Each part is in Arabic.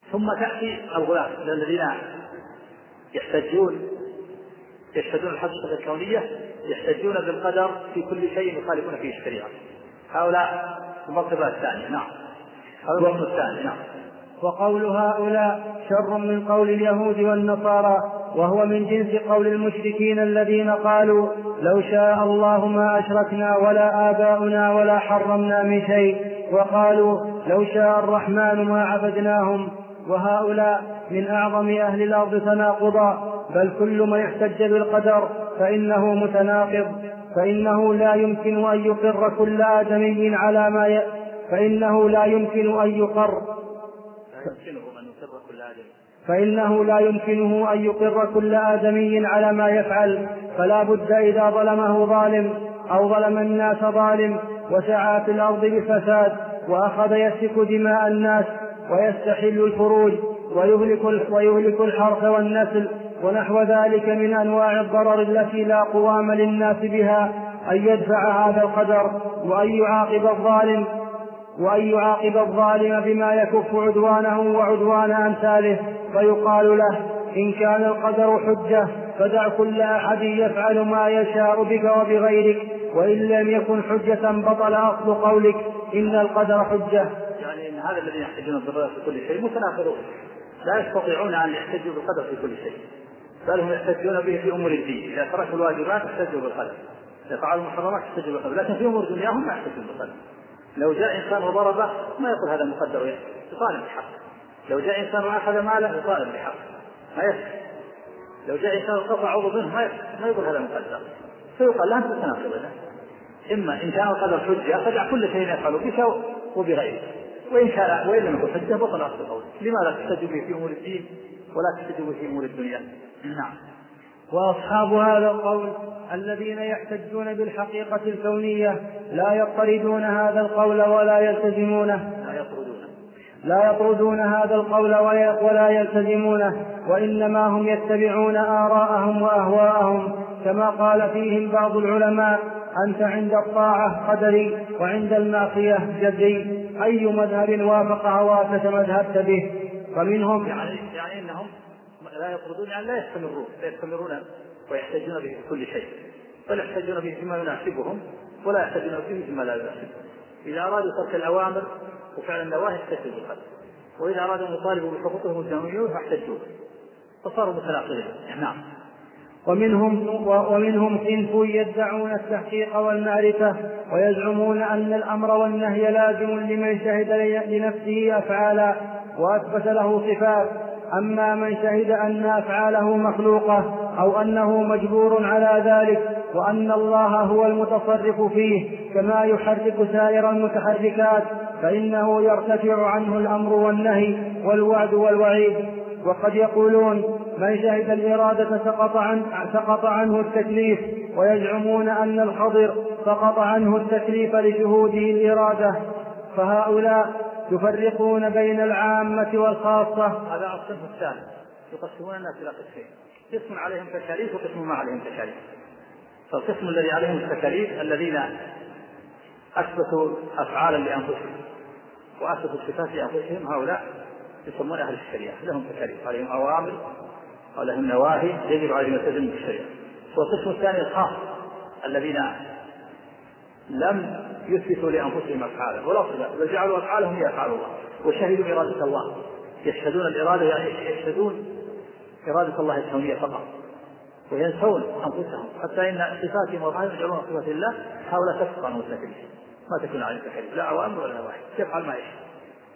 ثم تأتي الغلاة الذين يشهدون الحقيقة الكونية، يحتجون بالقدر في كل شيء يخالفون فيه الشريعة. هؤلاء المرتبة الثانية. نعم. هذا الرقم الثاني. نعم. وقول هؤلاء شر من قول اليهود والنصارى، وهو من جنس قول المشركين الذين قالوا لو شاء الله ما أشركنا ولا آباؤنا ولا حرمنا من شيء، وقالوا لو شاء الرحمن ما عبدناهم. وهؤلاء من أعظم أهل الأرض تناقضا، بل كل من احتج بالقدر فإنه متناقض، فإنه لا يمكن أن يقر كل آدمي على ما فإنه لا يمكنه أن يقر كل آدمي على ما يفعل، فلا بد إذا ظلمه ظالم أو ظلم الناس ظالم وسعى في الأرض بفساد وأخذ يسفك دماء الناس ويستحل الفروج ويهلك الحرث والنسل ونحو ذلك من أنواع الضرر التي لا قوام للناس بها، أن يدفع هذا القدر وأن يعاقب الظالم بما يكف عدوانه وعدوان أمثاله، فيقال له إن كان القدر حجة فدع كل أحد يفعل ما يشاء بك وبغيرك، وإن لم يكن حجة بطل أصل قولك إن القدر حجة. يعني إن هذا الذين يحتجون بالقدر في كل شيء متناقضون، لا يستطيعون أن يحتجوا بالقدر في كل شيء، بل هم يحتجون به في أمور الدين. إذا تركوا الواجبات يحتجوا بالقدر، إذا فعلوا المحرمات يحتجوا بالقدر، لكن في أمور دنياهم ما يحتجون بالقدر. لو جاء إنسان وضربه ما يقول هذا مقدر، يطالب بحق. لو جاء إنسان وأخذ ماله يطالب بحق، ما يفعل. لو جاء إنسان وقطع عضو منه ما يقول هذا مقدر، فيقال لا تتناقض. إما إن كان القدر حجة فدع كل شيء يفعل بك وبغيره، وإن لم يكن حجة بطل أصل قولك. لماذا تحتج به في أمور الدين ولا تحتج به في أمور الدنيا؟ نعم. وأصحاب هذا القول الذين يحتجون بالحقيقة الكونية لا يطردون هذا القول ولا يلتزمونه، ولا يلتزمونه، وإنما هم يتبعون آراءهم وأهواءهم، كما قال فيهم بعض العلماء أنت عند الطاعة قدري وعند المعصية جبري، أي مذهب وافق هواك مذهبت به. فمنهم يعني إنهم لا يطردون، يعني لا يستمرون ويحتجون به في كل شيء، بل يحتجون به فيما يناسبهم ولا يحتجون به فيما لا يناسبهم. إذا أرادوا ترك الأوامر وفعل النواهي احتجوا بالقدر، وإذا أرادوا أن يطالبوا بحقوقهم الدنيوية فاحتجوا، فصاروا متناقضين. نعم. ومنهم صنف يدعون التحقيق والمعرفة ويزعمون أن الأمر والنهي لازم لمن شهد لنفسه أفعالا وأثبت له صفات، أما من شهد أن أفعاله مخلوقة أو أنه مجبور على ذلك وأن الله هو المتصرف فيه كما يحرك سائر المتحركات فإنه يرتفع عنه الأمر والنهي والوعد والوعيد. وقد يقولون من شهد الإرادة سقط عنه التكليف، ويزعمون أن الخضر سقط عنه التكليف لشهوده الإرادة. فهؤلاء يفرقون بين العامة والخاصة. هذا الصنف الثاني، يقسمون الناس إلى قسمين، قسم عليهم تكاليف وقسم ما عليهم تكاليف. فالقسم الذي عليهم التكاليف الذين أثبتوا أفعالا لأنفسهم وأثبتوا الصفات لأنفسهم، هؤلاء يسمون أهل الشريعة، لهم تكاليف، عليهم أوامر ولهم نواهي يجب عليهم التزام بالشريعة. والقسم الثاني الخاص الذين لم يثبتوا لأنفسهم أفعالا بل جعلوا أفعالهم هي أفعال الله وشهدوا إرادة الله. يشهدون الإرادة يعني يشهدون إرادة الله الكونية فقط، وينسون أنفسهم، حتى إن صفاتهم وأفعالهم يجعلون صفات الله. هؤلاء تسقط عنهم التكاليف، ما تكون عليهم تكاليف، لا أوامر ولا نواهي، يفعل ما يشاء.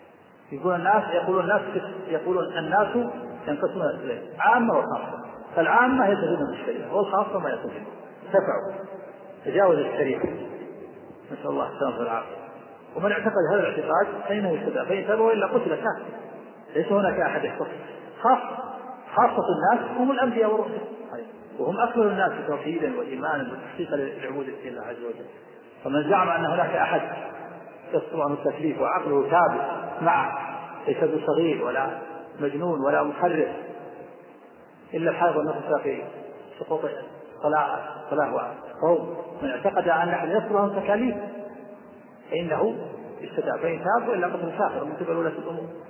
يقولون الناس ينقسمون إلى عامة وخاصة، فالعامة يلتزمون بالشريعة والخاصة ما يلتزمون، تفعوا تجاوز الشريعة، نسأل الله السلامة والعافية. ومن اعتقد هذا الاعتقاد فإنه يستدعى، فإن تبوا إلا قتل كافر. ليس هناك أحد يختص، خاصة الناس هم الأنبياء والرسل، وهم أكثر الناس توحيدا وإيمانا وتحقيقا لعبودية الله عز وجل. فمن زعم أن هناك أحد يسقط عنه التكليف وعقله ثابت معه، ليس بصغير ولا مجنون ولا محرف إلا الحائض والنفس في سقوط صلاة وصوم، من اعتقد أن أحد يسقط عنه التكاليف فإنه يستدعى، فإن تاب وإلا قتل كافر من قبل ولاة الأمور.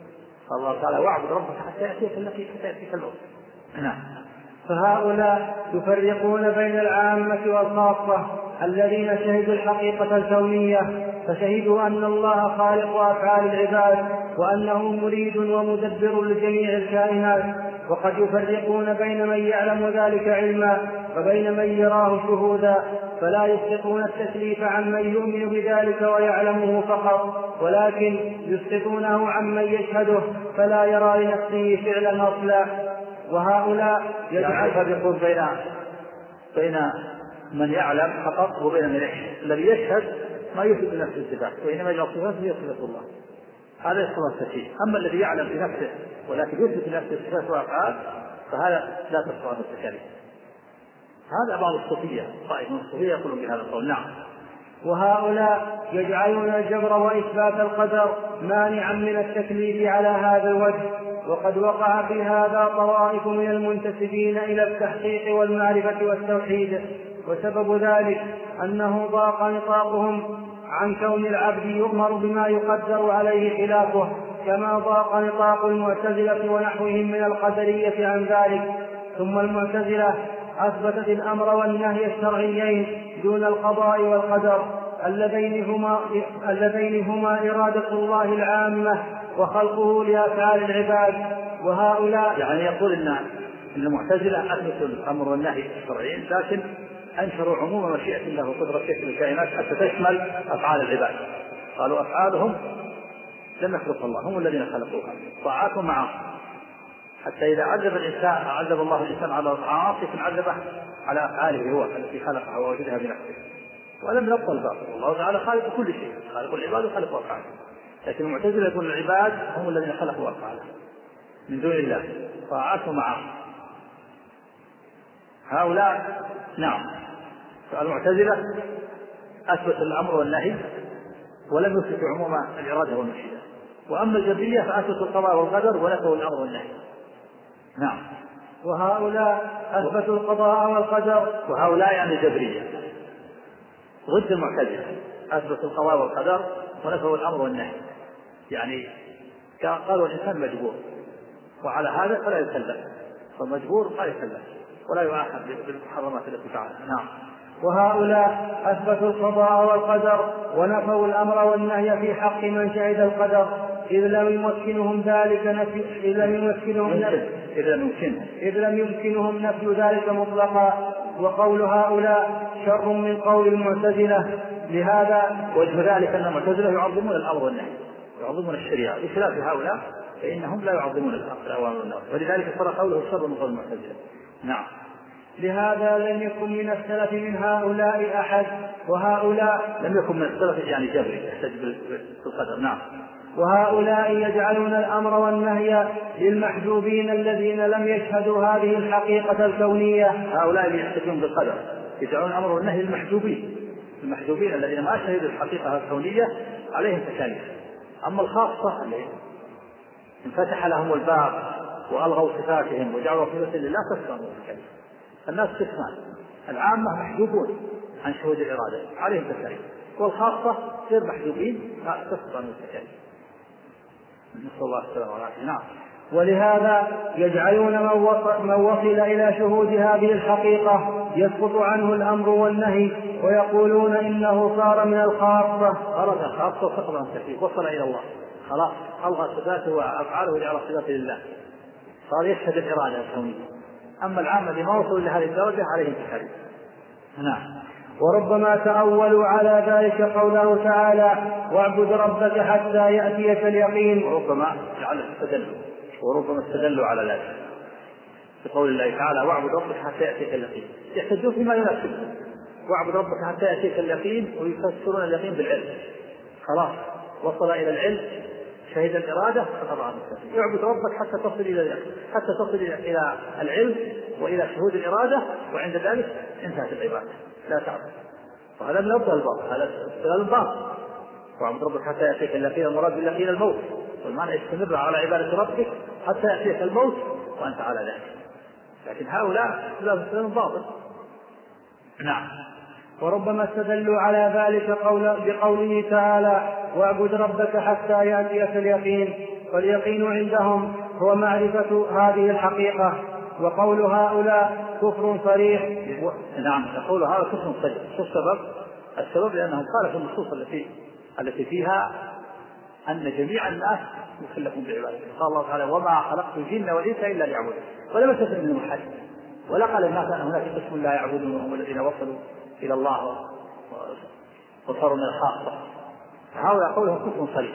قال الله تعالى واعبد ربك حتى يأتيك الموت. نعم. فهؤلاء يفرقون بين العامة والخاصة الذين شهدوا الحقيقة الكونية، فشهدوا أن الله خالق أفعال العباد وأنه مريد ومدبر لجميع الكائنات، وقد يفرقون بين من يعلم ذلك علما وبين من يراه شهودا، فلا يسقطون التكليف عن من يؤمن بذلك ويعلمه فقط، ولكن يسقطونه عن من يشهده فلا يرى لنفسه فعلا أصلا. وهؤلاء يفرقون بين من يعلم فقط وبين من يشهد. الذي يشهد ما يثبت نفسه الصفات، وإنما يجعل صفاته هي صفة الله، هذا يصل التكليف. أما الذي يعلم بنفسه ولكن يثبت نفسه الصفات وأفعال فهذا لا تصل التكاليف. هذا بعض الصوفية، طائفة من الصوفية يقولون بهذا القول. نعم. وهؤلاء يجعلون الجبر وإثبات القدر مانعا من التكليف على هذا الوجه، وقد وقع في هذا طوائف من المنتسبين إلى التحقيق والمعرفة والتوحيد، وسبب ذلك أنه ضاق نطاقهم عن كون العبد يؤمر بما يقدر عليه خلافه، كما ضاق نطاق المعتزلة ونحوهم من القدرية عن ذلك. ثم المعتزلة أثبتت الأمر والنهي الشرعيين دون القضاء والقدر اللذين هما إرادة الله العامة وخلقه لأفعال العباد. وهؤلاء يعني يقول إن المعتزلة أثبتوا الأمر والنهي الشرعيين، لكن أنشروا عموم مشيئة الله وقدرة الكائنات حتى تشمل أفعال العباد. قالوا أفعالهم لم يخلق الله، هم الذين خلقوها، طاعاتهم معهم، حتى إذا عذب الإنسان عذب الله الإنسان على العاصي فعذبه على أفعاله هو التي خلقها ووجدها بنفسه، ولم يبطل باطل. الله تعالى خالق كل شيء، خالق العباد وخالق أفعاله. لكن المعتزلة يقول العباد هم الذين خلقوا أفعاله من دون الله، طاعاتهم معهم. هؤلاء نعم المعتزلة أثبت الأمر والنهي ولم يثبت عموم الإرادة والمشيئة. وأما الجبرية فأثبتوا القضاء والقدر ونفوا الأمر والنهي. نعم. وهؤلاء أثبتوا القضاء والقدر، وهؤلاء يعني الجبرية ضد المعتزلة، أثبتوا القضاء والقدر ونفوا الأمر والنهي. يعني قالوا الإنسان مجبور، وعلى هذا فلا يكلف، فالمجبور لا يكلف ولا يؤاخذ بالمحرمات التي فعلها. نعم. وهؤلاء أثبتوا القضاء والقدر ونفوا الأمر والنهي في حق من شهد القدر، إذ لم يمكنهم نفي ذلك مطلقا. وقول هؤلاء شر من قول المعتزلة. لهذا وجه ذلك أن المعتزلة يعظمون الأمر والنهي، يعظمون الشريعة، بخلاف هؤلاء فإنهم لا يعظمون الأوامر والنهي، ولذلك صار قوله شر من قول المعتزلة. نعم. لهذا لم يكن من السلف من هؤلاء أحد، وهؤلاء لم يكن من السلف يعني جبري يحتج بالقدر. نعم. وهؤلاء يجعلون الأمر والنهي للمحجوبين الذين لم يشهدوا هذه الحقيقة الكونية. هؤلاء اللي يحتجون بالقدر يجعلون الأمر والنهي للمحجوبين، المحجوبين الذين ما شهدوا الحقيقة الكونية عليهم تكاليف. أما الخاصة اللي انفتح لهم الباب وألغوا صفاتهم وجعلوا صفات لله تسقط التكاليف. الناس قسمان، العامة محجوبون عن شهود الإرادة عليهم تكاليف، والخاصة غير محجوبين تسقط التكاليف. نسأل الله السلامة والعافية. نعم. ولهذا يجعلون من وصل إلى شهود هذه الحقيقة يسقط عنه الأمر والنهي، ويقولون إنه صار من الخاصة. خرج الخاصة وسقط عن التكليف، وصل إلى الله خلاص، ألغى صفاته وأفعاله لأرى صفاته لله، صار يشهد الإرادة الكونية. أما العامة بما وصلوا إلى هذه الدرجة عليهم تكاليف. نعم. وربما تأولوا على ذلك قوله تعالى واعبد ربك حتى يأتيك اليقين، وربما جعله استدلوا، وربما استدلوا على ذلك بقول الله تعالى واعبد ربك حتى يأتيك اليقين، يحتجون فيما يناسب واعبد ربك حتى يأتيك اليقين، ويفسرون اليقين بالعلم. خلاص وصل إلى العلم، شهد الإرادة فقطع التكليف. يعبد ربك حتى تصل إلى العلم وإلى شهود الإرادة، وعند ذلك انتهت العبادة لا تعبد. وهذا من أفضل الباطل، هذا استدلال الباطل. واعبد ربك حتى يأتيك اليقين، المراد باليقين الموت، والمعنى استمر على عبادة ربك حتى يأتيك الموت وأنت على ذلك. لكن هؤلاء استدلال باطل. نعم. وربما استدلوا على ذلك بقوله تعالى واعبد ربك حتى يأتيك اليقين، فاليقين عندهم هو معرفة هذه الحقيقة. وقول هؤلاء كفر صريح. نعم، يقول هذا كفر صريح. شو السبب؟ لأنهم خالفوا النصوص التي فيها أن جميع الناس مكلفون بعبادته. قال الله تعالى: وما خلقت الجن والإنس إلا ليعبدون. ولم يستثن منهم أحد، ولا قال الناس أن هناك قسم لا يعبدون وهم الذين وصلوا إلى الله وصاروا من الخاصة. هؤلاء قولهم كفر صريح.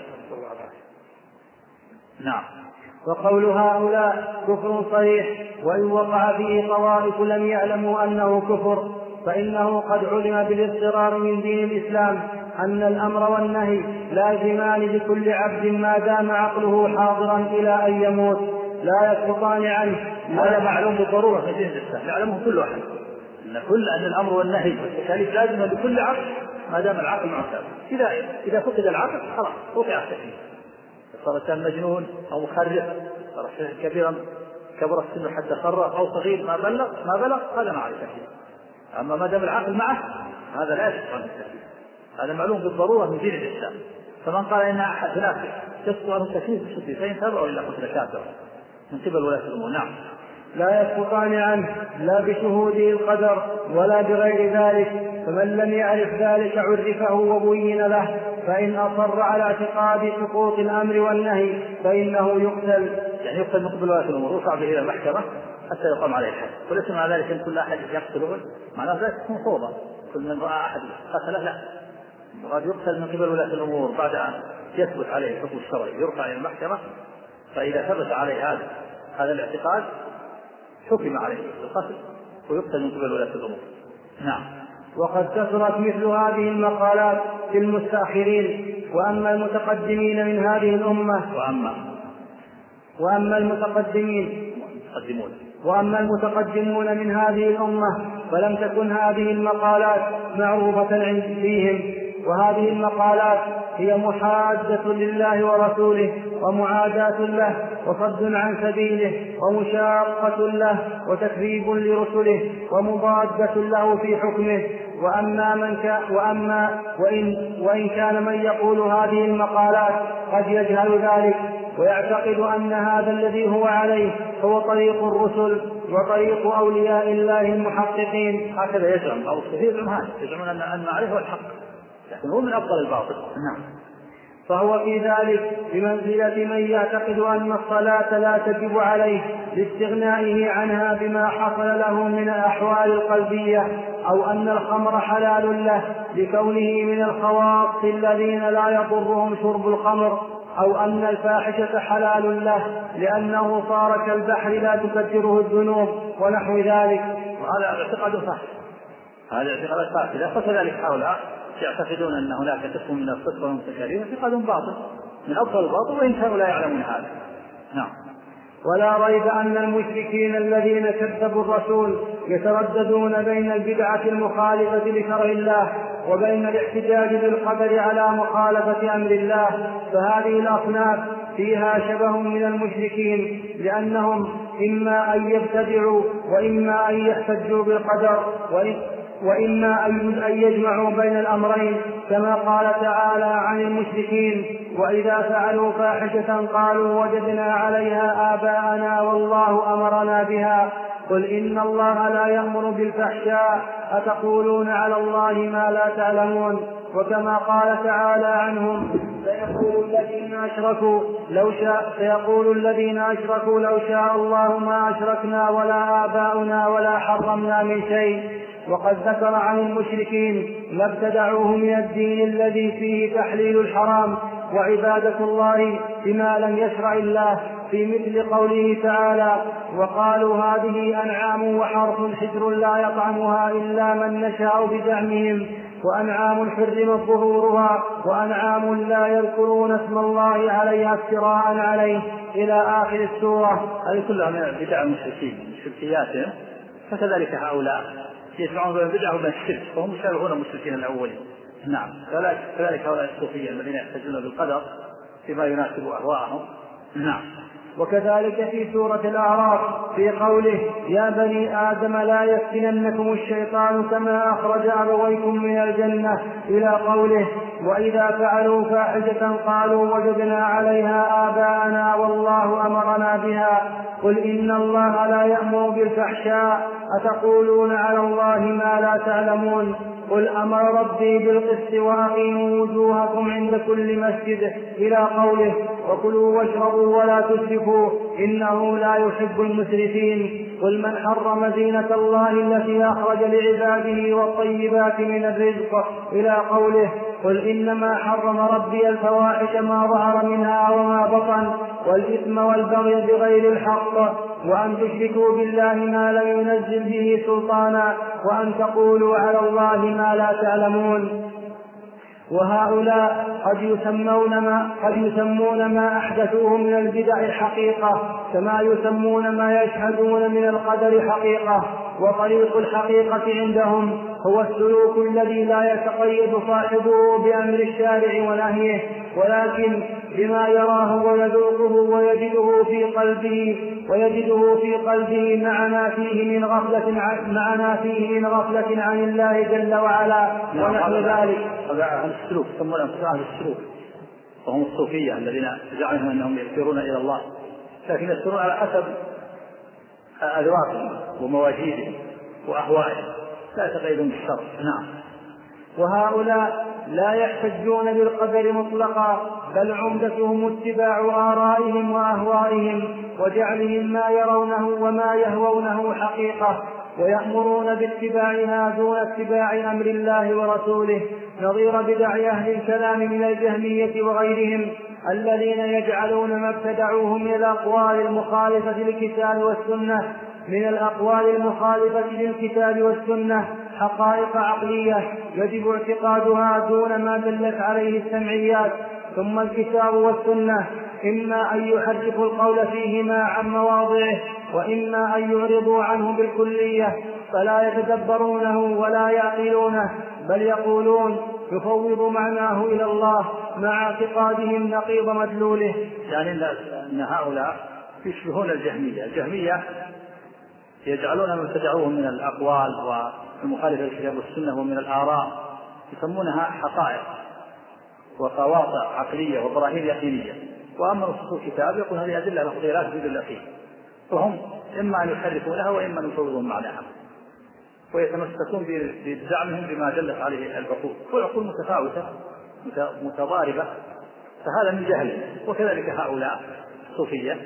نعم. وقول هؤلاء كفر صريح، وإن وقع فيه طوائف لم يعلموا أنه كفر، فإنه قد علم بالاضطرار من دين الإسلام أن الأمر والنهي لازمان لكل عبد ما دام عقله حاضرا إلى أن يموت، لا يسقطان عنه. هذا معلوم بالضرورة في دين الإسلام، يعلمه كل واحد أن الأمر والنهي والتكاليف لازمة لكل عبد ما دام العقل معتاد. إذا فقد العقل خلاص قطع التكليف، صار كان مجنون أو مخرف، صار كبيرا كبر السن حتى خرف، أو صغير ما بلغ هذا ما عليه تكليف. أما ما دام العقل معه هذا لا يسقط عن التكليف، هذا معلوم بالضرورة من دين الإسلام. فمن قال إن أحد هناك يسقط عنه التكليف فإن تبعوا إلا قتل كافر من قبل ولاة الأمور. نعم. لا يسقطان عنه لا بشهوده القدر ولا بغير ذلك، فمن لم يعرف ذلك عرفه وبين له، فإن أصر على اعتقاد سقوط الأمر والنهي فإنه يقتل. يعني يقتل من قبل ولاة الأمور، يرفع به إلى المحكمة حتى يقام عليه الحد. وليس مع ذلك أن كل أحد يقتله، معناه ذلك تكون فوضى، كل من رأى أحد قتله لا، وقد يقتل من قبل ولاة الأمور بعد أن يثبت عليه الحكم الشرعي، يرفع إلى المحكمة، فإذا ثبت عليه هذا الاعتقاد حكم عليه بالقتل ويقتل من قبل ولاة الأمور. نعم. وقد كثرت مثل هذه المقالات في المستأخرين، وأما المتقدمين من هذه الأمة وأما المتقدمون من هذه الأمة فلم تكن هذه المقالات معروفة فيهم. وهذه المقالات هي محادة لله ورسوله ومعاداة له وصد عن سبيله ومشاقة له وتكذيب لرسله ومضادة له في حكمه. وإن كان من يقول هذه المقالات قد يجهل ذلك ويعتقد أن هذا الذي هو عليه هو طريق الرسل وطريق أولياء الله المحققين. هكذا يزعم أو يزعمون أن عليه هو الحق، لكن هو من أفضل الباطل. نعم. فهو في ذلك بمنزلة من يعتقد أن الصلاة لا تجب عليه لاستغنائه عنها بما حصل له من الأحوال القلبية، أو أن الخمر حلال له لكونه من الخواص الذين لا يضرهم شرب الخمر، أو أن الفاحشة حلال له لأنه صار كالبحر لا تكدره الذنوب ونحو ذلك. وهذا اعتقاد فاسد، هذا اعتقاد فاسد. فكذلك هؤلاء يعتقدون أن هناك قسم من الصدق والمتكاليف، اعتقاد باطل من أفضل الباطل، وإن كانوا لا يعلمون هذا. نعم. ولا ريب أن المشركين الذين كذبوا الرسول يترددون بين البدعة المخالفة لشرع الله وبين الاحتجاج بالقدر على مخالفة أمر الله، فهذه الأصناف فيها شبه من المشركين، لأنهم إما أن يبتدعوا وإما أن يحتجوا بالقدر وإما أن يجمعوا بين الأمرين، كما قال تعالى عن المشركين: وإذا فعلوا فاحشة قالوا وجدنا عليها آباءنا والله أمرنا بها قل إن الله لا يأمر بالفحشاء أتقولون على الله ما لا تعلمون. وكما قال تعالى عنهم: سيقول الذين أشركوا لو شاء الله ما أشركنا ولا آباؤنا ولا حرمنا من شيء. وقد ذكر عن المشركين ما ابتدعوه من الدين الذي فيه تحليل الحرام وعبادة الله بما لم يشرع الله، في مثل قوله تعالى: وقالوا هذه أنعام وحرث حجر لا يطعمها إلا من نشاء بزعمهم، وأنعام حرمت ظهورها وأنعام لا يذكرون اسم الله عليها افتراء عليه، إلى آخر السورة. هذه كلها من بدع المشركين شركياتهم. فكذلك هؤلاء يجمعون بين البدع وبين الشرك، فهم يشابهون المشركين الأولين. نعم. كذلك هؤلاء الصوفية الذين يحتجون بالقدر فيما يناسب أهواءهم. نعم. وكذلك في سورة الأعراف في قوله يا بني آدم لا يفتننكم الشيطان كما أخرج أبويكم من الجنة إلى قوله وإذا فعلوا فاحشة قالوا وجدنا عليها آباءنا والله أمرنا بها قل إن الله لا يأمر بالفحشاء أتقولون على الله ما لا تعلمون قل أمر ربي بالقسط وأقيموا وجوهكم عند كل مسجد إلى قوله وكلوا واشربوا ولا تسرفوا إنه لا يحب المسرفين قل من حرم زينة الله التي أخرج لعباده والطيبات من الرزق إلى قوله قل إنما حرم ربي الفواحش ما ظهر منها وما بطن والإثم والبغي بغير الحق وأن تشركوا بالله ما لم ينزل به سلطانا وأن تقولوا على الله ما لا تعلمون وهؤلاء قد يسمون ما أحدثوه من البدع حقيقة كما يسمون ما يشهدون من القدر حقيقة وطريق الحقيقة عندهم هو السلوك الذي لا يتقيد صاحبه بأمر الشارع ونهيه ولكن بما يراه ويذوقه ويجده في قلبه مع ما فيه من غفلة عن الله جل وعلا ونحو ذلك. هذا السلوك يسمون أنفسهم السلوك وهم الصوفية الذين زعمهم أنهم يسيرون إلى الله لكن يسيرون على حسب أذواقهم ومواجيدهم وأهوائهم لا يتقيدون بالشر. نعم. وهؤلاء لا يحتجون بالقدر مطلقا بل عمدتهم اتباع آرائهم وأهوائهم وجعلهم ما يرونه وما يهوونه حقيقة ويأمرون باتباعها دون اتباع أمر الله ورسوله نظير بدع أهل الكلام من الجهمية وغيرهم الذين يجعلون ما ابتدعوه من الأقوال المخالفة للكتاب والسنة حقائق عقلية يجب اعتقادها دون ما دلت عليه السمعيات. ثم الكتاب والسنة إما أن يحرفوا القول فيهما عن مواضعه وإما أن يعرضوا عنه بالكلية فلا يتدبرونه ولا يعقلونه بل يقولون يفوض معناه إلى الله مع اعتقادهم نقيض مدلوله. يعني أن هؤلاء يشبهون الجهمية يجعلون ما ابتدعوه من الأقوال والمخالفة للكتاب والسنة ومن الآراء يسمونها حقائق وقواطع عقلية وبراهين يقينية وأما نصوص الكتاب يقول هذه أدلة لفظية لا تفيد اليقين وهم إما أن يحرفونها وإما أن يفوضون معناها ويتمسكون بزعمهم بما دلت عليه العقول والعقول متفاوتة متضاربة فهذا من جهل. وكذلك هؤلاء الصوفية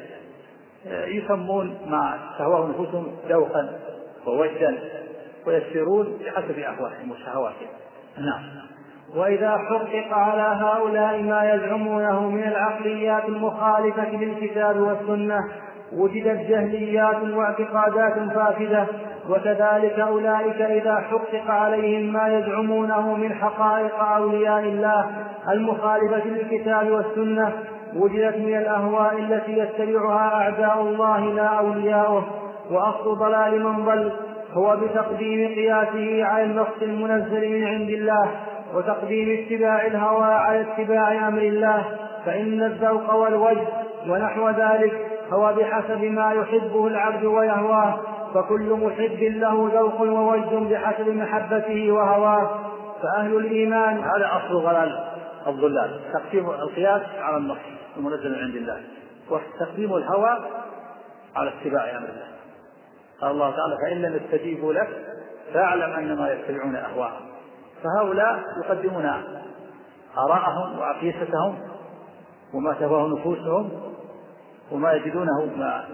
يسمون ما تهواه نفوسهم ذوقا ووجدا ويسيرون بحسب أهوائهم وشهواتهم. نعم. وإذا حقق على هؤلاء ما يزعمونه من العقليات المخالفة للكتاب والسنة وجدت جهليات واعتقادات فاسدة وكذلك أولئك إذا حقق عليهم ما يزعمونه من حقائق أولياء الله المخالفة للكتاب والسنة وجدت من الأهواء التي يتبعها أعداء الله لا أولياؤه. وأصل ضلال من ضل هو بتقديم قياسه على النص المنزل من عند الله وتقديم اتباع الهوى على اتباع أمر الله فإن الذوق والوجد ونحو ذلك هو بحسب ما يحبه العبد ويهواه فكل محب له ذوق ووجد بحسب محبته وهواه. فأهل الإيمان هذا أصل ضلال الضلال تقديم القياس على النص المنزل من عند الله وتقديم الهوى على اتباع أمر الله. قال الله تعالى فإن لم يستجيبوا لك فاعلم أنما يتبعون أهواءهم. فهؤلاء يقدمون آراءهم وعقيدتهم وما تهواه نفوسهم وما يجدونه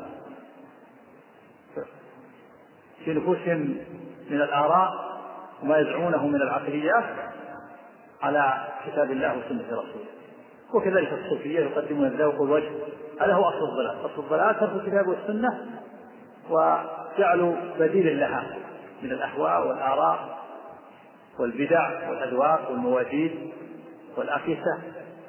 في نفوسهم من الآراء وما يزعمونه من العقليات على كتاب الله وسنة رسوله. وكذلك الصوفية يقدمون الذوق والوجه. هذا هو أصل الضلال. أصل الضلال ترك الكتاب والسنة وجعلوا بديل لها من الأهواء والآراء والبدع والأذواق والمواجيد والأقيسة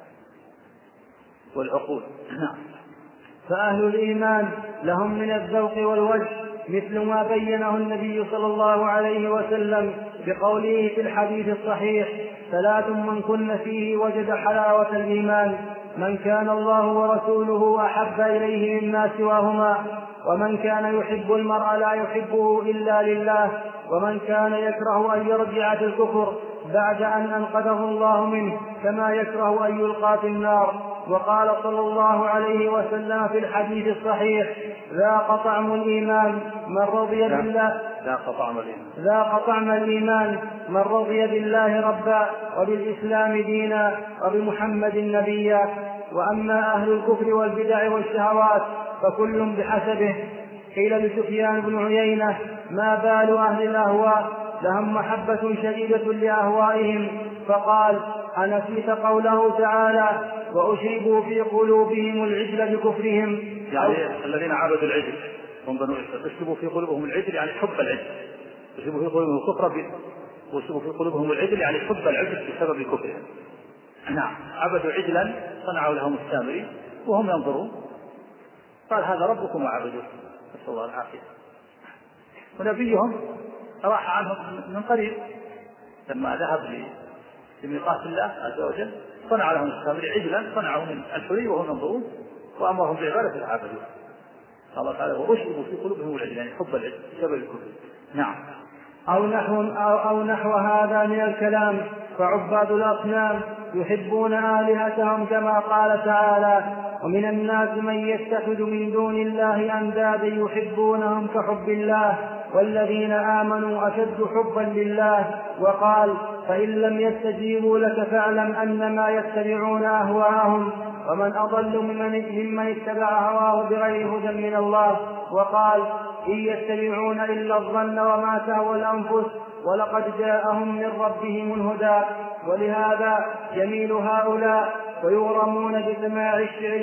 والعقول. فأهل الإيمان لهم من الذوق والوجه مثل ما بينه النبي صلى الله عليه وسلم بقوله في الحديث الصحيح 3 من كن فيه وجد حلاوة الإيمان من كان الله ورسوله أحب إليه مما سواهما، ومن كان يحب المرء لا يحبه إلا لله، ومن كان يكره أن يرجع في الكفر بعد أن أنقذه الله منه كما يكره أن يلقى في النار. وقال صلى الله عليه وسلم في الحديث الصحيح: ذاق طعم الإيمان من رضي بالله من رضي بالله ربا وبالإسلام دينا وبمحمد نبيا. وأما أهل الكفر والبدع والشهوات فكل بحسبه. قيل لسفيان بن عيينة: ما بال أهل الأهواء؟ لهم محبة شديدة لأهوائهم. فقال: أنسيت قوله تعالى: وأشربوا في قلوبهم العجل بكفرهم؟ يعني الذين عبدوا العجل هم بنو إسرائيل، أشربوا في قلوبهم العجل يعني حب العجل، أشربوا في قلوبهم الكفر، وأشربوا في قلوبهم العجل يعني حب العجل بسبب كفرهم. نعم، عبدوا عجلا صنعوا لهم السامري وهم ينظرون، قال: هذا ربكم وعبدوه، نسأل الله العافية. ونبيهم راح عنهم من قريب لما ذهب لميقات الله عز وجل، صنع لهم السامري عجلا صنعوا من الحلي وهم ينظرون، وأمرهم بعبادة العابدين. الله تعالى: وأشربوا في قلوبهم العجل يعني حب العجل بسبب الكفر. نعم. أو نحو هذا من الكلام. فعباد الأصنام يحبون آلهتهم كما قال تعالى: ومن الناس من يتخذ من دون الله أندادا يحبونهم كحب الله والذين آمنوا أشد حبا لله. وقال: فإن لم يستجيبوا لك فاعلم أنما يتبعون أهواءهم ومن أضل ممن اتبع هواه بغير هدى من الله. وقال: إن يتبعون إلا الظن وما تهوى الأنفس ولقد جاءهم من ربهم الهدى. ولهذا يميل هؤلاء ويغرمون بسماع الشعر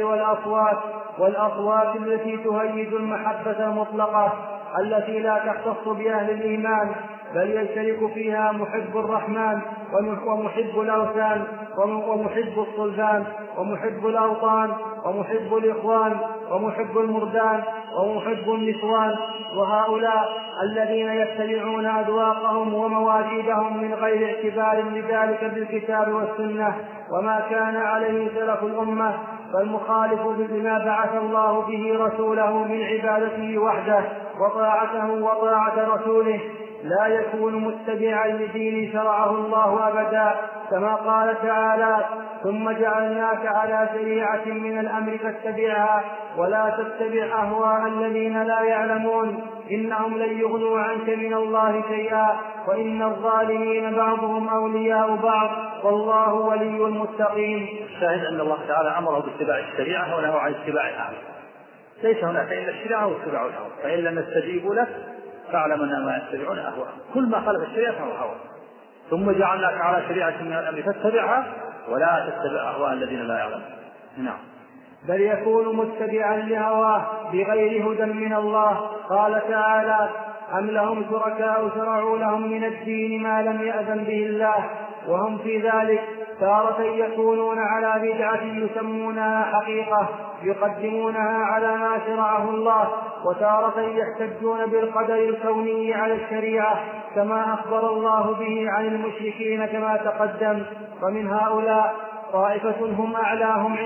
والأصوات التي تهيج المحبة المطلقة التي لا تختص بأهل الإيمان، بل يشترك فيها محب الرحمن ومحب الأوثان ومحب الصلبان ومحب الأوطان ومحب الإخوان ومحب المردان ومحب النسوان. وهؤلاء الذين يتبعون أذواقهم ومواجيدهم من غير اعتبار لذلك بالكتاب والسنة وما كان عليه سلف الأمة، فالمخالف بما بعث الله به رسوله من عبادته وحده وطاعته وطاعة رسوله لا يكون متبعا لدين شرعه الله أبدا، كما قال تعالى: ثم جعلناك على شريعة من الأمر فاتبعها ولا تتبع أهواء الذين لا يعلمون إنهم لن يغنوا عنك من الله شيئا وإن الظالمين بعضهم أولياء بعض والله ولي المتقين. الشاهد أن الله تعالى أمره باتباع الشريعة ونهى عن اتباع الهوى، ليس هناك إلا الشريعة واتباع الهوى، فإن لم يستجيبوا لك فاعلم أنما يتبعون أهواءهم، كل ما خالف الشريعة فهو هوى. ثم جعلناك على شريعة من الأمر فاتبعها ولا تتبع أهواء الذين لا يعلمون. نعم. بل يكون متبعا لهواه بغير هدى من الله. قال تعالى: أم لهم شركاء شرعوا لهم من الدين ما لم يأذن به الله وهم في ذلك تارة يكونون على بدعة يسمونها حقيقة يقدمونها على ما شرعه الله، وتارة يحتجون بالقدر الكوني على الشريعة كما أخبر الله به عن المشركين كما تقدم. ومن هؤلاء طائفة هم أعلاهم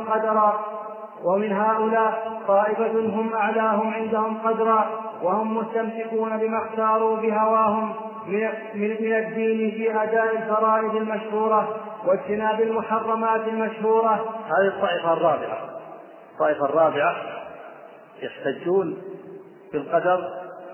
عندهم قدرا وهم مستمسكون بما اختاروا بهواهم من الدين في أداء الفرائض المشهورة واجتناب المحرمات المشهورة. هذه الطائفة الرابعة يحتجون بالقدر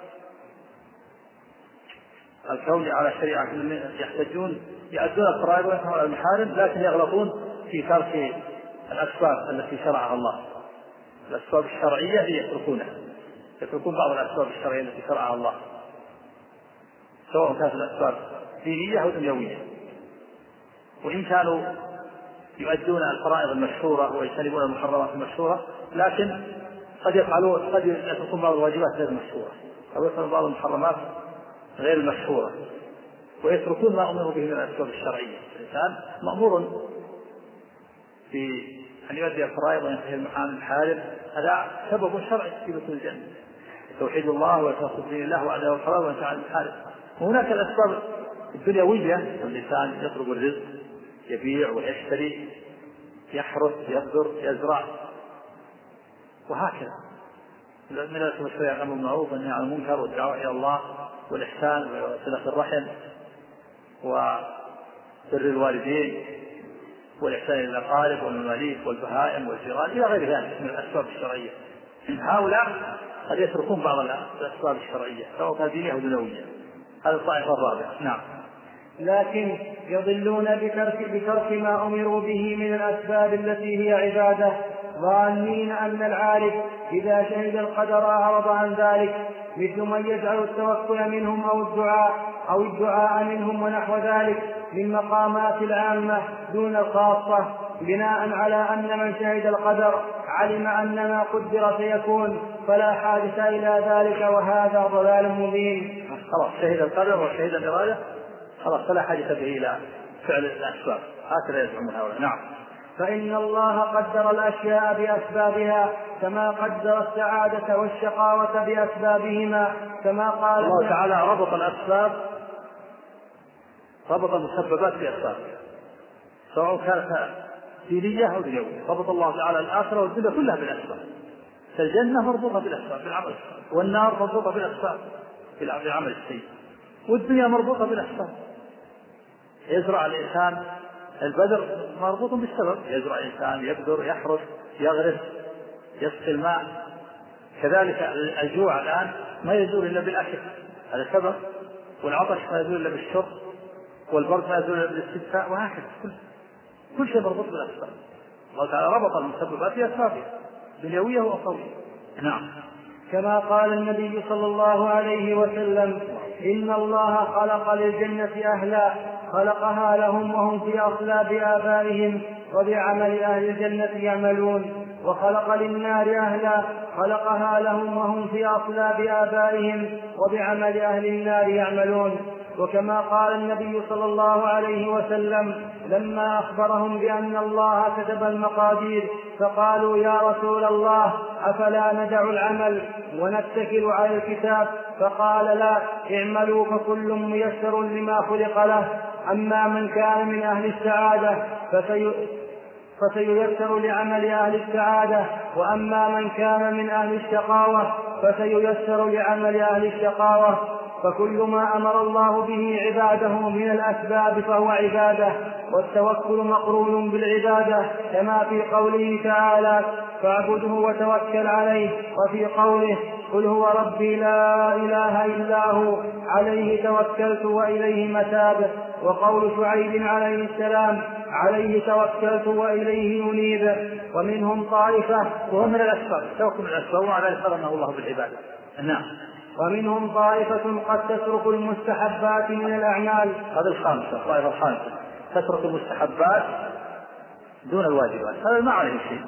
الكوني على الشريعة، يحتجون يؤدون الفرائض وينهون عن المحارم، لكن يغلطون في ترك الأسباب التي شرعها الله. الأسباب الشرعية هي يتركون بعض الأسباب الشرعية التي شرعها الله، سواء كانت الأسباب دينية أو دنيوية، وإن كانوا يؤدون الفرائض المشهورة ويجتنبون المحرمات المشهورة، لكن قد يتركون بعض الواجبات غير المشهورة أو يفعلون بعض المحرمات غير المشهورة ويتركون ما أمروا به من الأسباب الشرعية. الإنسان مأمور في أن يؤدي الفرائض وينتهي عن المحارم، هذا سبب شرعي في دخول الجنة، توحيد الله وتوحيد دين الله وأداء الفرائض وينتهي عن المحارم. وهناك الأسباب الدنيوية، الإنسان يطلب الرزق، يبيع ويشتري يحرث يبذر يزرع، وهكذا من الأمور الأمر بالمعروف والنهي عن المنكر والدعوة إلى الله والإحسان وصلة الرحم وبر الوالدين والإحسان إلى الأقارب والمماليك والبهائم والجيران إلى غير ذلك من الأسباب الشرعية. هؤلاء قد يتركون بعض الأسباب الشرعية سواء كانت دينية أو دنيوية. هذا الطائفة الرابعة. نعم. لكن يضلون بترك ما أمروا به من الأسباب التي هي عبادة، ظانين أن العارف إذا شهد القدر أعرض عن ذلك، مثل من يجعل التوكل منهم أو الدعاء منهم ونحو ذلك من مقامات العامة دون الخاصة، بناء على أن من شهد القدر علم أن ما قدر سيكون فلا حاجة إلى ذلك، وهذا ضلال مبين. خلاص شهد القدر وشهد الإرادة، خلاص فلا حاجة به إلى فعل الأسباب، هكذا يزعم هؤلاء. نعم. فإن الله قدر الأشياء بأسبابها كما قدر السعادة والشقاوة بأسبابهما، كما قال الله تعالى ربط المسببات بأسبابها سواء كانت دينية أو دنيوية. ربط الله تعالى الآخرة والدنيا كلها بالأسباب، فالجنة مربوطة بالأسباب بالعمل، والنار مربوطة بالأسباب بالعمل السيء، والدنيا مربوطة بالأسباب. يزرع الإنسان البذر مربوط بالسبب، يزرع الإنسان يبذر يحرث يغرس يسقي الماء. كذلك الجوع الآن ما يزول إلا بالأكل، هذا سبب، والعطش ما يزول إلا بالشرب، والبرد ما يزول إلا بالاستدفاء، وهكذا كل شيء مربوط بالأسباب. الله تعالى ربط المسببات بأسبابها دنيوية وأخروية. نعم. كما قال النبي صلى الله عليه وسلم: إن الله خلق للجنة أهلا خلقها لهم وهم في أصلاب آبائهم وبعمل أهل الجنة يعملون، وخلق للنار أهلا خلقها لهم وهم في أصلاب آبائهم وبعمل أهل النار يعملون. وكما قال النبي صلى الله عليه وسلم لما أخبرهم بأن الله كتب المقادير فقالوا: يا رسول الله أفلا ندع العمل ونتكل على الكتاب؟ فقال: لا، اعملوا فكل ميسر لما خلق له، أما من كان من أهل السعادة فسييسر لعمل أهل السعادة، وأما من كان من أهل الشقاوة فسييسر لعمل أهل الشقاوة. فكل ما أمر الله به عباده من الأسباب فهو عبادة، والتوكل مقرون بالعبادة، كما في قوله تعالى: فاعبده وتوكل عليه، وفي قوله: قل هو ربي لا إله إلا هو عليه توكلت وإليه متاب. وقول شعيب عليه السلام: عليه توكلت وإليه ينيب. ومنهم طائفة، وهم من الأسباب، توكل من الأسباب وعلى ذلك قرنه الله بالعبادة. نعم. ومنهم طائفة قد تترك المستحبات من الأعمال. هذا الخامسة، الطائفة الخامسة تترك المستحبات دون الواجبات. هذا ما عليه شيء،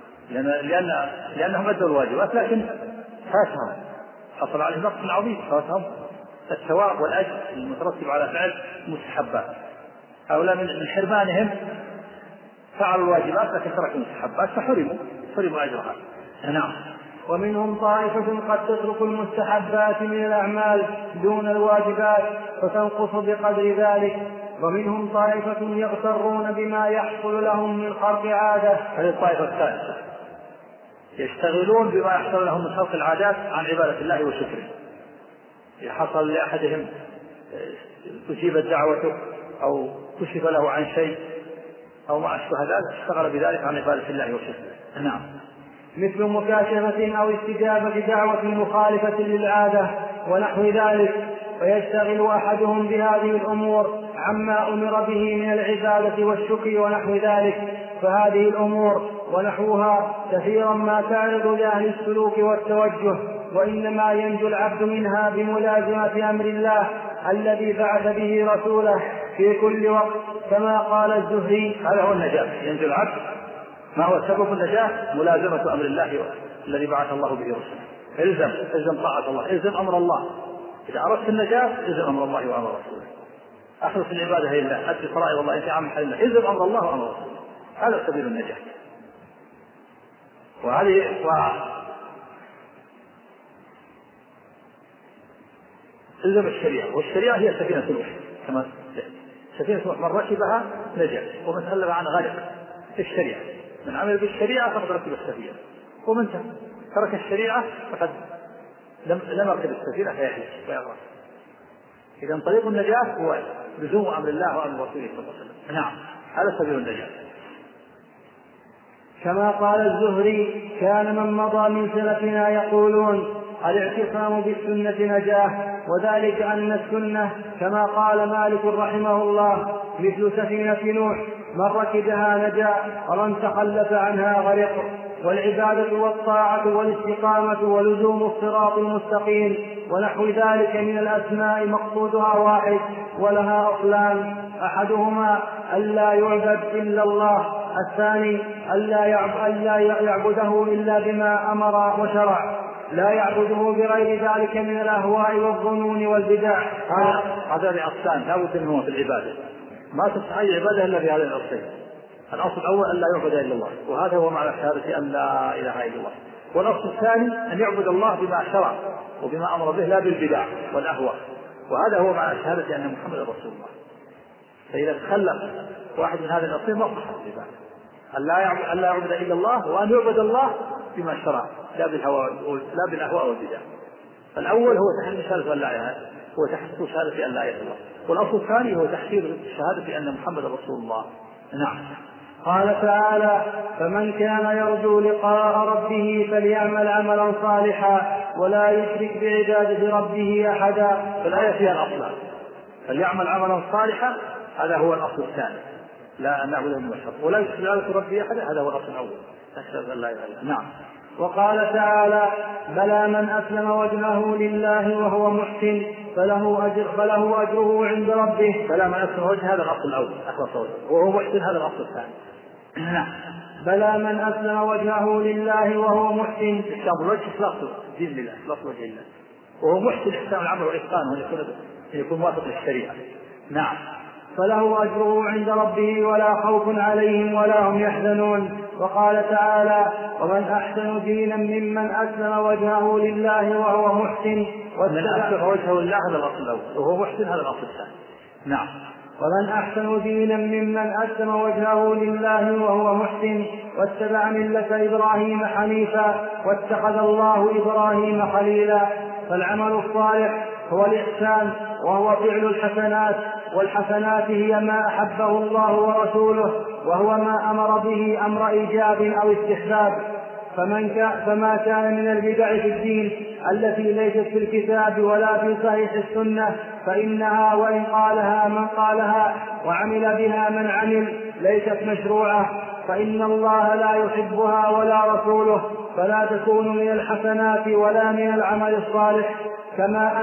لأنهم أدوا الواجبات لكن فاتهم، حصل عليه نقص عظيم، فاتهم الثواب والأجر المترتب على فعل المستحبات. هؤلاء من حرمانهم فعلوا الواجبات لكن تركوا المستحبات فحرموا أجرها. نعم. ومنهم طائفة قد تترك المستحبات من الأعمال دون الواجبات فتنقص بقدر ذلك. ومنهم طائفة يغترون بما يحصل لهم من خلق عادة. هذه الطائفة الثالثة يشتغلون بما يحصل لهم من خلق العادات عن عبادة الله وشكره. حصل لأحدهم تجيبت دعوته أو كشف له عن شيء أو ما أشبه ذلك اشتغل بذلك عن عبادة الله وشكره. نعم. مثل مكاشفة أو استجابة دعوة مخالفة للعادة ونحو ذلك، فيشتغل أحدهم بهذه الأمور عما أمر به من العبادة والشكر ونحو ذلك. فهذه الأمور ونحوها كثيرا ما تعرض لأهل السلوك والتوجه، وإنما ينجو العبد منها بملازمة أمر الله الذي بعث به رسوله في كل وقت، كما قال الزهري: هذا هو النجاة، ينجو العبد. ما هو سبب النجاة؟ ملازمة أمر الله الذي بعث الله به رسوله. الزم طاعة الله، الزم أمر الله. إذا أردت النجاة الزم أمر الله وأمر رسوله، أخلص العبادة لله، أدي فرائض الله، أنت عام حل الله، الزم أمر الله وأمر رسوله، هذا سبيل النجاة. وهذه الزم الشريعة، والشريعة هي سفينة الوحي، كما سفينة من ركبها نجا ومن تخلف عن غرق في الشريعة. من عمل بالشريعة فقد ركب السفينة، ومن ترك الشريعة فقد لم يركب السفينة فيحلف ويغرق. إذا طريق النجاة هو لزوم أمر الله وأمر رسوله صلى الله عليه وسلم. نعم، هذا سبيل النجاة. كما قال الزهري: كان من مضى من سلفنا يقولون الاعتصام بالسنة نجاة، وذلك أن السنة كما قال مالك رحمه الله مثل سفينة نوح، من ركبها نجا ومن تخلف عنها غرق. والعبادة والطاعة والاستقامة ولزوم الصراط المستقيم ونحو ذلك من الأسماء مقصودها واحد ولها أصلان: أحدهما ألا يعبد إلا الله، الثاني ألا يعبده إلا بما أمر وشرع، لا يعبده بغير ذلك من الأهواء والظنون والبدع. هذا الأصلان لا بد منهما في العبادة، ما تصح أي عبادة إلا بهذه الأصلين. الأصل الأول أن لا يعبد إلا الله، وهذا هو معنى شهادة أن لا إله إلا الله. والأصل الثاني أن يعبد الله بما شرع وبما أمر به لا بالبدع والأهواء، وهذا هو معنى شهادة أن محمد رسول الله. فإذا تخلف واحد من هذه الأصلين ما صح العبادة، أن لا يعبد إلا الله، وأن يعبد الله بما شرع لا بالأهواء والبدع. الأول هو تحريم شهادة أن لا إله، هو تحقيق شهادة أن لا إله إلا الله، والأصل الثاني هو تحقيق شهادة أن محمد رسول الله. نعم. قال تعالى: فمن كان يرجو لقاء ربه فليعمل عملا صالحا ولا يشرك بعبادة ربه أحدا. فالآية فيها الأصل، فليعمل عملا صالحا، هذا هو الأصل الثاني، لا أن نعبد من الشر، ولا يشرك بعبادة ربه أحدا، هذا هو الأصل الأول، أشهد أن لا إله إلا الله. نعم. وقال تعالى: بلى من أسلم وجهه لله وهو محسن فله أجره عند ربه. بلى من أسلم وجهه، هذا الأصل الأول، أخلص وجهه، وهو محسن، هذا الأصل الثاني. نعم. بلى من أسلم وجهه لله وهو محسن، إسلام الوجه إخلاص الدين لله، إخلاص وجه الله، وهو محسن إحسان العمل وإتقانه أن يكون موافق للشريعة. نعم. فله أجره عند ربه ولا خوف عليهم ولا هم يحزنون. وقال تعالى: ومن أحسن دينا ممن أسلم وجهه لله وهو محسن. ومن أسلم وجهه لله، هذا الأصل الأول، وهو محسن، هذا الأصل الثاني. نعم. ومن أحسن دينا ممن أسلم وجهه لله وهو محسن واتبع ملة إبراهيم حنيفا واتخذ الله إبراهيم خليلا. فالعمل الصالح هو الإحسان، وهو فعل الحسنات، والحسنات هي ما أحبه الله ورسوله، وهو ما أمر به أمر إيجاب أو استحباب. فما كان من البدع في الدين التي ليست في الكتاب ولا في صحيح السنة فإنها وإن قالها من قالها وعمل بها من عمل ليست مشروعة، فإن الله لا يحبها ولا رسوله، فلا تكون من الحسنات ولا من العمل الصالح. كما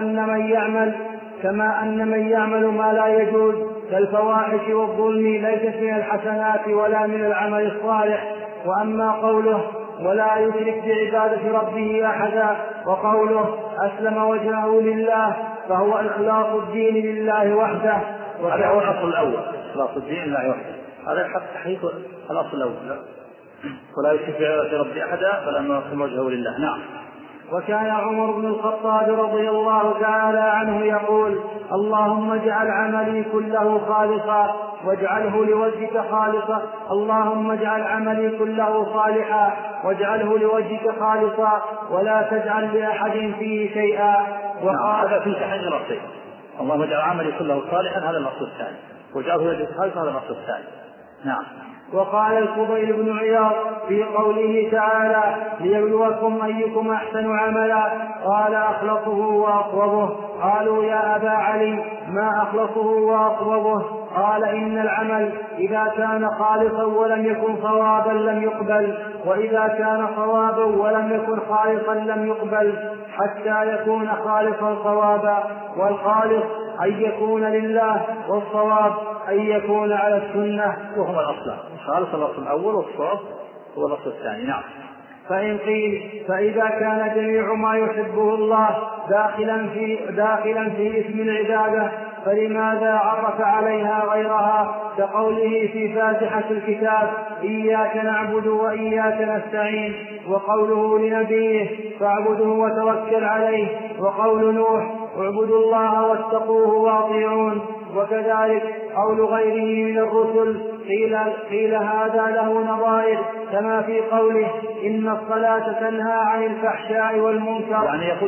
أن من يعمل ما لا يجوز كالفواحش والظلم ليست من الحسنات ولا من العمل الصالح. وأما قوله ولا يشرك بعبادة ربه أحدا، وقوله أسلم وجهه لله، فهو إخلاص الدين لله وحده. هذا هو الأصل الأول، إخلاص الدين لله وحده، هذا الحق تحقيق الأصل الأول. ولا يشرك بعبادة ربه أحدا، بل أنه أسلم وجهه لله. نعم. وكان عمر بن الخطاب رضي الله تعالى عنه يقول: اللهم اجعل عملي كله خالصا واجعله لوجهك خالصا، اللهم اجعل عملي كله صالحا واجعله لوجهك خالصا ولا تجعل لأحد فيه شيئا. وقال هذا في تحقيق الأصل، اللهم اجعل عملي كله صالحا، هذا الأصل الثاني، واجعله لوجهك خالصا، هذا الأصل الثاني. نعم. وقال الفضيل بن عياض في قوله تعالى: ليبلوكم أيكم أحسن عملا، قال: أخلصه وأصوبه. قالوا: يا أبا علي ما أخلصه وأصوبه؟ قال: إن العمل إذا كان خالصا ولم يكن صوابا لم يقبل، وإذا كان صوابا ولم يكن خالصا لم يقبل، حتى يكون خالصا صوابا. والخالص أن يكون لله، والصواب أن يكون على السنة. وهما الأصل، خالص الأصل الأول، والصواب هو الأصل الثاني. نعم. فإن قيل: فإذا كان جميع ما يحبه الله داخلا في اسم العبادة، فلماذا عرف عليها غيرها كقوله في فاتحة الكتاب: إياك نعبد وإياك نستعين، وقوله لنبيه: فاعبده وتوكل عليه، وقول نوح: اعبدوا الله واتقوه واطيعون. وكذلك قول غيره من الرسل قيل هذا له نظائر، كما في قوله إن الصلاة تنهى عن الفحشاء والمنكر. يعني يقول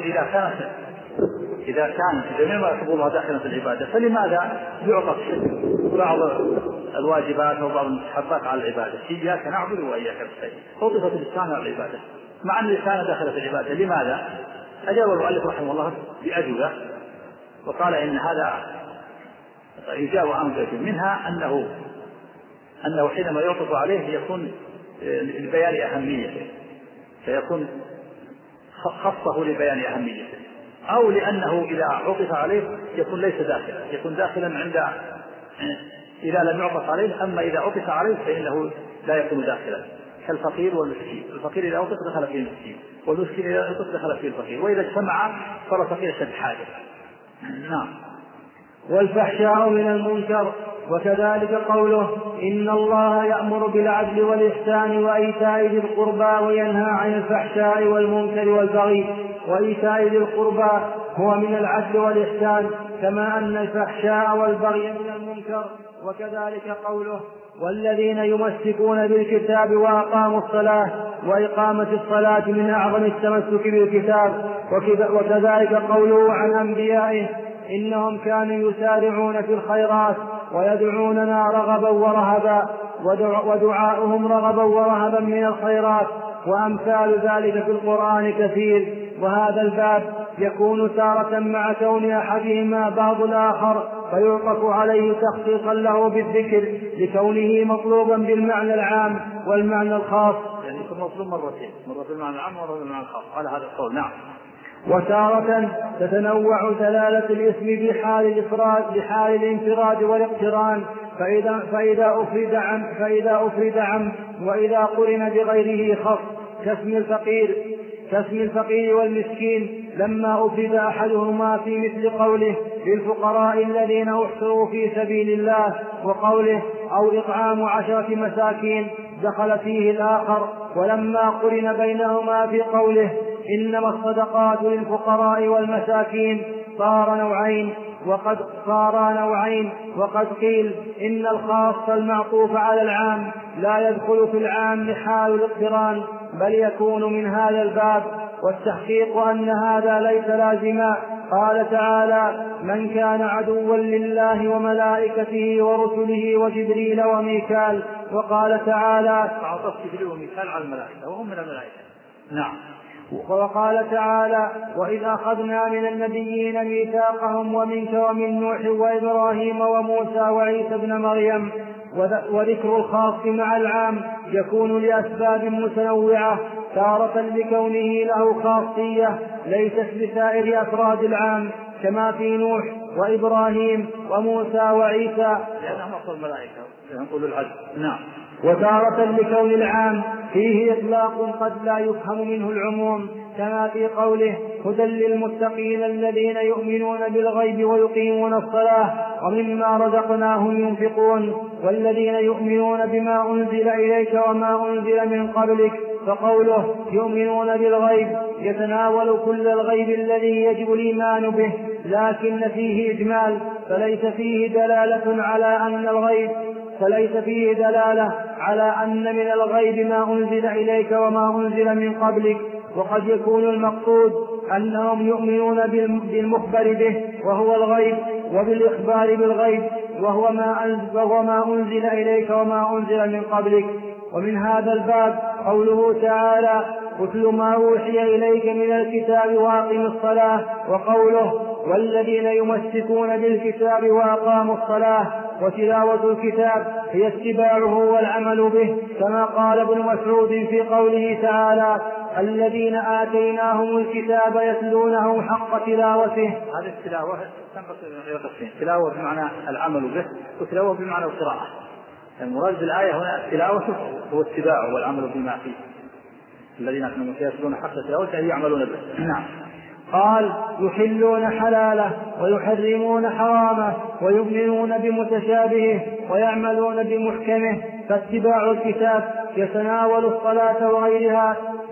إذا كانت جميع ما يحب الله داخلا في العبادة، فلماذا يعطى بعض الواجبات وبعض المستحبات على العبادة؟ إياك نعبد وإياك نستعين، عطفت اللسان على العبادة مع أن اللسان داخل في العبادة. لماذا؟ أجاب المؤلف رحمه الله بأجوبة، وقال إن هذا يجاب عن ذلك، منها أنه حينما يعطف عليه يكون لبيان أهميته، فيكون خصه لبيان أهميته، أو لأنه إذا عطف عليه يكون ليس داخلا، يكون داخلا عند إذا لم يعطف عليه، أما إذا عطف عليه فإنه لا يكون داخلا، كالفقير والمسكين. الفقير إذا عطف دخل فيه المسكين، والمسكين إذا عطف دخل فيه الفقير، وإذا اجتمع صار الفقير شد حاجة. نعم. والفحشاء من المنكر. وكذلك قوله إن الله يأمر بالعدل والإحسان وإيتاء ذي القربى وينهى عن الفحشاء والمنكر والبغي. وإيتاء ذي القربى هو من العدل والإحسان، كما أن الفحشاء والبغي من المنكر. وكذلك قوله والذين يمسكون بالكتاب وأقاموا الصلاة، وإقامة الصلاة من أعظم التمسك بالكتاب. وكذلك قوله عن أنبيائه إنهم كانوا يسارعون في الخيرات ويدعوننا رغبا ورهبا، ودعاؤهم رغبا ورهبا من الخيرات، وأمثال ذلك في القرآن كثير. وهذا الباب يكون تارة مع كون أحدهما بعض الآخر، فيعطف عليه تخصيصا له بالذكر لكونه مطلوبا بالمعنى العام والمعنى الخاص، يعني يكون مطلوب مرتين، مرة بالمعنى العام ومرة بالمعنى الخاص على هذا القول. نعم. وتارة تتنوع دلالة الاسم بحال الانفراد والاقتران، فإذا أفرد عم وإذا قرن بغيره خص، كاسم الفقير والمسكين لما أفرد أحدهما في مثل قوله للفقراء الذين أحصروا في سبيل الله، وقوله أو إطعام 10 مساكين دخل فيه الآخر. ولما قرن بينهما في قوله إنما الصدقات للفقراء والمساكين صار نوعين، وقد قيل إن الخاص المعطوف على العام لا يدخل في العام حال الاقتران، بل يكون من هذا الباب. والتحقيق أن هذا ليس لازما. قال تعالى من كان عدوا لله وملائكته ورسله وجبريل وميكال. وقال تعالى فعطف جبريل وميكال على الملائكة وهم من الملائكة. نعم. وقال تعالى وإذ أخذنا من النبيين ميثاقهم ومنك ومن نوح وإبراهيم وموسى وعيسى ابن مريم. وذكر الخاص مع العام يكون لأسباب متنوعة، تارة لكونه له خاصية ليست بسائر أفراد العام، كما في نوح وإبراهيم وموسى وعيسى لأنهم أصل الملائكة يقول العدل. نعم. وتارة لكون العام فيه إطلاق قد لا يفهم منه العموم، كما في قوله هدى للمتقين الذين يؤمنون بالغيب ويقيمون الصلاة ومما رزقناهم ينفقون، والذين يؤمنون بما أنزل إليك وما أنزل من قبلك. فقوله يؤمنون بالغيب يتناول كل الغيب الذي يجب الإيمان به، لكن فيه إجمال، فليس فيه دلالة على أن من الغيب ما أنزل إليك وما أنزل من قبلك. وقد يكون المقصود أنهم يؤمنون بالمخبر به وهو الغيب، وبالإخبار بالغيب وهو ما أنزل إليك وما أنزل من قبلك. ومن هذا الباب قوله تعالى اتل ما أوحي إليك من الكتاب وأقم الصلاة، وقوله والذين يمسكون بالكتاب وأقاموا الصلاة. وتلاوة الكتاب هي اتباعه والعمل به، كما قال ابن مسعود في قوله تعالى الذين آتيناهم الكتاب يتلونه حق تلاوته. هذه التلاوة تنقسم إلى قسمين، تلاوة بمعنى العمل به، وتلاوة بمعنى القراءة. المراد بالآية هنا التلاوة هو اتباعه والعمل بما فيه، الذين يتلون حق تلاوته يعملون به. نعم. قال يحلون حلاله ويحرمون حرامه ويؤمنون بمتشابهه ويعملون بمحكمه. فاتباع الكتاب يتناول الصلاة وغيرها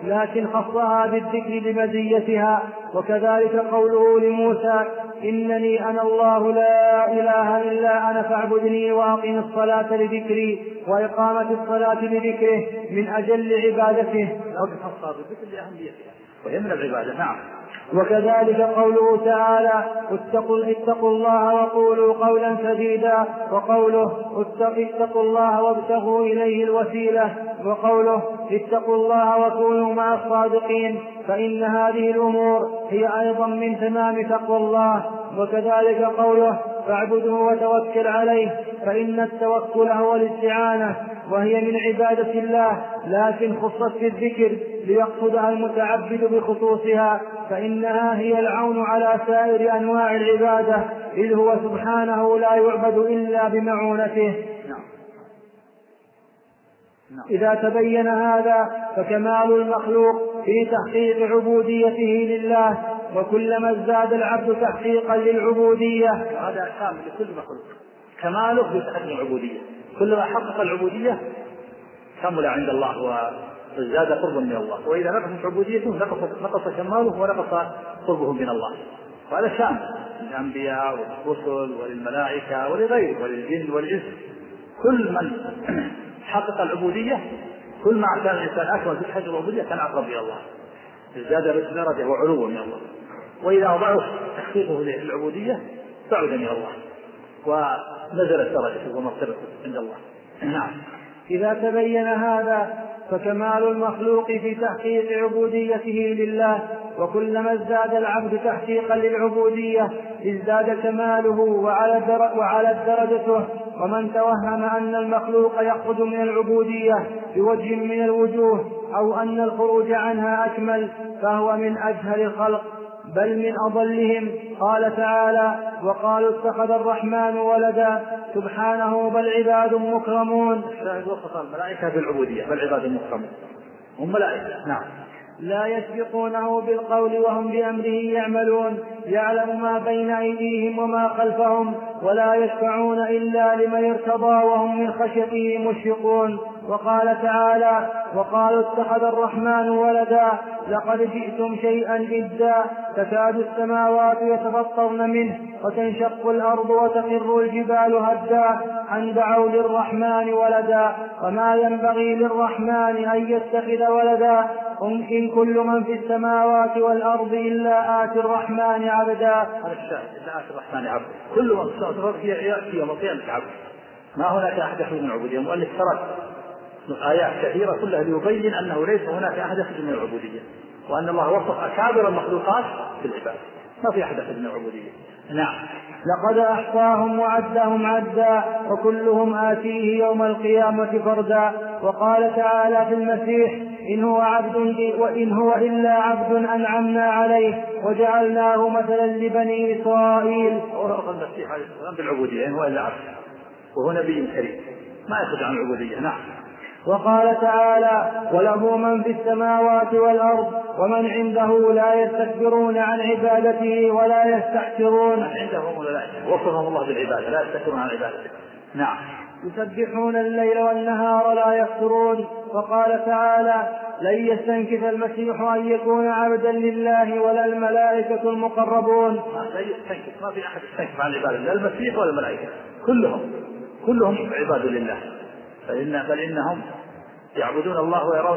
لكن خصها بالذكر لمزيتها. وكذلك قوله لموسى: إنني أنا الله لا إله إلا أنا فاعبدني وأقم الصلاة لذكري، وإقامة الصلاة لذكره من أجل عبادته. خصها بالذكر لأهميتها وهي من العبادة. نعم. وكذلك قوله تعالى: اتقوا الله وقولوا قولا سديدا، وقوله اتقوا الله وابتغوا إليه الوسيلة، وقوله اتقوا الله وكونوا مع الصادقين، فإن هذه الأمور هي أيضا من تمام تقوى الله. وكذلك قوله: فاعبده وتوكل عليه، فإن التوكل هو الاستعانة، وهي من عبادة الله، لكن خصت في الذكر ليقصدها المتعبد بخصوصها، فإنها هي العون على سائر أنواع العبادة، إذ هو سبحانه لا يعبد إلا بمعونته. إذا تبين هذا فكمال المخلوق في تحقيق عبوديته لله، وكلما ازداد العبد تحقيقا للعبودية. هذا كامل لكل مخلوق، كماله في تحقيق العبودية، كلما حقق العبودية كمل عند الله وازداد قربا من الله، وإذا نقصت عبوديته نقص كماله ونقص قربه من الله. وهذا شامل للأنبياء والرسل وللملائكة ولغيره وللجن والإنس، كل من حقق العبودية كل ما كان الإنسان أكمل في تحقيق العبودية كان أقرب إلى الله، ازداد درجة وعلو من الله. وإذا ضعف تحقيقه للعبودية بعد من الله ونزلت درجته ومرتبته عند الله. نعم. إذا تبين هذا فكمال المخلوق في تحقيق عبوديته لله، وكلما ازداد العبد تحقيقا للعبودية ازداد كماله وعلى درجته. ومن توهم أن المخلوق يخرج من العبودية بوجه من الوجوه، أو أن الخروج عنها أكمل، فهو من أجهل الخلق بل من أضلهم. قال تعالى: وقالوا اتخذ الرحمن ولدا، سبحانه بل عباد مكرمون. الشاهد وصف الملائكة بالعبودية بل عباد مكرمون، هم ملائكة. نعم. لا يسبقونه بالقول وهم بأمره يعملون، يعلم ما بين أيديهم وما خلفهم، ولا يشفعون إلا لمن ارتضى وهم من خشيته مشفقون. وقال تعالى: وقالوا اتخذ الرحمن ولدا، لقد جئتم شيئا إدا، تكاد السماوات يتفطرن منه وتنشق الأرض وتخر الجبال هدا أن دعوا للرحمن ولدا، وما ينبغي للرحمن أن يتخذ ولدا، إن كل من في السماوات والأرض إلا آتي الرحمن عبدا. هذا الشاهد، إلا آتي الرحمن عبدا، كل من في السماوات والأرض يأتي يوم القيامة عبدا، ما هناك أحد يخرج من العبودية. المؤلف ترك آيات كثيرة كلها ليبين أنه ليس هناك أحد يخرج من العبودية، وأن الله وصف أكابر المخلوقات في العباد، ما في أحد يخرج من العبودية. نعم. لقد أحصاهم وعدهم عدا، وكلهم آتيه يوم القيامة فردا. وقال تعالى في المسيح: إن هو عبد وإن هو إلا عبد أنعمنا عليه وجعلناه مثلا لبني إسرائيل. ورفض المسيح عليه السلام بالعبودية، إن هو إلا عبد وهو نبي كريم ما يخرج عن العبودية. نعم. وقال تعالى: وله من في السماوات والأرض ومن عنده لا يستكبرون عن عبادته ولا يستحسرون. عندهم الملائكة وصفهم الله بالعبادة لا يستكبرون عن عبادته. نعم. يسبحون الليل والنهار لا يفترون. وقال تعالى: لن يستنكف المسيح أن يكون عبدا لله ولا الملائكة المقربون. لا يستنكف، ما في أحد يستنكف عن العبادة، لا المسيح ولا الملائكة، كلهم عباد لله، بل إنهم يعبدون الله ويرون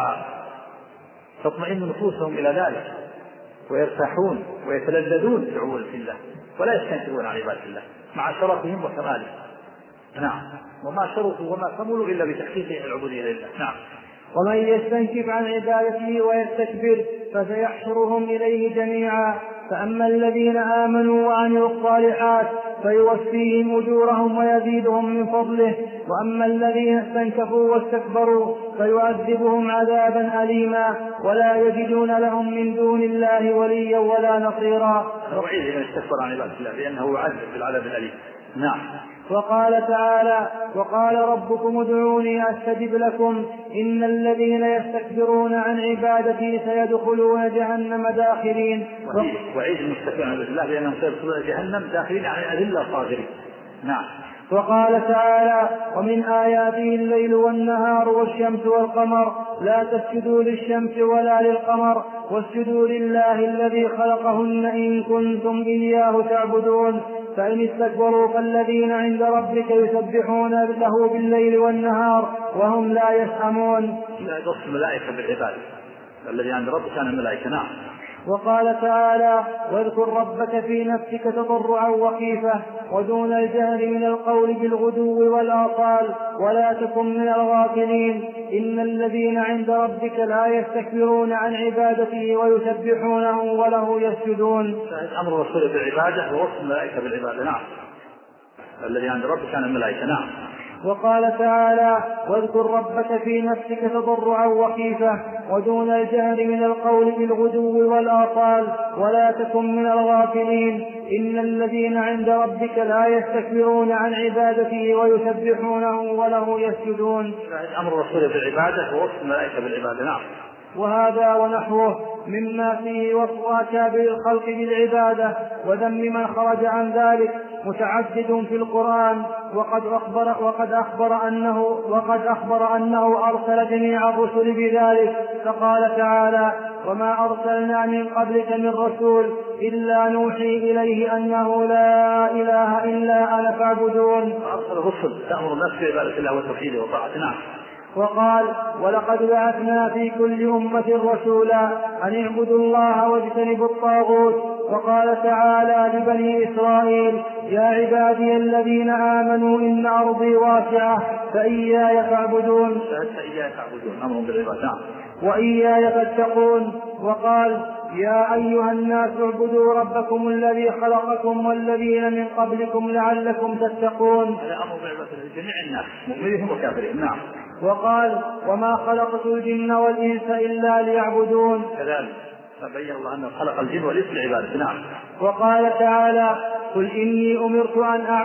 وتطمئن نفوسهم إلى ذلك ويرتاحون ويتلذذون بعبودية الله ولا يستنكفون عن عبادة الله مع شرفهم وكمالهم. نعم. وما شرفوا وما كملوا إلا بتحقيق العبودية لله. نعم. ومن يستنكف عن عبادته ويستكبر فسيحشرهم إليه جميعا. فأما الذين آمنوا وعملوا الصالحات فيوفيهم أجورهم ويزيدهم من فضله، وأما الذين استنكفوا واستكبروا فيعذبهم عذابا أليما ولا يجدون لهم من دون الله وليا ولا نصيرا. وعيد من استكبر عن عبادة الله لأنه يعذب بالعذاب الأليم. نعم. وقال تعالى: وقال ربكم ادعوني أستجب لكم إن الذين يستكبرون عن عبادتي سيدخلون جهنم داخرين. وعيد المستكبرين عن الله لأنهم سيدخلون جهنم داخرين عن أذلة الصاغرين. نعم. وقال تعالى: ومن آياته الليل والنهار والشمس والقمر لا تسجدوا للشمس ولا للقمر واسجدوا لله الذي خلقهن إن كنتم إياه تعبدون فإن استكبروا فالذين عند ربك يسبحون له بالليل والنهار وهم لا يسأمون. لا يخص الملائكة بالعبادة، الذي عند ربك كان الملائكة. نعم. وقال تعالى واذكر ربك في نفسك تضرعا وخيفة ودون الجهر من القول بالغدو والآصال ولا تكن من الغافلين إن الذين عند ربك لا يستكبرون عن عبادته ويسبحونه وله يسجدون. أمر الرسول بالعبادة ووصف الملائكة بالعبادة. نعم. الذي عند ربك كان الملائكة. نعم. وقال تعالى واذكر ربك في نفسك تضرعا وخيفة ودون الجهر من القول بالغدو والآصال ولا تكن من الغافلين إن الذين عند ربك لا يستكبرون عن عبادته ويسبحونه وله يسجدون. أمر الرسول بالعبادة ووصف الملائكة بالعبادة. نعم. وهذا ونحوه مما فيه وصف أكابر الخلق بالعبادة وذم من خرج عن ذلك متعدد في القرآن وقد أخبر أنه أرسل جميع الرسل بذلك فقال تعالى وما أرسلنا من قبلك من رسول إلا نوحي إليه أنه لا إله إلا أنا فاعبدون. أرسل الرسل تأمر الناس بعبادة الله وتوحيده وطاعته. نعم. وقال ولقد بعثنا في كل أمة رسولا أن اعبدوا الله واجتنبوا الطاغوت. وقال تعالى لبني إسرائيل يا عبادي الذين آمنوا إن أرضي واسعة فإياي فاعبدون. أمر بالعبادة. وإياي فاتقون. وقال يا أيها الناس اعبدوا ربكم الذي خلقكم والذين من قبلكم لعلكم تتقون. هذا أمر بالعبادة لجميع الناس مؤمنين وكافرين. نعم. وقال وما خلقت الجن والإنس إلا ليعبدون. كذلك فبين الله أنه خلق الجن والإنس لعبادته. نعم. وقال تعالى قل إني أمرت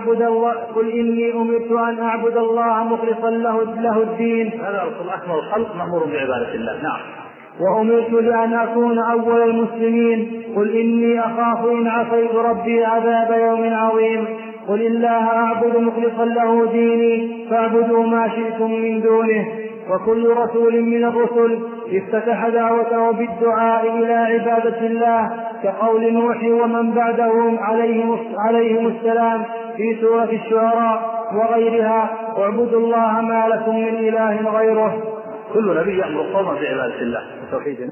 أن أعبد الله مخلصا له الدين. هذا رسول أكمل الخلق مأمور بعبادة الله. نعم. وأمرت لأن أكون أول المسلمين قل إني أخاف إن عصيت ربي عذاب يوم عظيم. قل الله أعبد مخلصا له ديني فاعبدوا ما شئتم من دونه. وكل رسول من الرسل افتتح دعوته بالدعاء إلى عبادة الله كقول نوح ومن بعدهم عليهم السلام في سورة الشعراء وغيرها اعبدوا الله ما لكم من إله غيره. كل نبي يأمر قومه بعبادة الله وتوحيده.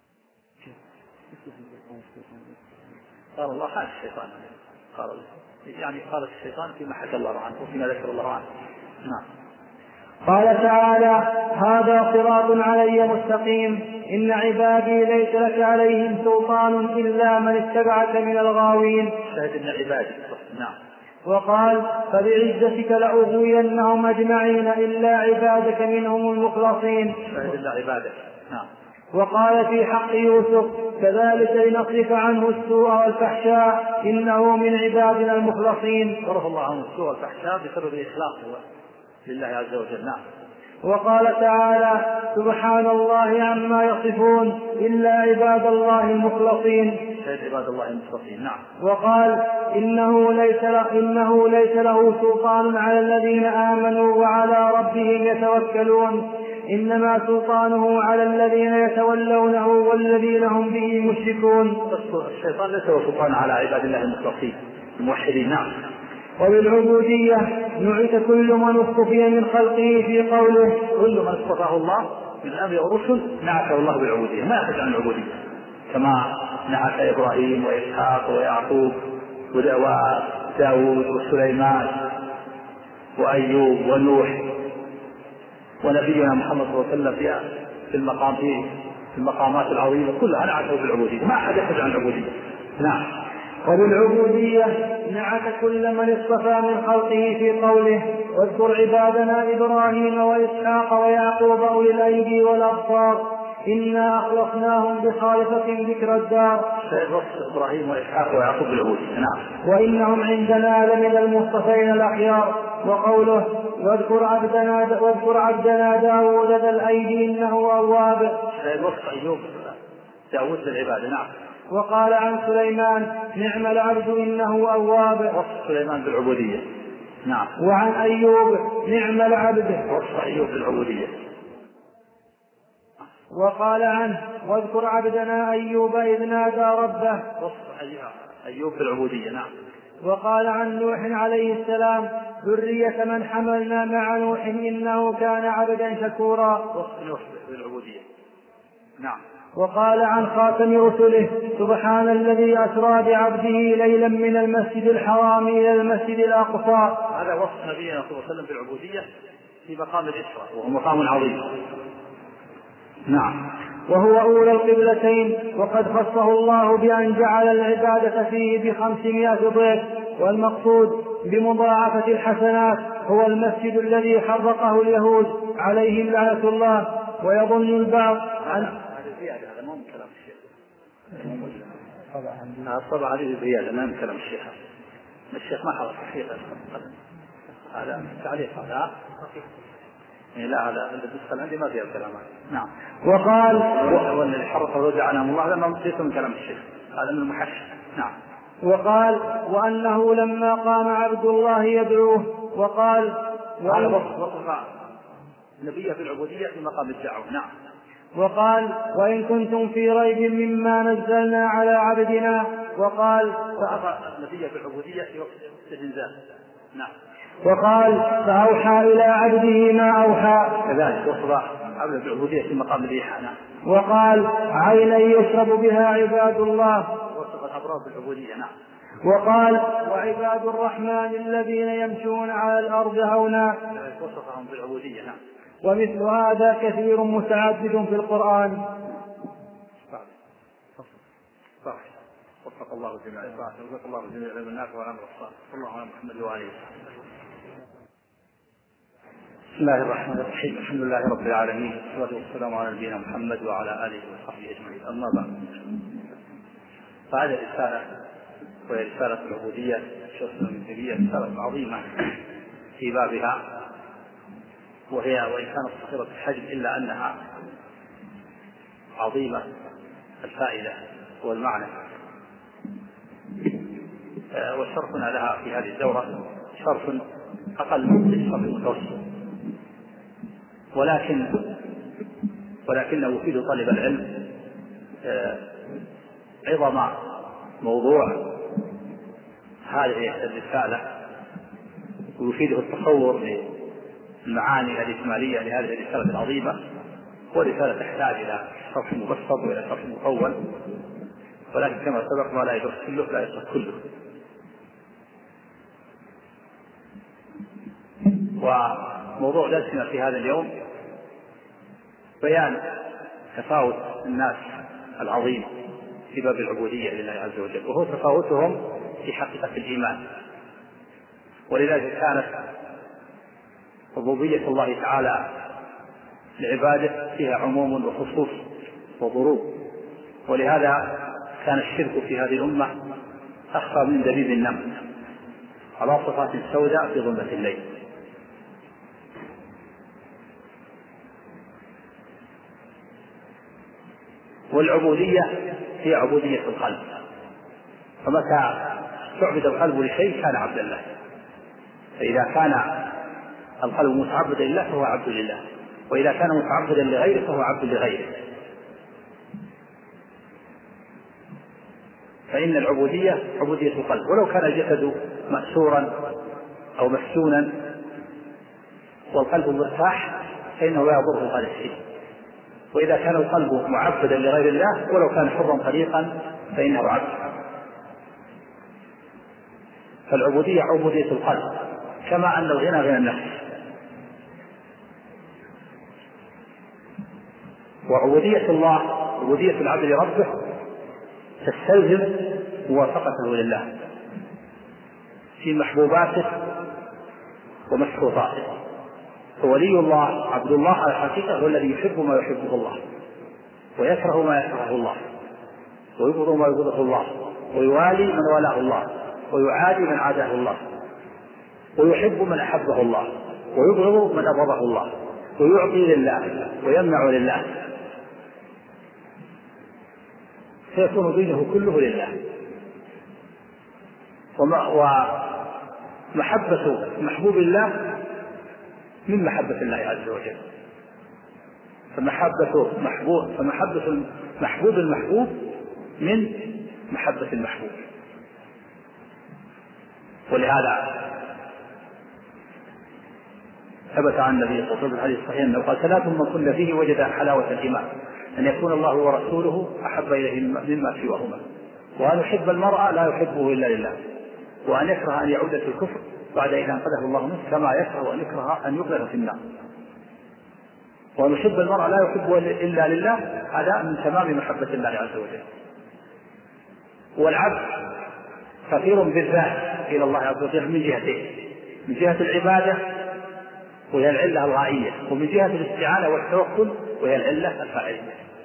قال الله حاش الشيطان قال الشيطان فيما حكى الله عنه وفيما ذكر الله عنه. نعم. قال تعالى هذا صراط علي مستقيم إن عبادي ليس لك عليهم سلطان إلا من اتبعك من الغاوين. شاهد إن عبادي. نعم. وقال فبعزتك لأغوينهم أجمعين إلا عبادك منهم المخلصين. شاهد إن عبادك. نعم. وقال في حق يوسف كذلك لنصرف عنه السوء والفحشاء إنه من عبادنا المخلصين. صرف الله عنه السوء والفحشاء بسبب إخلاصه لله عز وجل. نعم. وقال تعالى سبحان الله عما يصفون إلا عباد الله المخلصين. عباد الله المخلصين. نعم. وقال إنه ليس له سلطان على الذين آمنوا وعلى ربهم يتوكلون إنما سلطانه على الذين يتولونه والذين هم به مشركون. الشيطان ليس له سلطان على عباد الله المخلصين الموحدين. نعم. وبالعبودية نعت كل من اصطفي من خلقه في قوله كل من اصطفاه الله من الأنبياء والرسل نعته الله بالعبودية ما يخرج عن العبودية كما نعت إبراهيم وإسحاق ويعقوب وداود وسليمان وأيوب ونوح ونبينا محمد صلى الله عليه وسلم في المقامات العظيمة كلها نعته بالعبودية ما أحد يخرج عن العبودية. نعم. وبالعبودية نعت كل من اصطفى من خلقه في قوله واذكر عبادنا إبراهيم وإسحاق ويعقوب أولي الأيدي والأبصار إنا أخلصناهم بخالصة ذكر الدار. إبراهيم وإسحاق ويعقوب بالعبودية. نعم. وإنهم عندنا لمن المصطفين الأخيار. وقوله واذكر عبدنا داود ذا الأيدي إنه أواب. أيوب داود بالعبادة. نعم. وقال عن سليمان نعم العبد إنه أواب. وصف سليمان بالعبودية. نعم. وعن أيوب نعم العبد. وصف أيوب بالعبودية. وقال عنه: واذكر عبدنا أيوب إذ نادى ربه. أيوب في العبودية. نعم. وقال عن نوح عليه السلام: ذرية من حملنا مع نوح إنه كان عبدا شكورا. وصف نوح في العبودية. نعم. وقال عن خاتم رسله: سبحان الذي أسرى بعبده ليلا من المسجد الحرام إلى المسجد الأقصى. هذا وصف نبينا صلى الله عليه وسلم في العبودية في مقام الإسراء، وهو مقام عظيم. نعم. وهو أولى القبلتين، وقد خصه الله بأن جعل العبادة فيه ب500 ضعف، والمقصود بمضاعفة الحسنات هو المسجد الذي حرقه اليهود عليهم لعنة الله. ويظن البعض أن هذا مو من كلام الشيخ. طبعا هذه زيادة ما من كلام الشيخ. الشيخ ما حرق حقيقة. هذا تعليق. لا هذا بالنسبة عندي ما فيها الكلام. نعم. وقال والذي حرقه ورجع عنهم الله هذا ما ليس من كلام الشيخ، هذا من المحش. نعم. وقال: وأنه لما قام عبد الله يدعوه وقال: هذا وصف نبيه في العبودية في مقام الدعوة. نعم. وقال: وإن كنتم في ريب مما نزلنا على عبدنا. وقال: نبيه في العبودية في وقت الإنزال. نعم. وقال: فأوحى إلى عبده ما أوحى. كذلك وصف عبد العبودية في مقام الإيحاء. نعم. وقال: عينا يشرب بها عباد الله. وصف الأبرار بالعبودية. نعم. وقال: وعباد الرحمن الذين يمشون على الأرض هونا. وصفهم بالعبودية. نعم. ومثل هذا كثير متعدد في القرآن. صح. وفق الله جميعا. وفق الله جميعا علم الناس والأمر الصالح. صلى الله على محمد وآله. بسم الله الرحمن الرحيم. الحمد لله رب العالمين، والصلاة والسلام على نبينا محمد وعلى آله وصحبه أجمعين. أما بعد، فهذه الرسالة وهي رسالة العبودية شيخ ابن تيمية رسالة عظيمة في بابها، وإن كانت صغيرة الحجم إلا أنها عظيمة الفائدة والمعنى. وشرفنا لها في هذه الدورة شرف أقل من الشرف المتوسط، ولكنه يفيد طالب العلم عظم موضوع هذه الرسالة، ويفيده التصور للمعاني الإجمالية لهذه الرسالة العظيمة. ورسالة تحتاج إلى شرح مبسط وإلى شرح مطول، ولكن كما سبق ما لا يدرك كله لا يدرك كله. وموضوع درسنا في هذا اليوم بيان تفاوت الناس العظيم في باب العبودية لله عز وجل، وهو تفاوتهم في حقيقة الإيمان. ولذلك كانت ربوبية الله تعالى لعباده فيها عموم وخصوص وضروب، ولهذا كان الشرك في هذه الأمة أخفى من دبيب النمل على صفات سوداء في ظلمة الليل. والعبودية هي عبودية القلب، فمتى تعبد القلب لشيء كان عبدا له، فإذا كان القلب متعبدا لله فهو عبد لله، وإذا كان متعبدا لغيره فهو عبد لغيره. فإن العبودية عبودية القلب، ولو كان الجسد مأسورا أو مسجونا والقلب مرتاح فإنه لا يضره هذا الشيء. وإذا كان القلب معبدا لغير الله ولو كان حرا طريقا فإنه عبد. فالعبودية عبودية القلب، كما أن الغنى غنى النفس. وعبودية الله عبودية العبد لربه تستلزم موافقته لله في محبوباته ومسخوطاته. فولي الله عبد الله على الحقيقة هو الذي يحب ما يحبه الله، ويكره ما يكرهه الله، ويبغض ما يبغضه الله، ويوالي من والاه الله، ويعادي من عاداه الله، ويحب من أحبه الله، ويبغض من أبغضه الله، ويعطي لله ويمنع لله، فيكون دينه كله لله. ومحبة محبوب الله من محبة الله عز وجل، فمحبة محبوب المحبوب من محبة المحبوب. ولهذا ثبت عن النبي صلى الله عليه وسلم في الحديث الصحيح أنه قال: 3 من كن فيه وجد حلاوة الإيمان، أن يكون الله ورسوله أحب إليه مما سواهما، وأن يحب المرء لا يحبه إلا لله، وأن يكره أن يعود في الكفر بعد إذا أنقذه الله منه، كما يكره أن يكره أن يقذف في النار. وأن يحب المرء لا يحبه إلا لله، هذا من تمام محبة الله عز وجل. والعبد فقير بالذات إلى الله عز وجل من جهتين: من جهة العبادة وهي العلة الغائية، ومن جهة الاستعانة والتوكل وهي العلة الفاعلية.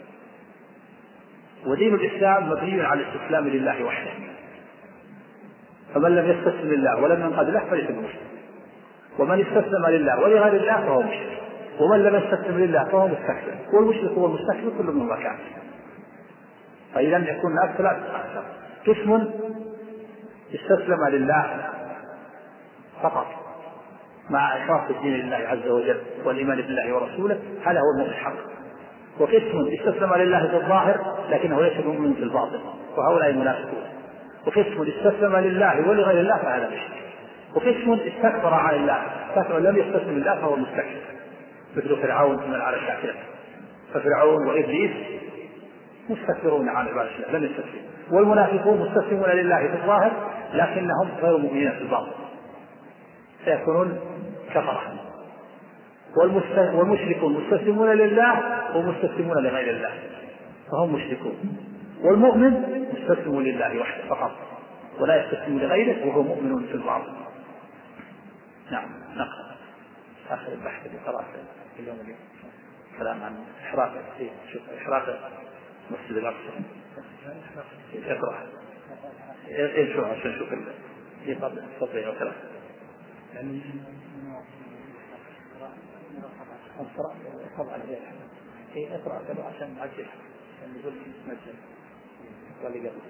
ودين الإسلام مبني على الاستسلام لله وحده، فمن لم يستسلم لله ولم ينقاد له فليس بمشرك، ومن استسلم لله ولغير الله فهو مشرك، ومن لم يستسلم لله فهو مستكبر، والمشرك والمستكبر كل منهما كافر. فإذا يكون ثلاث أقسام: قسم استسلم لله فقط مع إخلاص الدين لله عز وجل والإيمان بالله ورسوله، هذا هو المؤمن الحق. وقسم استسلم لله في الظاهر لكنه ليس مؤمن في الباطن، وهؤلاء المنافقون. وقسم استسلم لله ولغير الله فهذا مشرك. وقسم استكبر عن الله، لم يستسلم لله فهو مستكبر، مثل فرعون من على الشاكرة. ففرعون وإبليس مستكبرون عن عبادة الله، لم يستسلموا. والمنافقون مستسلمون لله في الظاهر لكنهم غير مؤمنين في الباطن، سيكونون كفرة. والمشركون مستسلمون لله ومستسلمون لغير الله فهم مشركون. والمؤمن مستسلم لله وحده فقط ولا يستسلم لغيره وهو مؤمن في الباطن. نعم. نقرأ آخر البحث اللي قرأته اليوم كلام عن إحراق مسجد الأقصى. اقرأ شو عشان نشوف اللي قبل الصبي وكلام. يعني طبعا اقرأ كذا عشان نعجل يعني يقول نجل قال لي.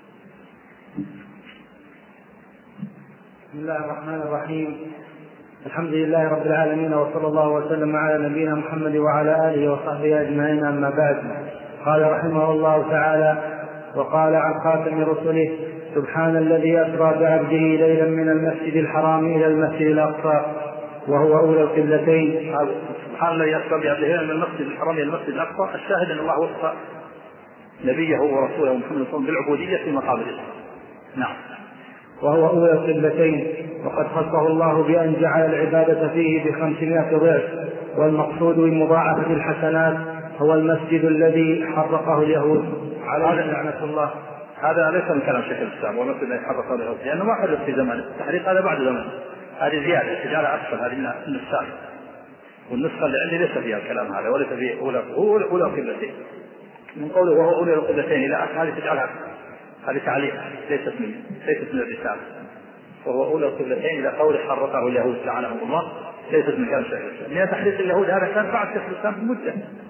بسم الله الرحمن الرحيم. الحمد لله رب العالمين، وصلى الله وسلم على نبينا محمد وعلى آله وصحبه أجمعين. أما بعد، قال رحمه الله تعالى: وقال عن خاتم رسله: سبحان الذي أسرى بعبده ليلا من المسجد الحرام إلى المسجد الأقصى وهو أولى القبلتين. سبحان الذي أسرى بعبده من المسجد الحرام إلى المسجد الأقصى. الشاهد أن الله وصف نبيه ورسوله محمد صلى الله عليه وسلم بالعبودية في مقام الإسلام. نعم. وهو أولى القبلتين، وقد خصه الله بأن جعل العبادة فيه ب500 ضعف، والمقصود بمضاعفة الحسنات هو المسجد الذي حرقه اليهود عليه لعنة الله. هذا ليس من كلام شيخ الإسلام، والمسجد الذي حرقه اليهود لأنه ما حدث في زمانه، التحريق هذا بعد زمانه، هذه زيادة تجعلها أكثر، هذه النسخة. والنسخة اللي عندي ليس فيها الكلام هذا، وليس فيه أولى القبلتين. من قوله وهو أولى القبلتين إلى آخر هذه تجعلها، هذه تعليق ليست من الرسالة. وهو أولى القبلتين إلى قول حرقه اليهود لعنهم الله ليست من كلام شيخ الإسلام، لأن تحريق اليهود هذا كان بعد شيخ الإسلام بمدة.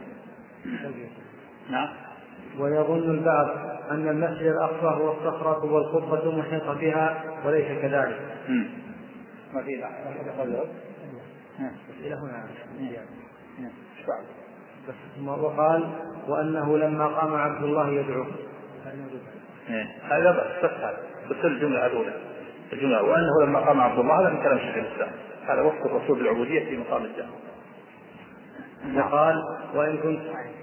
نعم. ويظن البعض أن المسجد الأقصى هو الصخرة والقبة المحيطة بها، وليس كذلك. ما في إلى هنا. وقال: وأنه لما قام عبد الله يدعو. هذا بس الجملة الأولى، الجملة وأنه لما قام عبد الله هذا من كلام شيخ الإسلام، هذا وصف الرسول بالعبودية في مقام الجنة. وقال: وإن كنت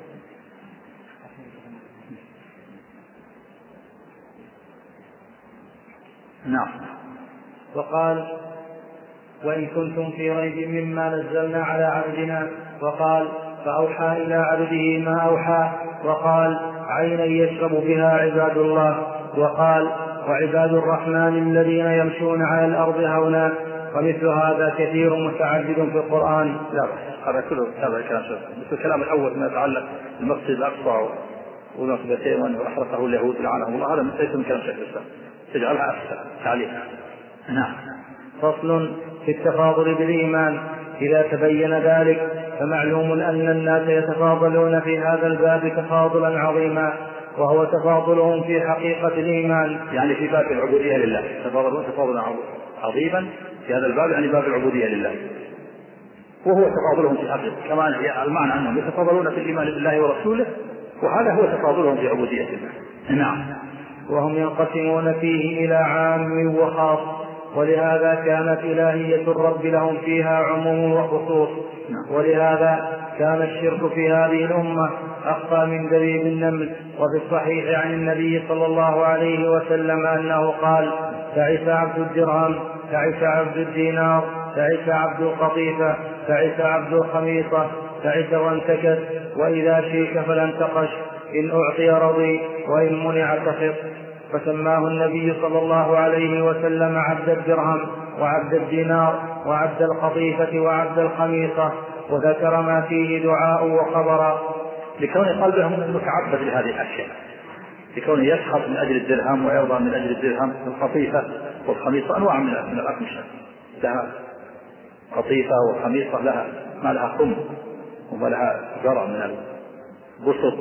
نعم. وقال: وإن كنتم في ريب مما نزلنا على عبدنا. وقال: فأوحى إلى عبده ما أوحى. وقال: عينا يشرب بها عباد الله. وقال: وعباد الرحمن الذين يمشون على الأرض هونا. ومثل هذا كثير متعدد في القرآن. لا هذا كله هذا كلام شيخ. مثل الكلام الأول ما يتعلق بالمسجد الأقصى ونصبتين وأنه أحرقه اليهود لعنهم الله، هذا ليس من كلام شيخ الإسلام، تجعلها أكثر تعليق. نعم. فصل في التفاضل بالإيمان. إذا تبين ذلك فمعلوم أن الناس يتفاضلون في هذا الباب تفاضلا عظيما، وهو تفاضلهم في حقيقة الإيمان، يعني في باب العبودية لله تفاضلون تفاضلا عظيما في هذا الباب، يعني باب العبودية لله. وهو تفاضلهم في حقه، كما المعنى أنهم يتفاضلون في الإيمان بالله ورسوله، وهذا هو تفاضلهم في عبودية الله. نعم. وهم ينقسمون فيه إلى عام وخاص، ولهذا كانت إلهية الرب لهم فيها عموم وخصوص. ولهذا كان الشرك في هذه الأمة أخفى من دبيب النمل. وفي الصحيح عن النبي صلى الله عليه وسلم أنه قال: تعس عبد الدرهم، تعس عبد الدينار، تعس عبد القطيفة، تعس عبد الخميصة، تعس وانتكس، وإذا شيك فلا انتقش، إن أعطي رضي وإن منع سخط. فسماه النبي صلى الله عليه وسلم عبد الدرهم وعبد الدينار وعبد القطيفة وعبد الخميصة، وذكر ما فيه دعاء وخبرا، لكون قلبهم متعبد لهذه الأشياء، لكونه يسخط من أجل الدرهم ويرضى من أجل الدرهم. القطيفة والخميصة أنواع من الأقمشة، لها قطيفة وخميصة لها ما لها خم وما لها زرع من البسط،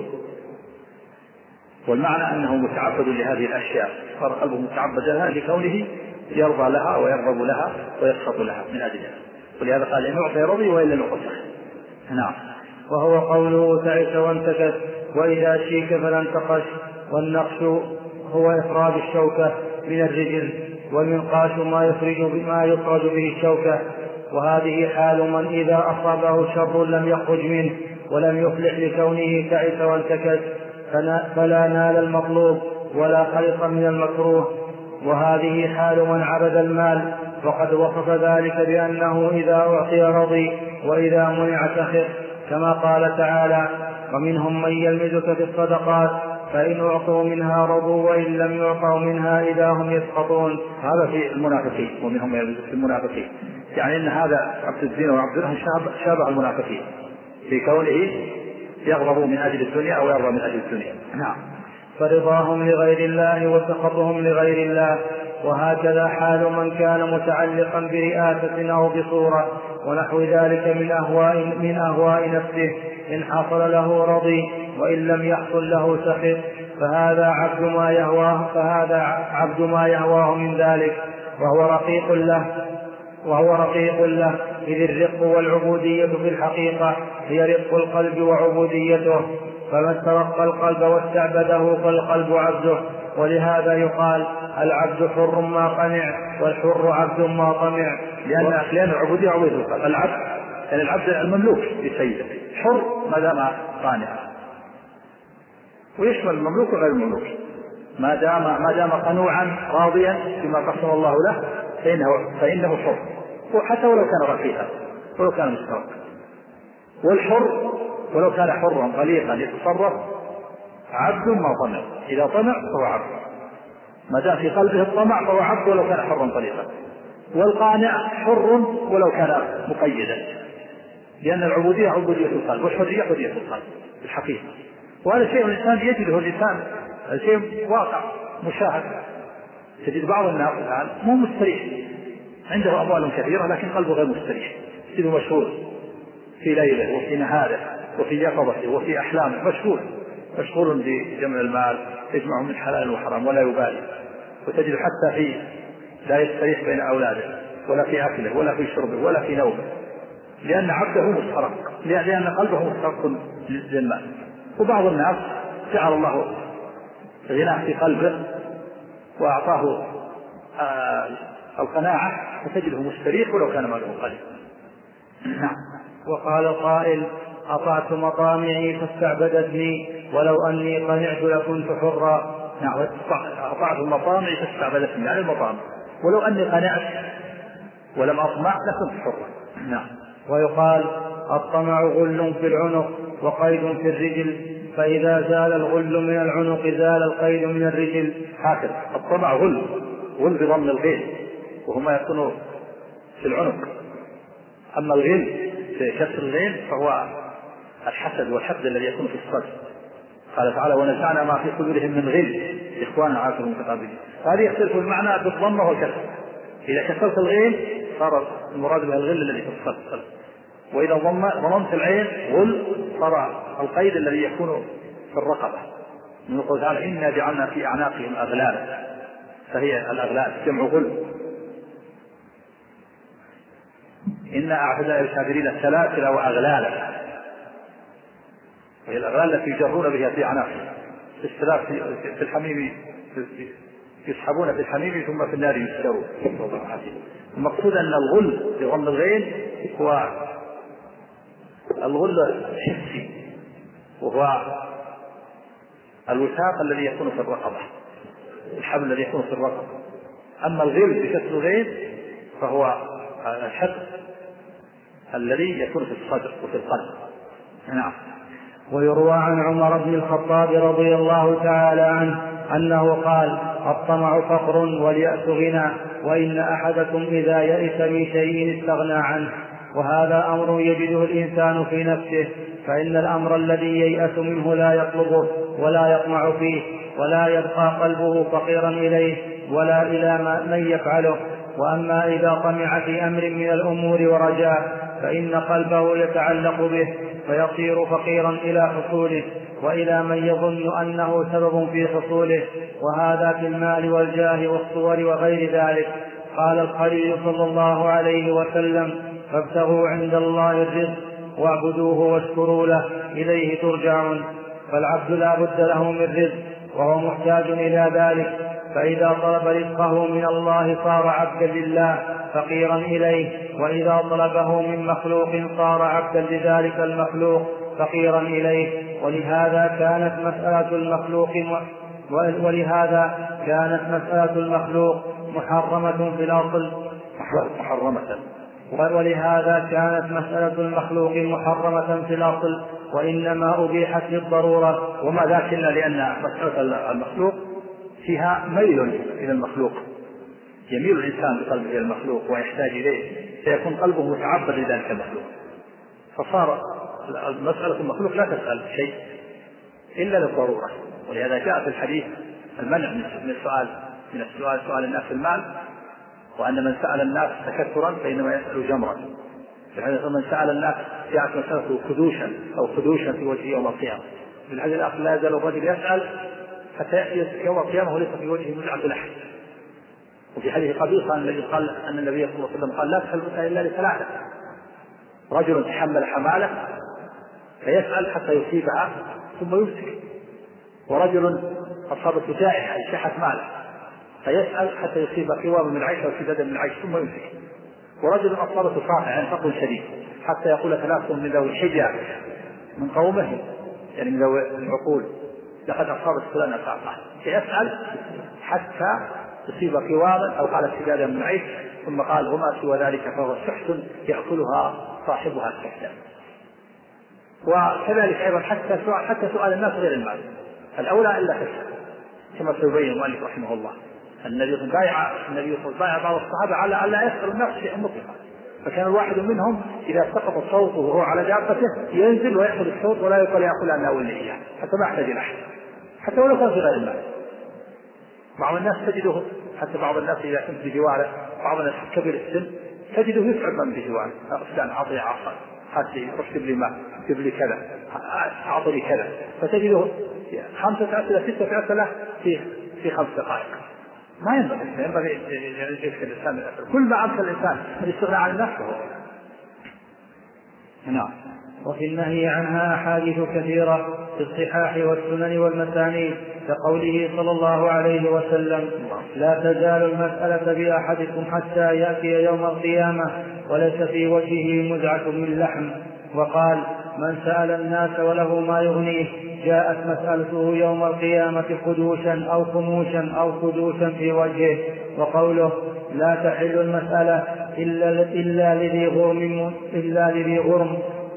والمعنى أنه متعبد لهذه الأشياء، صار قلبه متعبد لها لكونه يرضى لها ويرغب لها ويسخط لها من أجلها، ولهذا قال: إن أعطي رضي وإلا نقص. نعم. وهو قوله تعس وانتكس، وإذا شيك فلا انتقش. والنقش هو إخراج الشوكة من الرجل، والمنقاش ما يخرج به الشوكة. وهذه حال من إذا أصابه شر لم يخرج منه ولم يفلح لكونه تعس وانتكس، فلا نال المطلوب ولا خلق من المكروه. وهذه حال من عبد المال، وقد وصف ذلك بأنه إذا أعطي رضي وإذا منع سخط، كما قال تعالى: ومنهم من يلمزك في الصدقات فإن أعطوا منها رضوا وإن لم يعطوا منها إذا هم يسخطون. هذا في المنافقين، ومنهم يلمزك في المنافقين، يعني أن هذا عبد الدين وعبد الدرهم شابه المنافقين في كونه يغضب من أجل الدنيا أو يرضى من أجل الدنيا. نعم. فرضاهم لغير الله وسخطهم لغير الله. وهكذا حال من كان متعلقا برئاسة أو بصورة ونحو ذلك من أهواء نفسه، إن حصل له رضي وإن لم يحصل له سخط، فهذا عبد ما يهواه من ذلك، وهو رقيق له، إذ الرق والعبودية في الحقيقة هي رق القلب وعبوديته، فمن استرق القلب واستعبده فالقلب عبده. ولهذا يقال: العبد حر ما قنع، والحر عبد ما طمع، لأن العبودية عبودية القلب. العبد المملوك لسيده، حر ما دام قانع، ويشمل المملوك وغير المملوك، ما دام قنوعا راضيا بما قسم الله له فإنه حر، حتى ولو كان رقيقا ولو كان مسترق. والحر ولو كان حرا غليظا يتصرف عبد ما طمع، إذا طمع فهو عبد، ما دام في قلبه الطمع فهو عبد ولو كان حرا طليقا. والقانع حر ولو كان مقيدا، لأن العبودية عبودية القلب والحرية حرية القلب الحقيقة. وهذا شيء الإنسان يجده، الإنسان شيء واقع مشاهد. تجد بعض الناس الآن مو مستريح، عنده أموال كثيرة لكن قلبه غير مستريح، يصير مشغول في ليله وفي نهاره وفي يقظته وفي أحلامه، مشغول بجمع المال، يجمع من حلال وحرام ولا يبالي. وتجد حتى لا يستريح بين أولاده ولا في أكله ولا في شربه ولا في نومه، لأن عبده مسترق، لأن قلبه مسترق للمال. وبعض الناس جعل الله غناه في قلبه وأعطاه القناعة، فتجده مستريح ولو كان ماله قليل. نعم. وقال القائل: أطعت مطامعي فاستعبدتني، ولو أني قنعت لكنت حرا. نعم. أطعت مطامعي فاستعبدتني، يعني المطامع، ولو أني قنعت ولم أطمع لكنت حرا. نعم. ويقال: الطمع غل في العنق وقيد في الرجل، فإذا زال الغل من العنق زال القيد من الرجل. هكذا الطمع غل بضم الغين، وهما يكونوا في العنق. أما الغل في كسر الغين فهو الحسد والحقد الذي يكون في الصدر. قال تعالى: ونزعنا ما في صدورهم من غل إخوانا على سرور متقابلين. هذه يختلف المعنى بالضمة والكسر. إذا كسرت الغين صار المراد بها الغل الذي في الصدر، وإذا ضممت العين غل صار القيد الذي يكون في الرقبة. من قول تعالى: إنا جعلنا في أعناقهم أغلالا، فهي الأغلال جمع غل. إن أعتدنا للكافرين سلاسل وأغلالا، وهي الأغلال التي يجرون بها في أعناقهم، في الحميم يسحبون في الحميم ثم في النار يسجرون. المقصود أن الغل بضم الغين هو الغل الحسي، وهو الوثاق الذي يكون في الرقبة، الحبل الذي يكون في الرقبة. أما الغل بكسر الغين فهو الحقد الذي يكون في الصدر وفي القلب. نعم. ويروى عن عمر بن الخطاب رضي الله تعالى عنه أنه قال: الطمع فقر واليأس غنى، وإن أحدكم إذا يئس من شيء استغنى عنه. وهذا أمر يجده الإنسان في نفسه، فإن الأمر الذي ييأس منه لا يطلبه ولا يطمع فيه، ولا يبقى قلبه فقيرا إليه ولا إلى من يفعله. وأما إذا طمع في أمر من الأمور ورجاه فإن قلبه يتعلق به فيصير فقيرا إلى حصوله وإلى من يظن أنه سبب في حصوله، وهذا في المال والجاه والصور وغير ذلك. قال الخليل صلى الله عليه وسلم: فابتغوا عند الله الرزق واعبدوه واشكروا له إليه ترجعون. فالعبد لا بد له من رزق وهو محتاج إلى ذلك، فإذا طلب رزقه من الله صار عبدا لله فقيرا إليه، وإذا طلبه من مخلوق صار عبدا لذلك المخلوق فقيرا إليه. ولهذا كانت مسألة المخلوق محرمة في الأصل، وإنما أبيحت للضرورة. وما ذاك إلا لأن مسألة المخلوق فيها ميل إلى المخلوق، يميل الإنسان بقلبه إلى المخلوق ويحتاج إليه، فيكون قلبه متعبد لذلك المخلوق، فصار مسألة المخلوق لا تسأل شيء إلا للضرورة. ولهذا جاء في الحديث المنع من سؤال الناس المال، وأن من سأل الناس تكثرا فإنما يسأل جمرا. من سأل الناس جاءت مسألة خدوشا في وجهه يوم القيامة. في الحديث الآخر: لا يزال الرجل يسأل حتى يأتي يوم القيامة وليس في وجهه مزعة لحم. وفي حديث قبيصة أن النبي صلى الله عليه وسلم قال: لا تسأل إلا لثلاثة: رجل تحمل حمالة فيسأل حتى يصيبها ثم يمسك، ورجل أصابته جائحة شحت ماله فيسأل حتى يصيب قوام من العيش أو شدادا من العيش ثم يمسك، ورجل أصابته صاحع فقر شديد حتى يقول ثلاثة من ذوي الحجة من قومه، يعني من ذوي العقول: لقد أصابت فلان صاحع، فيسأل حتى تصيب قواما أو قال شدادا من العيش، ثم قال: وما سوى ذلك فهو سحت يأكلها صاحبها سحتا. وكذلك أيضا حتى سؤال الناس غير المال الأولى إلا كسر، كما سيبين المؤلف رحمه الله. النبي صلى الله عليه وسلم بايع بعض الصحابة على ألا يسأل الناس شيئا مطلقا، فكان الواحد منهم إذا سقط صوته وهو على دابته ينزل ويأخذ الصوت ولا يقول يأخذ أن أول إياه حتى ما يحتاج أحد، حتى ولو كان في غير المال. بعض الناس تجده، حتى بعض الناس إذا كنت بجواره، بعض الناس كبير السن تجده يسعد من بجواره: أستاذ أعطي عصا، هاتي رشد لي ماء، جيب لي كذا، أعطي لي كذا، فتجده 5 أسئلة 6 أسئلة في 5 دقائق. ما ينبغي يشكل الإنسان من الأسئلة. كل ما أمكن الإنسان أن يستغنى عن الناس فهو. نعم. وفي النهي عنها أحاديث كثيرة في الصحاح والسنن والمسانيد، كقوله صلى الله عليه وسلم: لا تزال المسألة بأحدكم حتى يأتي يوم القيامة وليس في وجهه مزعة من لحم. وقال: من سأل الناس وله ما يغنيه جاءت مسألته يوم القيامة خدوشا أو خموشا أو خدوشا في وجهه. وقوله: لا تحل المسألة إلا لذي غرم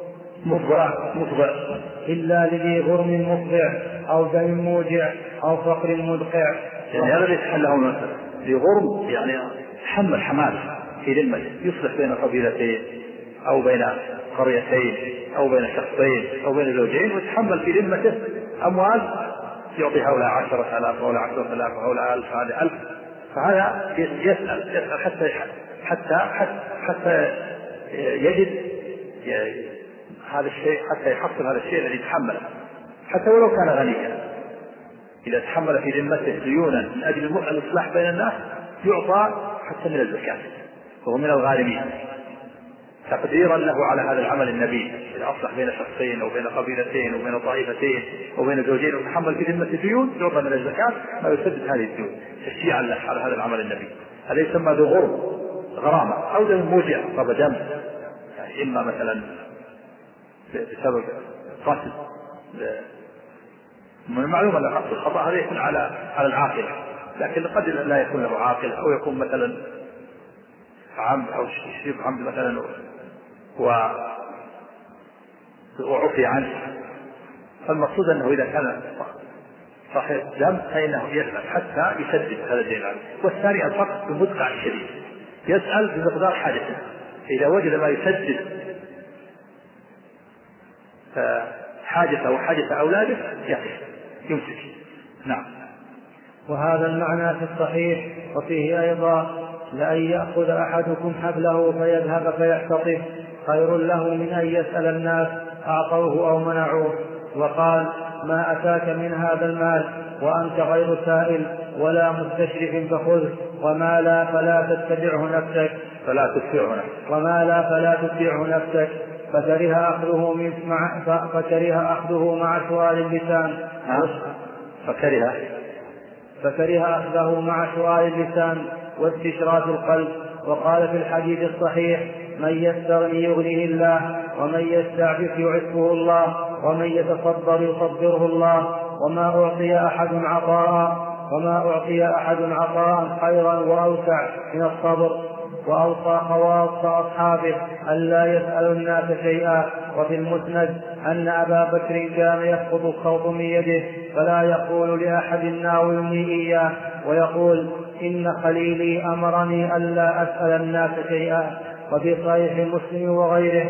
مفضع أو دم موجع أو فقر مدقع. يعني هذا ليس حله مثلا لغرم، يعني حمل حمال في ذمة يصلح بين قبيلتين أو بين قريتين أو بين شخصين أو بين زوجين، ويتحمل في ذمته أموال يعطي هؤلاء 10,000 وهؤلاء 10,000 وهؤلاء 1000 هذا 1000. فهذا يسأل حتى يجد هذا الشيء، حتى يحصل هذا الشيء الذي يتحمله، حتى ولو كان غنيا. إذا تحمل في ذمته ديونا من أجل الإصلاح بين الناس يعطى حتى من الزكاة، وهو من الغارمين. تقديرا له على هذا العمل النبيل. إذا أصلح بين شخصين أو بين قبيلتين أو بين طائفتين أو بين زوجين وتحمل في ذمة ديون يعطى من الزكاة ما يسدد هذه الديون تشجيعا له على هذا العمل النبيل. هذا يسمى ذو غرامة أو ذو موجع طب دم، يعني إما مثلا بسبب قتل. من المعلومة أن قتل الخطأ هذا يكون على العاقل، لكن قد لا يكون له عاقل أو يكون مثلا عمد أو شيء عمد مثلا وعفي عنه. فالمقصود أنه إذا كان صحيح دم فإنه يسأل حتى يسدد هذا الدين عنه. والثاني الفقر بمدقع شديد يسأل بمقدار حاجته، إذا وجد ما يسدد حاجته وحاجة أولاده يمسك. نعم. وهذا المعنى في الصحيح. وفيه أيضا لأن يأخذ أحدكم حبله فيذهب فيحتطب خير له من أن يسأل الناس أعطوه أو منعوه. وقال ما أتاك من هذا المال وأنت غير سائل ولا مستشرف فخذ، وما لا فلا تتبعه نفسك نفسك. فكره أخذه مع سؤال اللسان فكره أخذه مع سؤال اللسان واستشراف القلب. وقال في الحديث الصحيح من يستغني يغنيه الله، ومن يستعفف يعفه الله، ومن يتصبر يصبره الله. وما أعطي أحد عطاء خيرا وأوسع من الصبر. وأوصى خواص أصحابه ألا يسأل الناس شيئا. وفي المسند أن أبا بكر كان يسقط الصوت من يده فلا يقول لأحد ناولني إياه، ويقول إن خليلي أمرني ألا أسأل الناس شيئا. وفي صحيح مسلم وغيره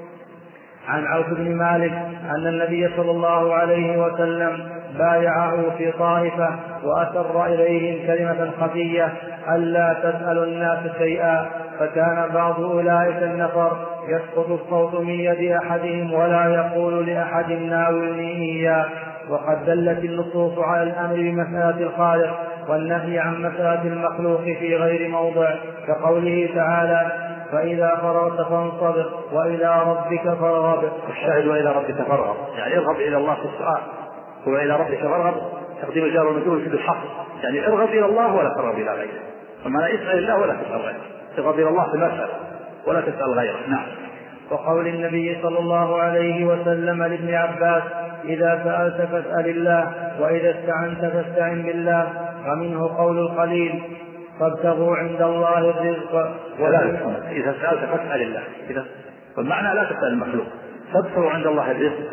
عن عوف بن مالك أن النبي صلى الله عليه وسلم بايعه في طائفة وأسر إليهم كلمة خفية ألا تسأل الناس شيئا، فكان بعض أولئك النفر يسقط الصوت من يد أحدهم ولا يقول لأحد ناولني إياه. وقد دلت النصوص على الأمر بمسألة الخالق والنهي عن مسألة المخلوق في غير موضع، كقوله تعالى فإذا فرغت فانصب وإلى ربك فارغب. الشاهد وإلى ربك فارغب، يعني ارغب إلى الله في السؤال، وإلى ربك فارغب تقديم الجار والمجرور في الحق، يعني ارغب إلى الله ولا ترغب إلى غيره. فما لا اسأل الله ولا تسأل غيره، ترغب إلى الله في المسألة ولا تسأل غيره. نعم. وقول النبي صلى الله عليه وسلم لابن عباس إذا سألت فاسأل الله وإذا استعنت فاستعن بالله. ومنه قول الخليل فابتغوا عند الله الرزق. إذا سألت فاسأل الله، والمعنى لا تسأل المخلوق. فابتغوا عند الله الرزق،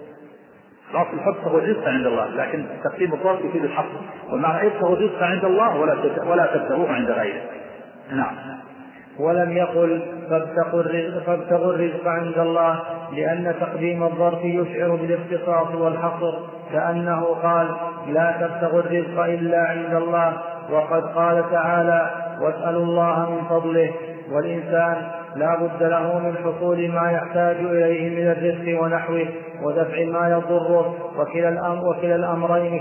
الأصل فابتغوا الرزق عند الله، لكن تقديم الضرب يفيد الحق، والمعنى ابتغوا الرزق عند الله ولا تبتغوه عند غيره. نعم. ولم يقل فابتغوا الرزق عند الله، لأن تقديم الظرف يشعر بالاختصاص والحصر، كأنه قال لا تبتغوا الرزق إلا عند الله. وقد قال تعالى واسألوا الله من فضله. والإنسان لا بد له من حصول ما يحتاج إليه من الرزق ونحوه ودفع ما يضره، وكلا الأمرين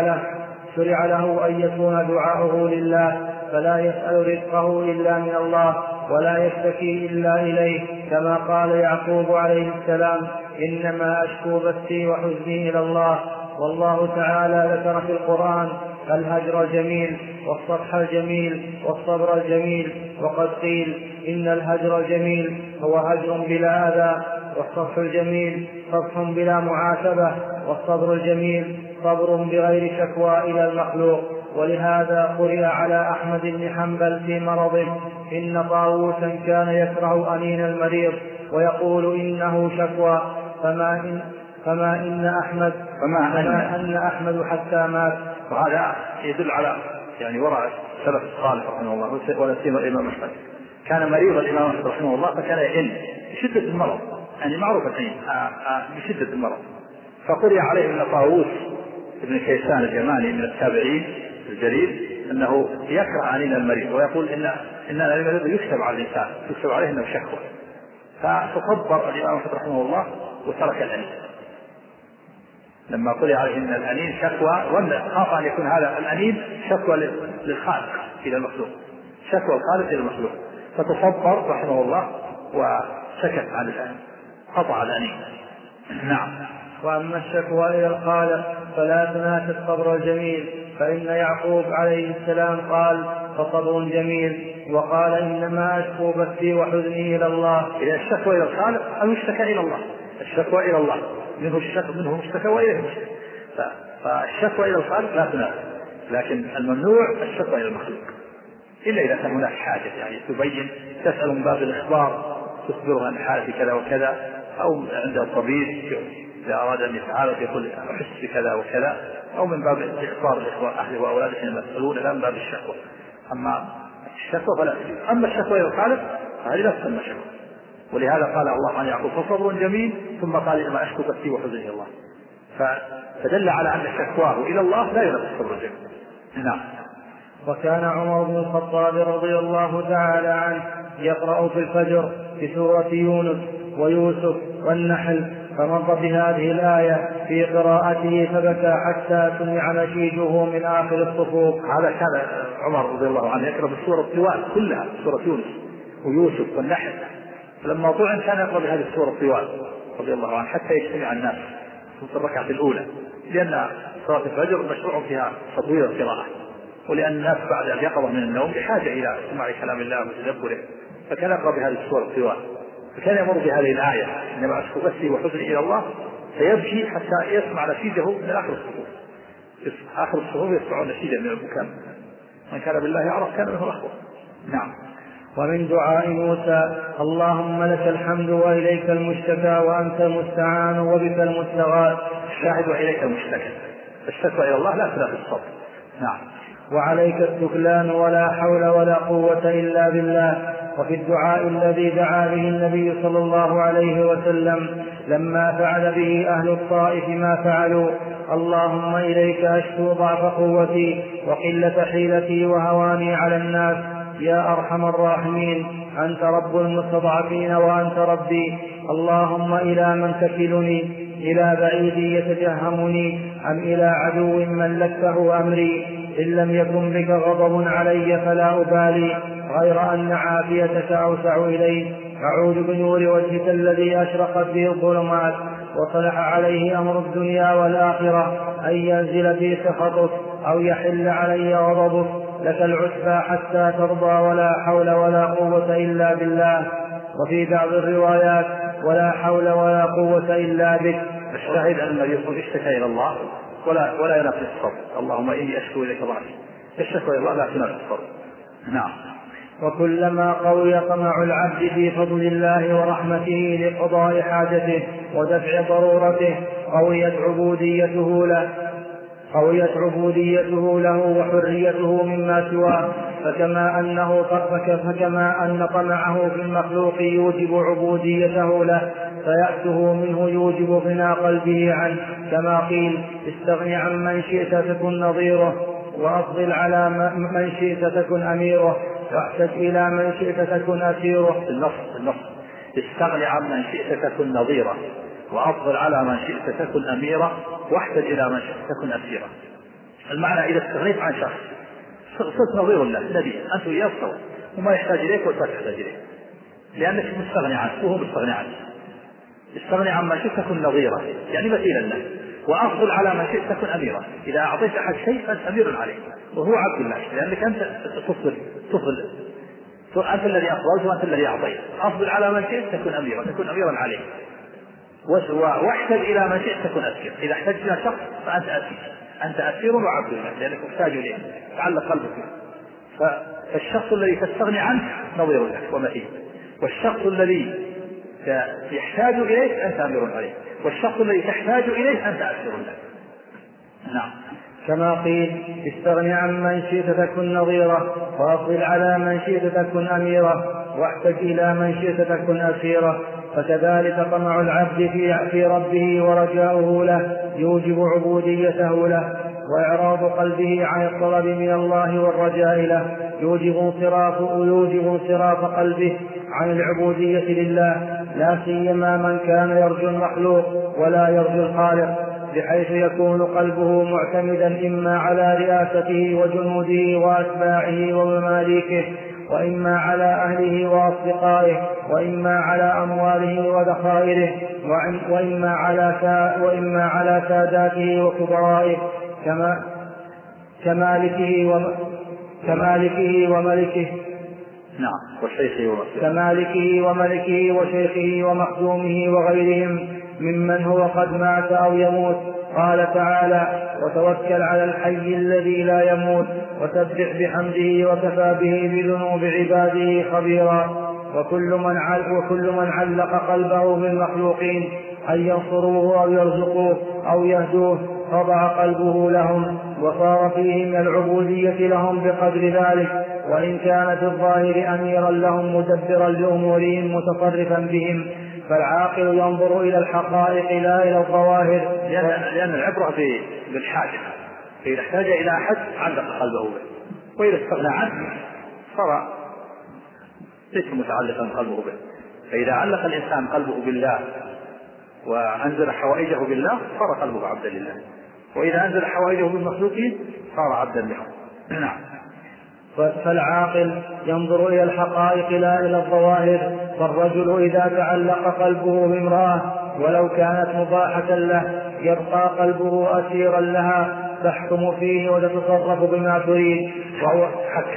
شرع له أن يكون دعاؤه لله، فلا يسأل رزقه إلا من الله ولا يشتكي إلا إليه، كما قال يعقوب عليه السلام إنما أشكو بثي وحزني إلى الله. والله تعالى ذكر في القرآن الهجر الجميل والصفح الجميل والصبر الجميل، وقد قيل إن الهجر الجميل هو هجر بلا أذى، والصفح الجميل صفح بلا معاتبة، والصبر الجميل صبر بغير شكوى إلى المخلوق. ولهذا قرئ على أحمد بن حنبل في مرضه إن طاووسا كان يكره أنين المريض ويقول إنه شكوى، فما أن أحمد حتى مات. وهذا يدل على يعني وراء السلف الصالح رحمه الله، ولا سيما الإمام أحمد كان مريض الإمام أحمد رحمه الله، فكان يئن بشدة المرض، يعني معروف الحين بشدة المرض. فقرئ عليه أن طاووس ابن كيسان اليماني من التابعين الجليل أنه يكره أنين المريض ويقول إن المريض يكتب على الإنسان، يكتب عليه أنه شكوى. فتصبر الإمام أحمد رحمه الله وترك الأنين لما قرئ عليه أن الأنين شكوى، خاف أن يكون هذا الأنين شكوى للخالق إلى المخلوق، شكوى الخالق إلى المخلوق، فتصبر رحمه الله سكت عن الآن، قطع الأنين. نعم. وأما الشكوى إلى الخالق فلا تنافي الصبر الجميل، فإن يعقوب عليه السلام قال فصبر جميل، وقال إنما أشكو بثي وحزني إلى الله. إذا الشكوى إلى الخالق أو الشكوى إلى الله، الشكوى إلى الله منه الشكوى وإليه المشتكى، فالشكوى إلى الخالق لا تنافي، لكن الممنوع الشكوى إلى المخلوق إلا إذا كان هناك حاجة، يعني تبين تسأل من باب الإخبار، تخبره عن حالة كذا وكذا، أو عند الطبيب إذا أراد أن يتعالج يقول أحس بكذا وكذا، أو من باب إخبار أهله وأولاده حينما يسألون، لا من باب الشكوى. أما الشكوى فلا تجوز. أما الشكوى إلى الخالق فهذه لا تسمى شكوى، ولهذا قال الله عن يعقوب فصبر جميل، ثم قال إنما أشكو بثي وحزني إلى الله، فدل على أن شكواه إلى الله لا ينافي الصبر الجميل. نعم. وكان عمر بن الخطاب رضي الله تعالى عنه يقرأ في الفجر بسورة يونس ويوسف والنحل، فمر بهذه الآية في قراءته فبكى حتى سمع نشيجه من آخر الصفوف. هذا كان عمر رضي الله عنه يقرأ بالسورة الطوال كلها، سورة يونس ويوسف والنحل، فلما طعن كان يقرأ بهذه السورة الطوال رضي الله عنه حتى يجتمع الناس في الركعة الأولى، لأن صلاة الفجر مشروع فيها تطويل القراءة، ولأن الناس بعد أن يقظوا من النوم بحاجة إلى سماع كلام الله وتدبره، فكان يقرأ بهذه السورة الطوال، فكان يمر بهذه الآية إنما أشكو بثي وحزني إلى الله، فيبكي حتى يسمع نشيجه من آخر الصفوف. آخر الصفوف يسمعون نشيجا من البكاء، من كان بالله يعرف كان منه الأخبر. نعم. ومن دعاء موسى اللهم لك الحمد وإليك المشتكى وأنت المستعان وبك المستغاث. الشاهد وإليك المشتكى، الشكوى إلى الله لا تنافي الصبر. نعم. وعليك التكلان ولا حول ولا قوة إلا بالله. وفي الدعاء الذي دعا به النبي صلى الله عليه وسلم لما فعل به أهل الطائف ما فعلوا: اللهم إليك أشكو ضعف قوتي وقلة حيلتي وهواني على الناس يا أرحم الراحمين، أنت رب المستضعفين وأنت ربي، اللهم إلى من تكلني؟ إلى بعيد يتجهمني أم إلى عدو ملكته أمري؟ إن لم يكن بك غضب علي فلا أبالي، غير أن عافيتك أوسع إلي. أعوذ بنور وجهك الذي أشرقت به الظلمات وصلح عليه أمر الدنيا والآخرة أن ينزل في سخطك أو يحل علي غضبك، لك العتبى حتى ترضى ولا حول ولا قوة إلا بالله. وفي بعض الروايات ولا حول ولا قوة إلا بك. الشاهد أن النبي يقول اشتكى إلى الله ولا ينافي الصبر، اللهم إني أشكو إليك ضعفي، الشكوى إلى الله لا تنافي الصبر. نعم. وكلما قوي طمع العبد في فضل الله ورحمته لقضاء حاجته ودفع ضرورته قويت عبوديته له وحريته مما سواه، فكما أن طمعه في المخلوق يوجب عبوديته له، فيأسه منه يوجب غنى قلبه عنه، كما قيل: استغن عن من شئت تكن نظيره، وأفضل على من شئت تكن أميره، واحتج إلى من شئت تكن أسيره. النص استغن عن من شئت تكن نظيره، وأفضل على من شئت تكن أميره، واحتج إلى من شئت تكن أسيره. المعنى إذا استغنيت عن شخص صرت نظير له نبي، أنت وياه سوا، وما يحتاج إليك ولا تحتاج إليك، لأنك مستغني عنه وهو مستغني عنه. استغني عن ما شئت تكن نظيره يعني مثيلا له، وأفضل على ما شئت تكن أميرا. إذا أعطيت أحد شيء فأنت أمير عليه وهو عبد الله، لأنك أنت تفضل أنت الذي أفضلت وأنت الذي أعطيت. أفضل على من شئت تكن أميرا عليه، واحتج إلى من شئت تكن أسير. إذا احتجت إلى شخص فأنت أسير، أنت أسير وعبد الله، لأنك محتاج إليه، تعلق قلبك. فالشخص الذي تستغني عنه نظير لك ومثيل، والشخص الذي يحتاج إليك أنت أمير عليه، والشخص الذي تحتاج إليه أنت أسير له. نعم. كما قيل: استغن عن من شئت تكن نظيره، وأفضل على من شئت تكن أميره، واحتج إلى من شئت تكن أسيره. فكذلك طمع العبد في ربه ورجاؤه له يوجب عبوديته له، وإعراض قلبه عن الطلب من الله والرجاء له يوجب انصراف قلبه عن العبودية لله، لا سيما من كان يرجو المخلوق ولا يرجو الخالق، بحيث يكون قلبه معتمدا إما على رئاسته وجنوده وأتباعه ومماليكه، وإما على أهله وأصدقائه، وإما على أمواله وذخائره، وإما على ساداته وكبرائه كمالكه وملكه. نعم. كمالكه وملكه وشيخه ومخدومه وغيرهم ممن هو قد مات أو يموت. قال تعالى: وتوكل على الحي الذي لا يموت وسبح بحمده وكفى به بذنوب عباده خبيرا. وكل من علق قلبه بالمخلوقين أن ينصروه أو يرزقوه أو يهدوه خضع قلبه لهم، وصار فيه من العبودية لهم بقدر ذلك، وإن كان في الظاهر أميرا لهم مدبرا لأمورهم متصرفا بهم. فالعاقل ينظر إلى الحقائق لا إلى الظواهر، لأن العبرة بالحاجة، فإذا احتاج إلى أحد علق قلبه به، وإذا استغنى عنه صار ليس متعلقا قلبه به. فإذا علق الإنسان قلبه بالله وأنزل حوائجه بالله صار قلبه عبدا لله، وإذا أنزل حوائجه بالمخلوقين صار عبدا لهم. نعم. فالعاقل ينظر إلى الحقائق لا إلى الظواهر. فالرجل إذا تعلق قلبه بامرأة ولو كانت مباحة له يبقى قلبه أسيرا لها، تحكم فيه وتتصرف بما تريد، وهو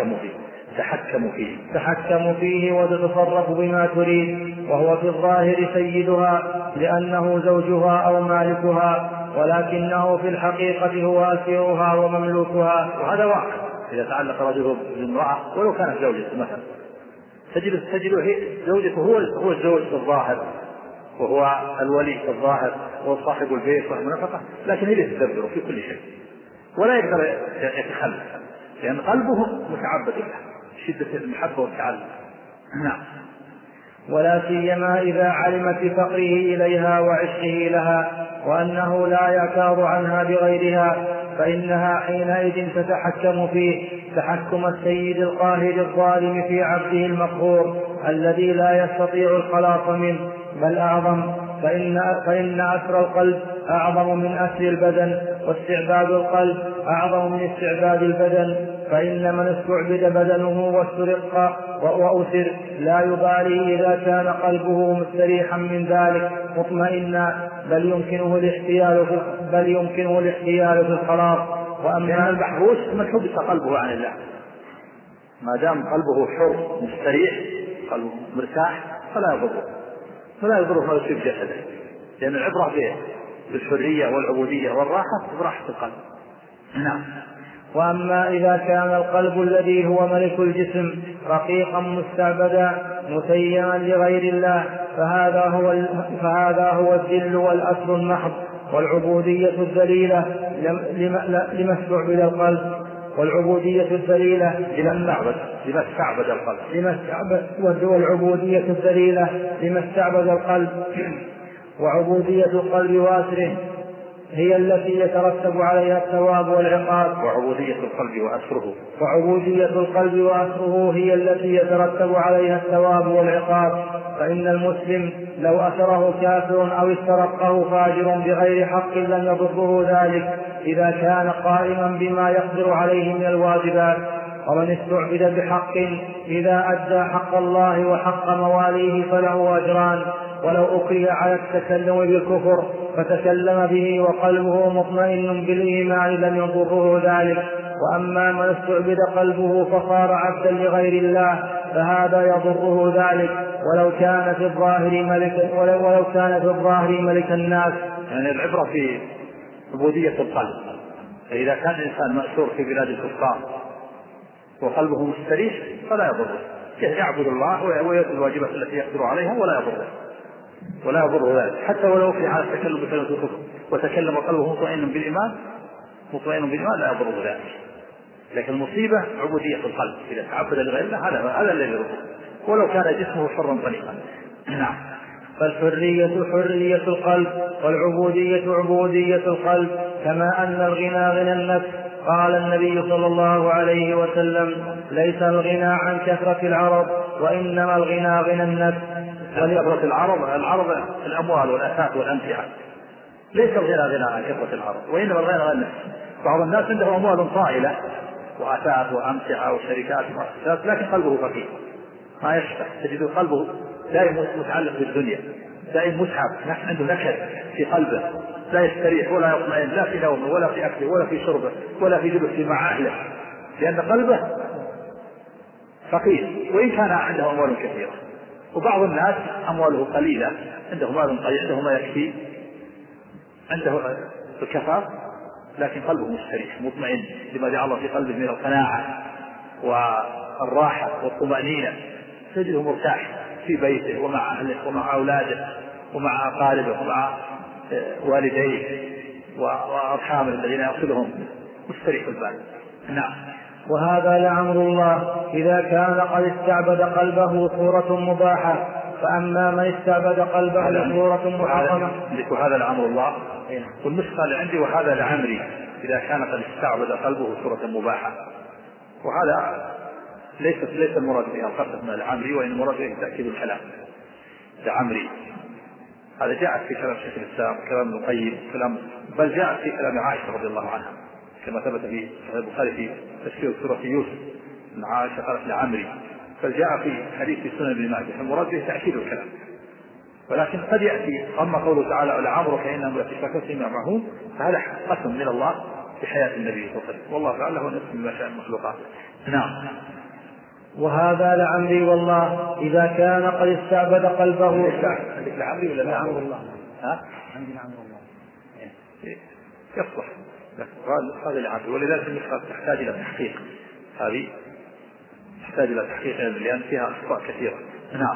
تحكم فيه وتتصرف بما تريد، وهو في الظاهر سيدها لأنه زوجها أو مالكها، ولكنه في الحقيقة هو أسيرها ومملوكها. وهذا واقع. إذا تعلق رجل بامرأة ولو كانت زوجته مثلا، تجده زوجته هو الزوج في الظاهر، وهو الولي في الظاهر، وهو صاحب البيت والنفقة، لكن هي تدبره في كل شيء ولا يقدر يتخلف، لأن قلبه متعبد له شدة المحبة والتعلق. نعم. ولا سيما إذا علمت بفقره إليها وعشقه لها، وأنه لا يعتاض عنها بغيرها، فإنها حينئذ تتحكم فيه تحكم السيد القاهر الظالم في عبده المقهور الذي لا يستطيع الخلاص منه، بل أعظم، فإن أسر القلب أعظم من أسر البدن، واستعباد القلب أعظم من استعباد البدن. فإن من استعبد بدنه واسترق وأسر لا يبالي إذا كان قلبه مستريحا من ذلك مطمئنا، بل يمكنه الاحتيال في الخلاص. وأما المحبوس من حبس قلبه عن الله، ما دام قلبه حر مستريح قلبه مرتاح فلا يضره ما يصيب جسده، لأن العبرة بالحرية والعبودية والراحة براحة القلب. نعم. وأما إذا كان القلب الذي هو ملك الجسم رقيقا مستعبدا مسيما لغير الله، فهذا هو الذل والأسر المحض، والعبودية الذليلة لما استعبد القلب، والعبودية الذليلة لما استعبد القلب. وعبودية القلب وأسره هي التي يترتب عليها الثواب والعقاب. وعبودية القلب وأسره هي التي يترتب عليها الثواب والعقاب. فإن المسلم لو أسره كافر أو استرقه فاجر بغير حق لم يضره ذلك إذا كان قائما بما يقدر عليه من الواجبات. ومن استعبد بحق إذا أدى حق الله وحق مواليه فله أجران، ولو أكره على التكلم بالكفر فتكلم به وقلبه مطمئن بالإيمان لم يضره ذلك. وأما من استعبد قلبه فصار عبدا لغير الله فهذا يضره ذلك ولو كان في الظاهر ملك الناس. يعني العبرة في عبودية القلب. فإذا كان الإنسان مأسور في بلاد الكفار وقلبه مستريح فلا يضره، يعبد الله ويؤدي الواجبات التي يقدر عليها ولا يضره ذلك، حتى ولو في حال التكلم بكلمة الكفر وتكلم قلبه مطمئن بالإيمان لا يضره ذلك. لكن المصيبة عبودية القلب، إذا تعبد لغير الله هذا الذي يضره ولو كان جسمه حرا طليقا. نعم. فالحرية حرية القلب، والعبودية عبودية القلب، كما أن الغنى غنى النفس. قال النبي صلى الله عليه وسلم: ليس الغنى عن كثرة العرب، وإنما الغنى غنى النفس. كثرة العرب الأموال والأثاث والأمتعة، ليس الغنى غنى عن كثرة العرب، وإنما الغنى غنى النفس. بعض الناس عنده أموال طائلة وأثاث وأمتعة وشركات ومؤسسات، لكن قلبه فقير ما يشبع، تجد قلبه دائما متعلق بالدنيا، دائما متعب، عنده نكد في قلبه، لا يستريح ولا يطمئن لا في نومه ولا في أكله ولا في شربه ولا في جلوسه مع أهله، لأن قلبه فقير وإن كان عنده أموال كثيرة. وبعض الناس أمواله قليلة، عنده مال قليل، عنده ما يكفي، عنده الكفاف، لكن قلبه مستريح مطمئن لما جعل الله في قلبه من القناعة والراحة والطمأنينة، تجده مرتاح في بيته ومع أهله ومع أولاده ومع أقاربه ومع والديه وأرحامه الذين يأخذهم، مستريح البال. نعم. وهذا لعمر الله إذا كان قد استعبد قلبه صورة مباحة، فأما من استعبد قلبه صورة محرمة. وهذا لعمر الله، والنسخة اللي عندي وهذا لعمري إذا كان قد استعبد قلبه صورة مباحة، وهذا ليس المراد بها القصد من العمري، وإن المراد به تأكيد الكلام لعمري. هذا جاءت في كلام شيخ الإسلام، كلام ابن القيم، بل جاءت في كلام عائشة رضي الله عنها كما ثبت في صحيح البخاري في تفسير سورة يوسف أن عائشة قالت لعمري، بل جاء في حديث في سنن ابن ماجه. المراد به تأكيد الكلام، ولكن قد يأتي أما قوله تعالى لعمرك إنهم لفي سكرتهم يعمهون، فهذا قسم من الله بحياة النبي صلى الله عليه وسلم، والله تعالى هو نفس ما شاء المخلوقات. نعم. وهذا لعمري والله إذا كان قد استعبد قلبه. عندك لعمري ولا لعمر الله؟ ها؟ عندي لعمر الله. يصلح هذا لعمري، ولذلك النسخة تحتاج إلى تحقيق، هذه تحتاج إلى تحقيق لأن فيها أخطاء كثيرة. نعم.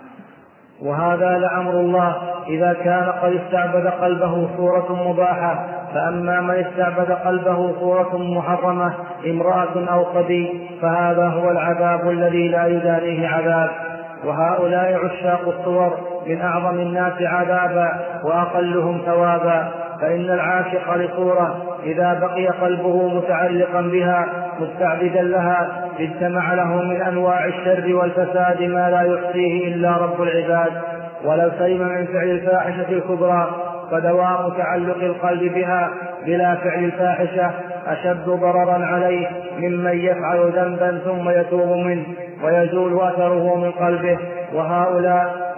وهذا لعمر الله إذا كان قد استعبد قلبه صورة مباحة، فأما من استعبد قلبه صورة محرمة امرأة أو قبي فهذا هو العذاب الذي لا يدانيه عذاب. وهؤلاء عشاق الصور من أعظم الناس عذابا وأقلهم ثوابا، فإن العاشق لصورة إذا بقي قلبه متعلقا بها مستعبدا لها اجتمع له من أنواع الشر والفساد ما لا يحصيه إلا رب العباد. ولو سلم من فعل الفاحشة الكبرى فدوام تعلق القلب بها بلا فعل الفاحشة أشد ضررا عليه ممن يفعل ذنبا ثم يتوب منه ويزول أثره من قلبه. وهؤلاء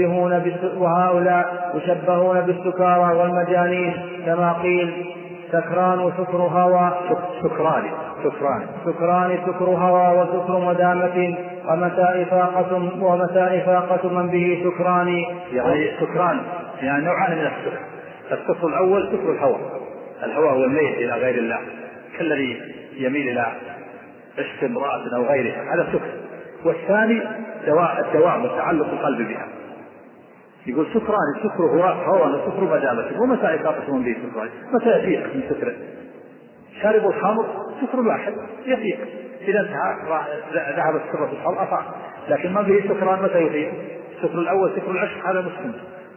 يشبهون بالسكارى والمجانين كما قيل سكران سكر هوى سكران سكر هوى وسكر مدامة ومتى إفاقة من به سكران. يعني سكران يعني نوعان من السكر. السكر الأول سكر الهوى هو الميل إلى غير الله، كالذي يميل إلى عشق امرأة أو غيرها، هذا سكر. والثاني الدوام والتعلق القلب بها. يقول سكران سكر هوى وسكر مدامة، ومتى إفاقة من به سكران، متى يفيق من سكره. شارب الخمر سكر واحد يفيق، إذا انتهى ذهب السكر في الخمر أطاع، لكن ما به سكران متى يفيق. السكر الأول سكر العشق هذا مسلم،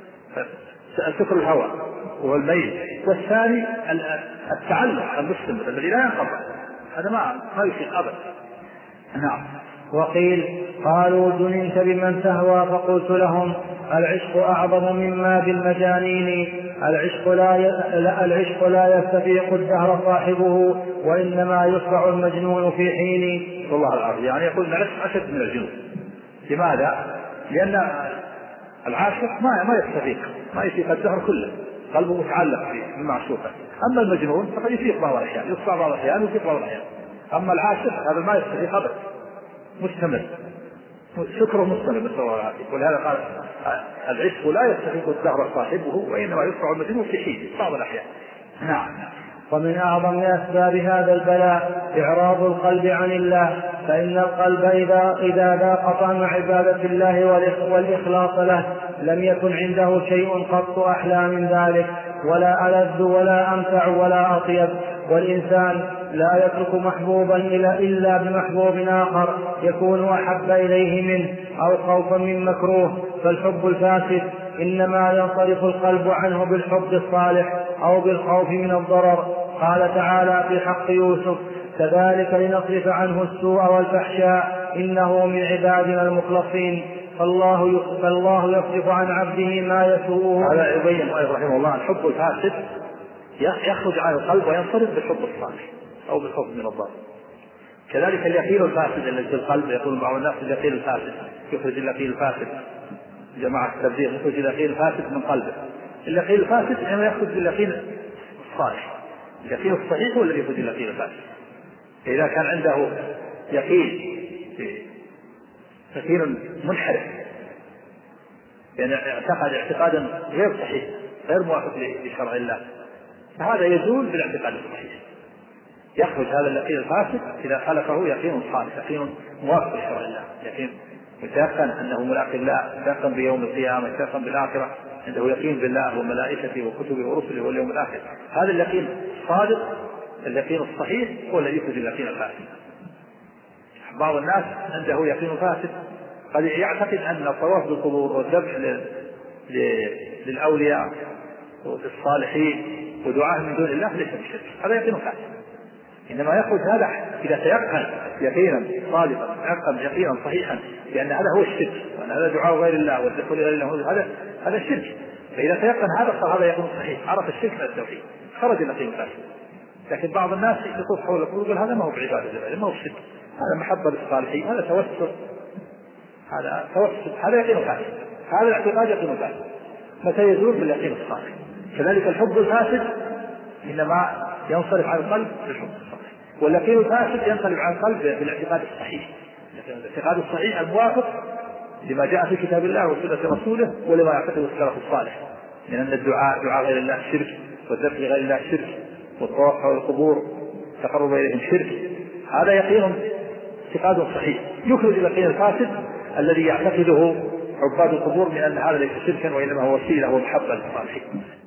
سكر الهوى وهو الميل. والثاني التعلق المسلم الذي لا ينقطع، هذا ما يفيق أبدا. نعم. وقيل قالوا جننت بمن تهوى فقلت لهم العشق أعظم مما بالمجانين. العشق لا يستفيق الدهر صاحبه وإنما يصرع المجنون في حين. والله العظيم يعني يقول العشق أشد من الجنون. لماذا؟ لأن العاشق ما يستفيق، ما يفيق الدهر كله، قلبه متعلق بالمعشوقة. أما المجنون فقد يفيق بعض الأحيان، يصرع بعض الأحيان ويفيق بعض الأحيان. أما العاشق هذا ما يستفيق أبدا، مستمر، شكره مستمر نسأل الله العافية. ولهذا قال العشق لا يستفيق الدهر صاحبه وإنما يصرع المجنون في حين بعض الأحيان. نعم. ومن أعظم أسباب هذا البلاء إعراض القلب عن الله، فإن القلب إذا ذاق طعم عبادة الله والإخلاص له لم يكن عنده شيء قط أحلى من ذلك، ولا ألذ ولا أمتع ولا أطيب. والإنسان لا يترك محبوبا إلا بمحبوب آخر يكون أحب إليه منه أو خوفا من مكروه. فالحب الفاسد إنما ينصرف القلب عنه بالحب الصالح أو بالخوف من الضرر. قال تعالى في حق يوسف كذلك لنصرف عنه السوء والفحشاء إنه من عبادنا المخلصين. فالله يصرف عن عبده ما يسوءه. هذا يبين رحمه الله الحب الفاسد يخرج عن القلب وينصرف بالحب الصالح أو بالخوف من الضرر. كذلك اليقين الفاسد الذي في القلب، يقول بعض الناس اليقين الفاسد، يخرج اليقين الفاسد، جماعة التبديل يخرج اليقين الفاسد من قلبه. اليقين الفاسد إنما يخرج اليقين الصالح، اليقين الصحيح هو الذي يخرج اليقين الفاسد. إذا كان عنده يقين منحرف، يعني اعتقد اعتقادا غير صحيح غير موافق لشرع الله، فهذا يزول بالاعتقاد الصحيح. يخرج هذا اليقين الفاسد إذا خلفه يقين صالح، يقين موافق لشرع الله، يقين يتيقن أنه ملاقي الله، يتيقن بيوم القيامة، يتيقن بالآخرة، عنده يقين بالله وملائكته وكتبه ورسله واليوم الآخر. هذا اليقين الصادق، اليقين الصحيح هو الذي يخرج اليقين الفاسد. بعض الناس عنده يقين فاسد، قد يعتقد أن الطواف بالقبور والذبح للأولياء والصالحين ودعاء من دون الله ليس بشرك، هذا يقين فاسد. إنما يخرج هذا إذا تيقن يقينا صادقا، تيقن يقينا صحيحا لأن هذا هو الشرك، وأن هذا دعاء غير الله والذبح لغير الله، هذا الشرك. فإذا تيقن هذا صار هذا يقين صحيح، عرف الشرك من التوحيد، خرج اليقين فاسد. لكن بعض الناس يطوف حول القبور يقول هذا ما هو بعبادة، ما هو شرك، هذا محبة للصالحين، هذا توسل، هذا يقين فاسد. هذا الاعتقاد يقين فاسد، متى يزول باليقين الصالح. كذلك الحب الفاسد إنما ينصرف عن القلب بالحب الصالح، واليقين الفاسد ينصرف عن القلب بالاعتقاد الصحيح، الاعتقاد الصحيح الموافق لما جاء في كتاب الله وسنة رسوله ولما يعتقده السلف الصالح من أن الدعاء دعاء غير الله شرك، والذبح لغير الله شرك، والطواف حول القبور تقرب إليهم شرك. هذا يقين اعتقاد صحيح يخرج اليقين الفاسد الذي يعتقده عباد القبور من أن هذا ليس شركا وإنما هو وسيلة ومحبة للصالحين.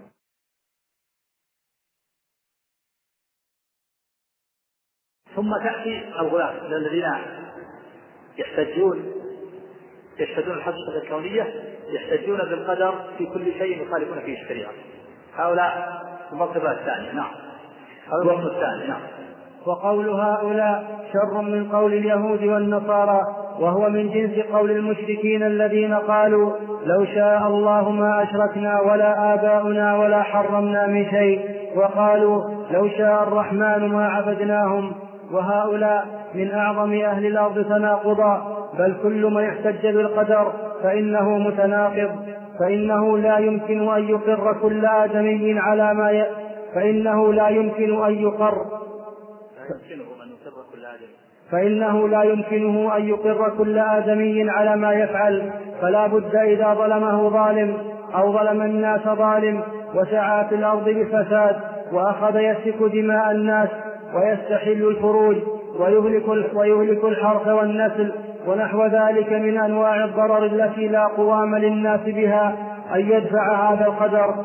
ثم تأتي الغلاة الذين يحتجون الحقيقة الكونية، يحتجون بالقدر في كل شيء يخالفون فيه الشريعة. هؤلاء المرتبة الثانية. نعم، هذا الرقم الثاني. نعم. وقول هؤلاء شر من قول اليهود والنصارى، وهو من جنس قول المشركين الذين قالوا لو شاء الله ما أشركنا ولا آباؤنا ولا حرمنا من شيء، وقالوا لو شاء الرحمن ما عبدناهم. وهؤلاء من أعظم أهل الأرض تناقضا، بل كل من احتج بالقدر فإنه متناقض، فإنه لا يمكن أن يقر كل آدمي على ما فإنه لا يمكنه أن يقر كل آدمي على ما يفعل، فلا بد إذا ظلمه ظالم أو ظلم الناس ظالم وسعى في الأرض بفساد وأخذ يسفك دماء الناس ويستحل الفروج ويهلك الحرث والنسل ونحو ذلك من أنواع الضرر التي لا قوام للناس بها، أن يدفع هذا القدر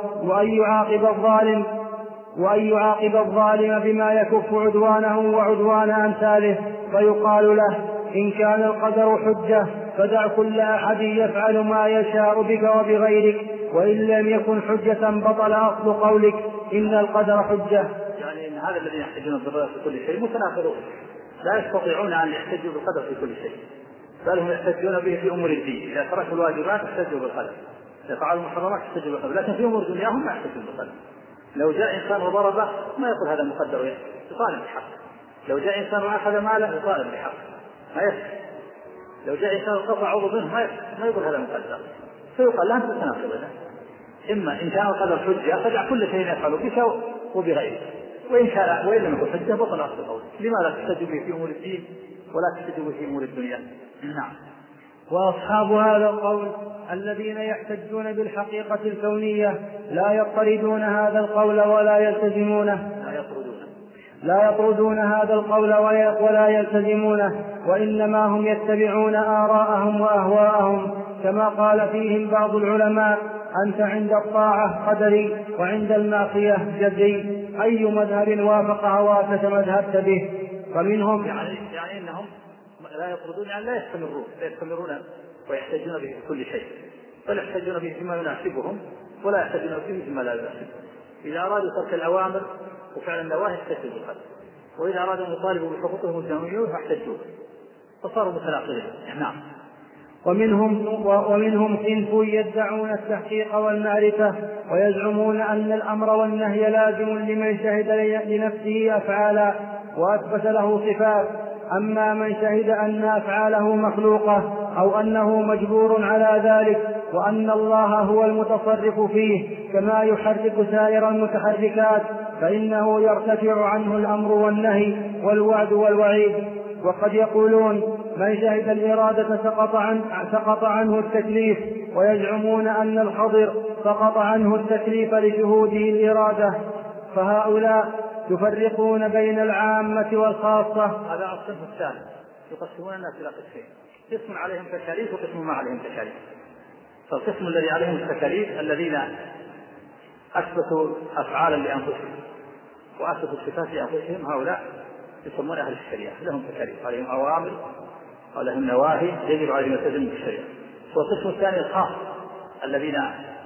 وأن يعاقب الظالم بما يكف عدوانه وعدوان أمثاله، فيقال له إن كان القدر حجة فدع كل أحد يفعل ما يشاء بك وبغيرك، وإن لم يكن حجة بطل أصل قولك إن القدر حجة. يعني إن هذا الذين يحتجون بالقدر في كل شيء متناقضون، لا يستطيعون أن يحتجوا بالقدر في كل شيء، بل هم يحتجون به في أمور الدين. إذا تركوا الواجبات يحتجوا بالقدر، إذا فعلوا المحرمات يحتجوا بالقدر، لكن في أمور دنياهم ما يحتجون بالقدر. لو جاء إنسان وضربه ما يقول هذا مقدر، يطالب بحق. لو جاء إنسان وأخذ ماله يطالب بحق، ما يسكت. لو جاء إنسان وقطع عضو منه ما يقول هذا مقدر، فيقال لا تتناقض. إما إن كان القدر حجة فدع كل شيء يفعله بك وبغيره، وإن لم يكن حجة بطل أصل قوله. لماذا تحتج به في أمور الدين ولا تحتج به في أمور الدنيا؟ نعم. وأصحاب هذا القول الذين يحتجون بالحقيقة الكونية لا يطردون هذا القول ولا يلتزمونه، لا يطردون هذا القول ولا يلتزمونه، وإنما هم يتبعون آراءهم وأهواءهم، كما قال فيهم بعض العلماء أنت عند الطاعة قدري وعند المعصية جدي، أي مذهب وافق هواك تمذهبت به. ومنهم يعني إنهم لا يطردون، يعني لا يستمرون ويحتجون به في كل شيء، بل يحتجون به فيما يناسبهم ولا يحتجون به فيما لا يناسبهم. إذا أرادوا ترك الأوامر وفعل النواهي احتجوا بالقدر، وإذا أرادوا يطالبوا بحقوقهم الدنيوية فاحتجوا، فصاروا متناقضين. نعم. ومنهم صنف يدعون التحقيق والمعرفة ويزعمون أن الأمر والنهي لازم لمن شهد لنفسه أفعالا وأثبت له صفات. أما من شهد أن أفعاله مخلوقة أو أنه مجبور على ذلك وأن الله هو المتصرف فيه كما يحرك سائر المتحركات فإنه يرتفع عنه الأمر والنهي والوعد والوعيد. وقد يقولون من شهد الإرادة سقط عنه التكليف، ويزعمون أن الخضر سقط عنه التكليف لشهوده الإرادة. فهؤلاء يفرقون بين العامة والخاصة. هذا الصنف الثاني، يقسمون الناس إلى قسمين، قسم عليهم تكاليف وقسم ما عليهم تكاليف. فالقسم الذي عليهم التكاليف الذين أثبتوا أفعالا لأنفسهم وأثبتوا الصفات لأنفسهم، هؤلاء يسمون أهل الشريعة، لهم تكاليف، عليهم أوامر ولهم نواهي يجب عليهم التزم بالشريعة. والقسم الثاني الخاص الذين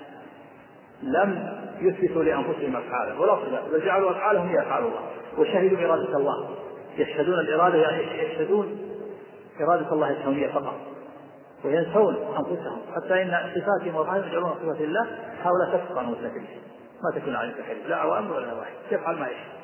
لم يثبتوا لأنفسهم أفعالا ولا صفات، بل جعلوا أفعالهم هي أفعال الله وشهدوا إرادة الله، يشهدون الإرادة يعني يشهدون إرادة الله الكونية فقط، وينسون أنفسهم حتى إن صفاتهم وأفعالهم يجعلون صفات الله. هؤلاء تسقط عنهم التكليف، ما تكون عليهم تكليف، لا أوامر ولا نواهي، يفعل ما يشاء.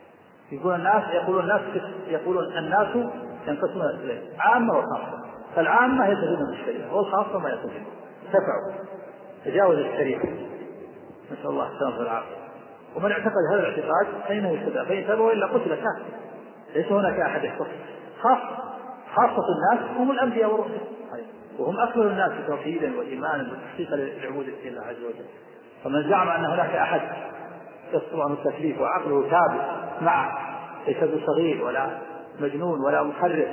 يقولون الناس ينقسمون إلى عامة وخاصة، فالعامة يلتزمون بالشريعة والخاصة ما يلتزمون، ارتفعوا تجاوز الشريعة، نسأل الله السلامة والعافية. ومن اعتقد هذا الاعتقاد فإنه يستدعى، فإن تابوا إلا قتل كافر. ليس هناك أحد يحفظ، خاصة الناس هم الأنبياء والرسل، وهم أكمل الناس توحيدا وإيمانا وتحقيقا لعبودية الله عز وجل. فمن زعم أن هناك أحد يسقط عنه التكليف وعقله ثابت معه، ليس بصغير ولا مجنون ولا محرف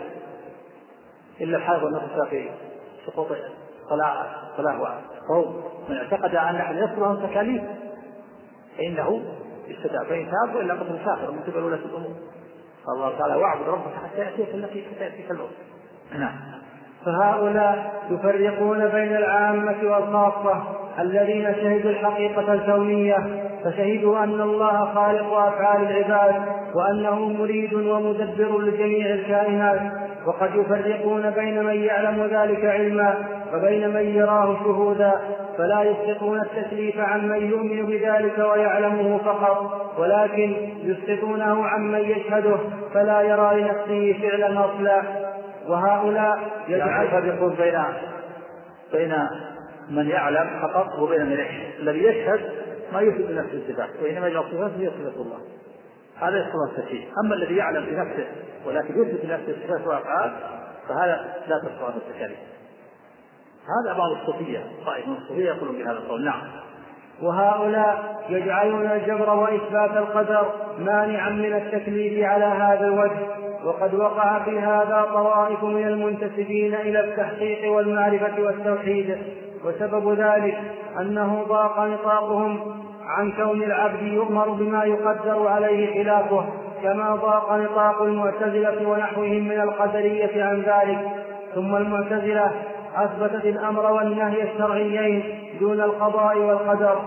إلا الحائض والنفس في سقوط صلاة وصوم، من اعتقد أن أحد يسقط عنه التكاليف فإنه يستدعى، فإن تاب إلا قتل كافر من قبل ولاة الأمور. الله تعالى واعبد ربك حتى يأتيك الموت. نعم. فهؤلاء يفرقون بين العامة والخاصة الذين شهدوا الحقيقة الكونية، فشهدوا أن الله خالق أفعال العباد وأنه مريد ومدبر لجميع الكائنات. وقد يفرقون بين من يعلم ذلك علما وبين من يراه شهودا، فلا يسقطون التكليف عن من يؤمن بذلك ويعلمه فقط، ولكن يسقطونه عن من يشهده فلا يرى لنفسه فعلا أصلا. وهؤلاء يفرقون بين من يعلم فقط وبين من يشهد. الذي يشهد ما يثبت نفسه الصفات، وإنما يجعل صفات هي صفة الله، هذا يصل التكليف. أما الذي يعلم بنفسه ولكن يثبت نفسه الصفات وأفعال فهذا لا تصل عنه التكاليف. هذا بعض الصوفية، طائف من الصوفية يقولون بهذا القول. نعم. وهؤلاء يجعلون الجبر وإثبات القدر مانعا من التكليف على هذا الوجه. وقد وقع في هذا طوائف من المنتسبين إلى التحقيق والمعرفة والتوحيد، وسبب ذلك أنه ضاق نطاقهم عن كون العبد يؤمر بما يقدر عليه خلافه، كما ضاق نطاق المعتزلة ونحوهم من القدرية عن ذلك. ثم المعتزلة أثبتت الأمر والنهي الشرعيين دون القضاء والقدر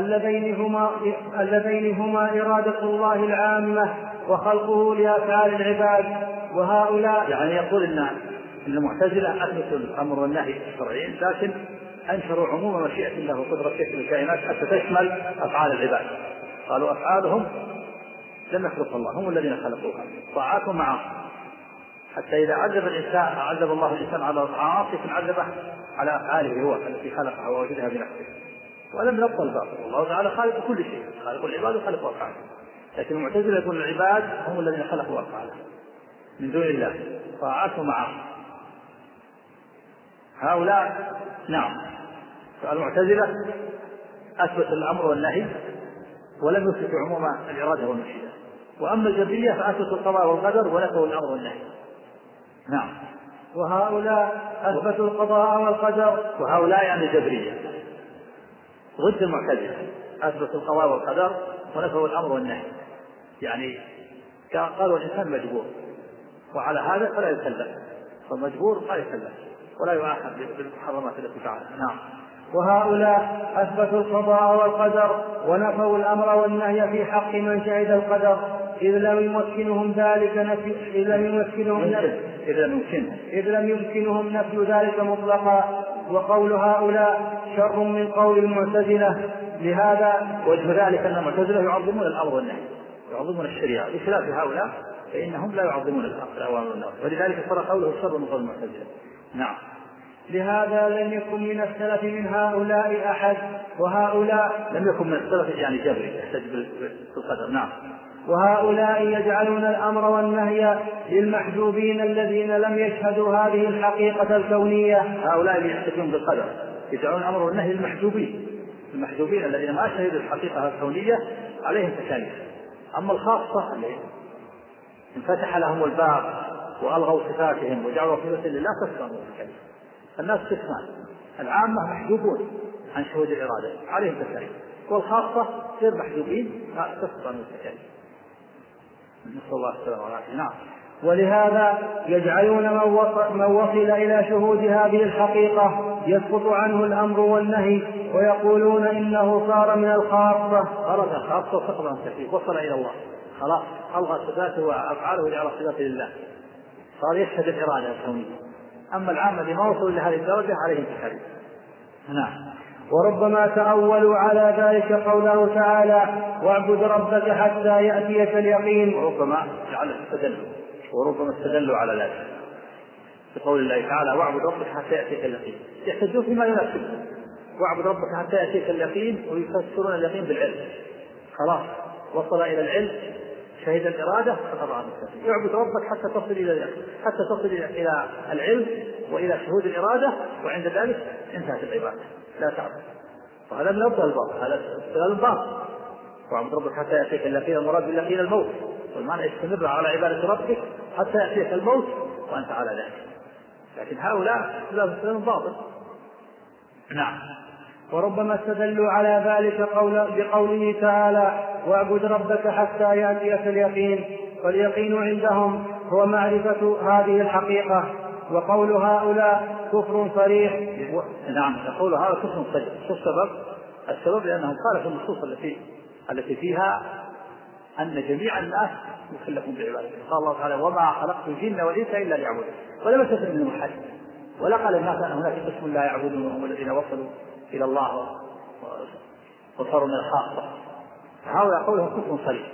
اللذين هما إرادة الله العامة وخلقه لأفعال العباد. وهؤلاء يعني يقول إن المعتزلة أثبتوا الأمر والنهي الشرعيين، لكن أنشروا عموم مشيئة الله وقدرة الكائنات حتى تشمل أفعال العباد. قالوا أفعالهم لم يخلق الله، هم الذين خلقوها، طاعاتهم معهم، حتى إذا عذب الله الإنسان على العاصي عذبه على أفعاله هو التي خلقها ووجدها بنفسه، ولم يبطل باطل. الله تعالى خالق كل شيء، خالق العباد وخلق أفعاله. لكن المعتزلة يقول العباد هم الذين خلقوا أفعاله من دون الله، طاعاتهم معهم. هؤلاء نعم. فالمعتزلة أثبت الأمر والنهي ولم يثبت عموم الإرادة والمشيئة. وأما الجبرية فأثبتوا القضاء والقدر ونفوا الأمر والنهي. نعم. وهؤلاء أثبتوا القضاء والقدر، وهؤلاء يعني الجبرية ضد المعتزلة، أثبتوا القضاء والقدر ونفوا الأمر والنهي. يعني قالوا الإنسان مجبور، وعلى هذا فلا يكلف، فالمجبور لا يكلف ولا يؤاخذ بالمحرمات التي فعلها. نعم. وهؤلاء أثبتوا القضاء والقدر ونفوا الأمر والنهي في حق من شهد القدر، إذ لم يمكنهم نفي ذلك مطلقا. وقول هؤلاء شر من قول المعتزلة. لهذا وجه ذلك أن المعتزلة يعظمون الأمر والنهي، يعظمون الشريعة، بخلاف هؤلاء فإنهم لا يعظمون الأوامر والنواهي، ولذلك صار قوله شر من قول المعتزلة. نعم. لهذا لم يكن من السلف من هؤلاء أحد، وهؤلاء لم يكن من السلف يعني جبري يحتج بالقدر. نعم. وهؤلاء يجعلون الأمر والنهي للمحجوبين الذين لم يشهدوا هذه الحقيقة الكونية. هؤلاء اللي يحتجون بالقدر يجعلون الأمر والنهي للمحجوبين، المحجوبين الذين ما شهدوا الحقيقة الكونية عليهم تكاليف. أما الخاصة اللي انفتح لهم الباب وألغوا صفاتهم وجعلوا في مثل الله تسلموا التكاليف. الناس قسمان، العامة محجوبون عن شهود الإرادة عليهم تكاليف، والخاصة غير محجوبين لا تسلموا التكاليف. نسأل الله السلامة والعافية. نعم. ولهذا يجعلون من وصل إلى شهود هذه الحقيقة يسقط عنه الأمر والنهي، ويقولون إنه صار من الخاصة. خرج الخاصة وسقط عن التكليف، وصل إلى الله خلاص، ألغى صفاته وأفعاله وجعل صفاته لله، صار يشهد الإرادة الكونية. أما العامة اللي ما وصلوا إلى هذه الدرجة عليهم تكاليف. نعم. وربما تأولوا على ذلك قوله تعالى واعبد ربك حتى يأتيك اليقين، وربما جعله استدلوا، وربما استدلوا على ذلك بقول الله تعالى واعبد ربك حتى يأتيك اليقين، يحتجون فيما يناسبه، واعبد ربك حتى يأتيك اليقين، ويفسرون اليقين بالعلم. خلاص وصل إلى العلم، شهد الإرادة فقطع التكليف. اعبد ربك حتى تصل إلى العلم وإلى شهود الإرادة، وعند ذلك انتهت العبادة لا تعبد. وهذا من أفضل الباطل، هذا استدلال باطل. واعبد ربك حتى يأتيك اليقين، المراد باليقين الموت، والمعنى استمر على عبادة ربك حتى يأتيك الموت وأنت على ذلك. لكن هؤلاء استدلال باطل. نعم. وربما استدلوا على ذلك بقوله تعالى واعبد ربك حتى يأتيك اليقين، واليقين عندهم هو معرفة هذه الحقيقة. وقول هؤلاء كفر صريح. نعم، يقول هذا كفر صريح. شو السبب؟ لأنهم خالفوا النصوص التي فيها أن جميع الناس مكلفون بعبادته. قال الله تعالى وما خلقت الجن والإنس إلا ليعبدون، ولم يستثن منهم أحد، ولا قال الناس أن هناك قسم لا يعبدون وهم الذين وصلوا إلى الله وصاروا من الخاصة. فهؤلاء قولهم كفر صريح.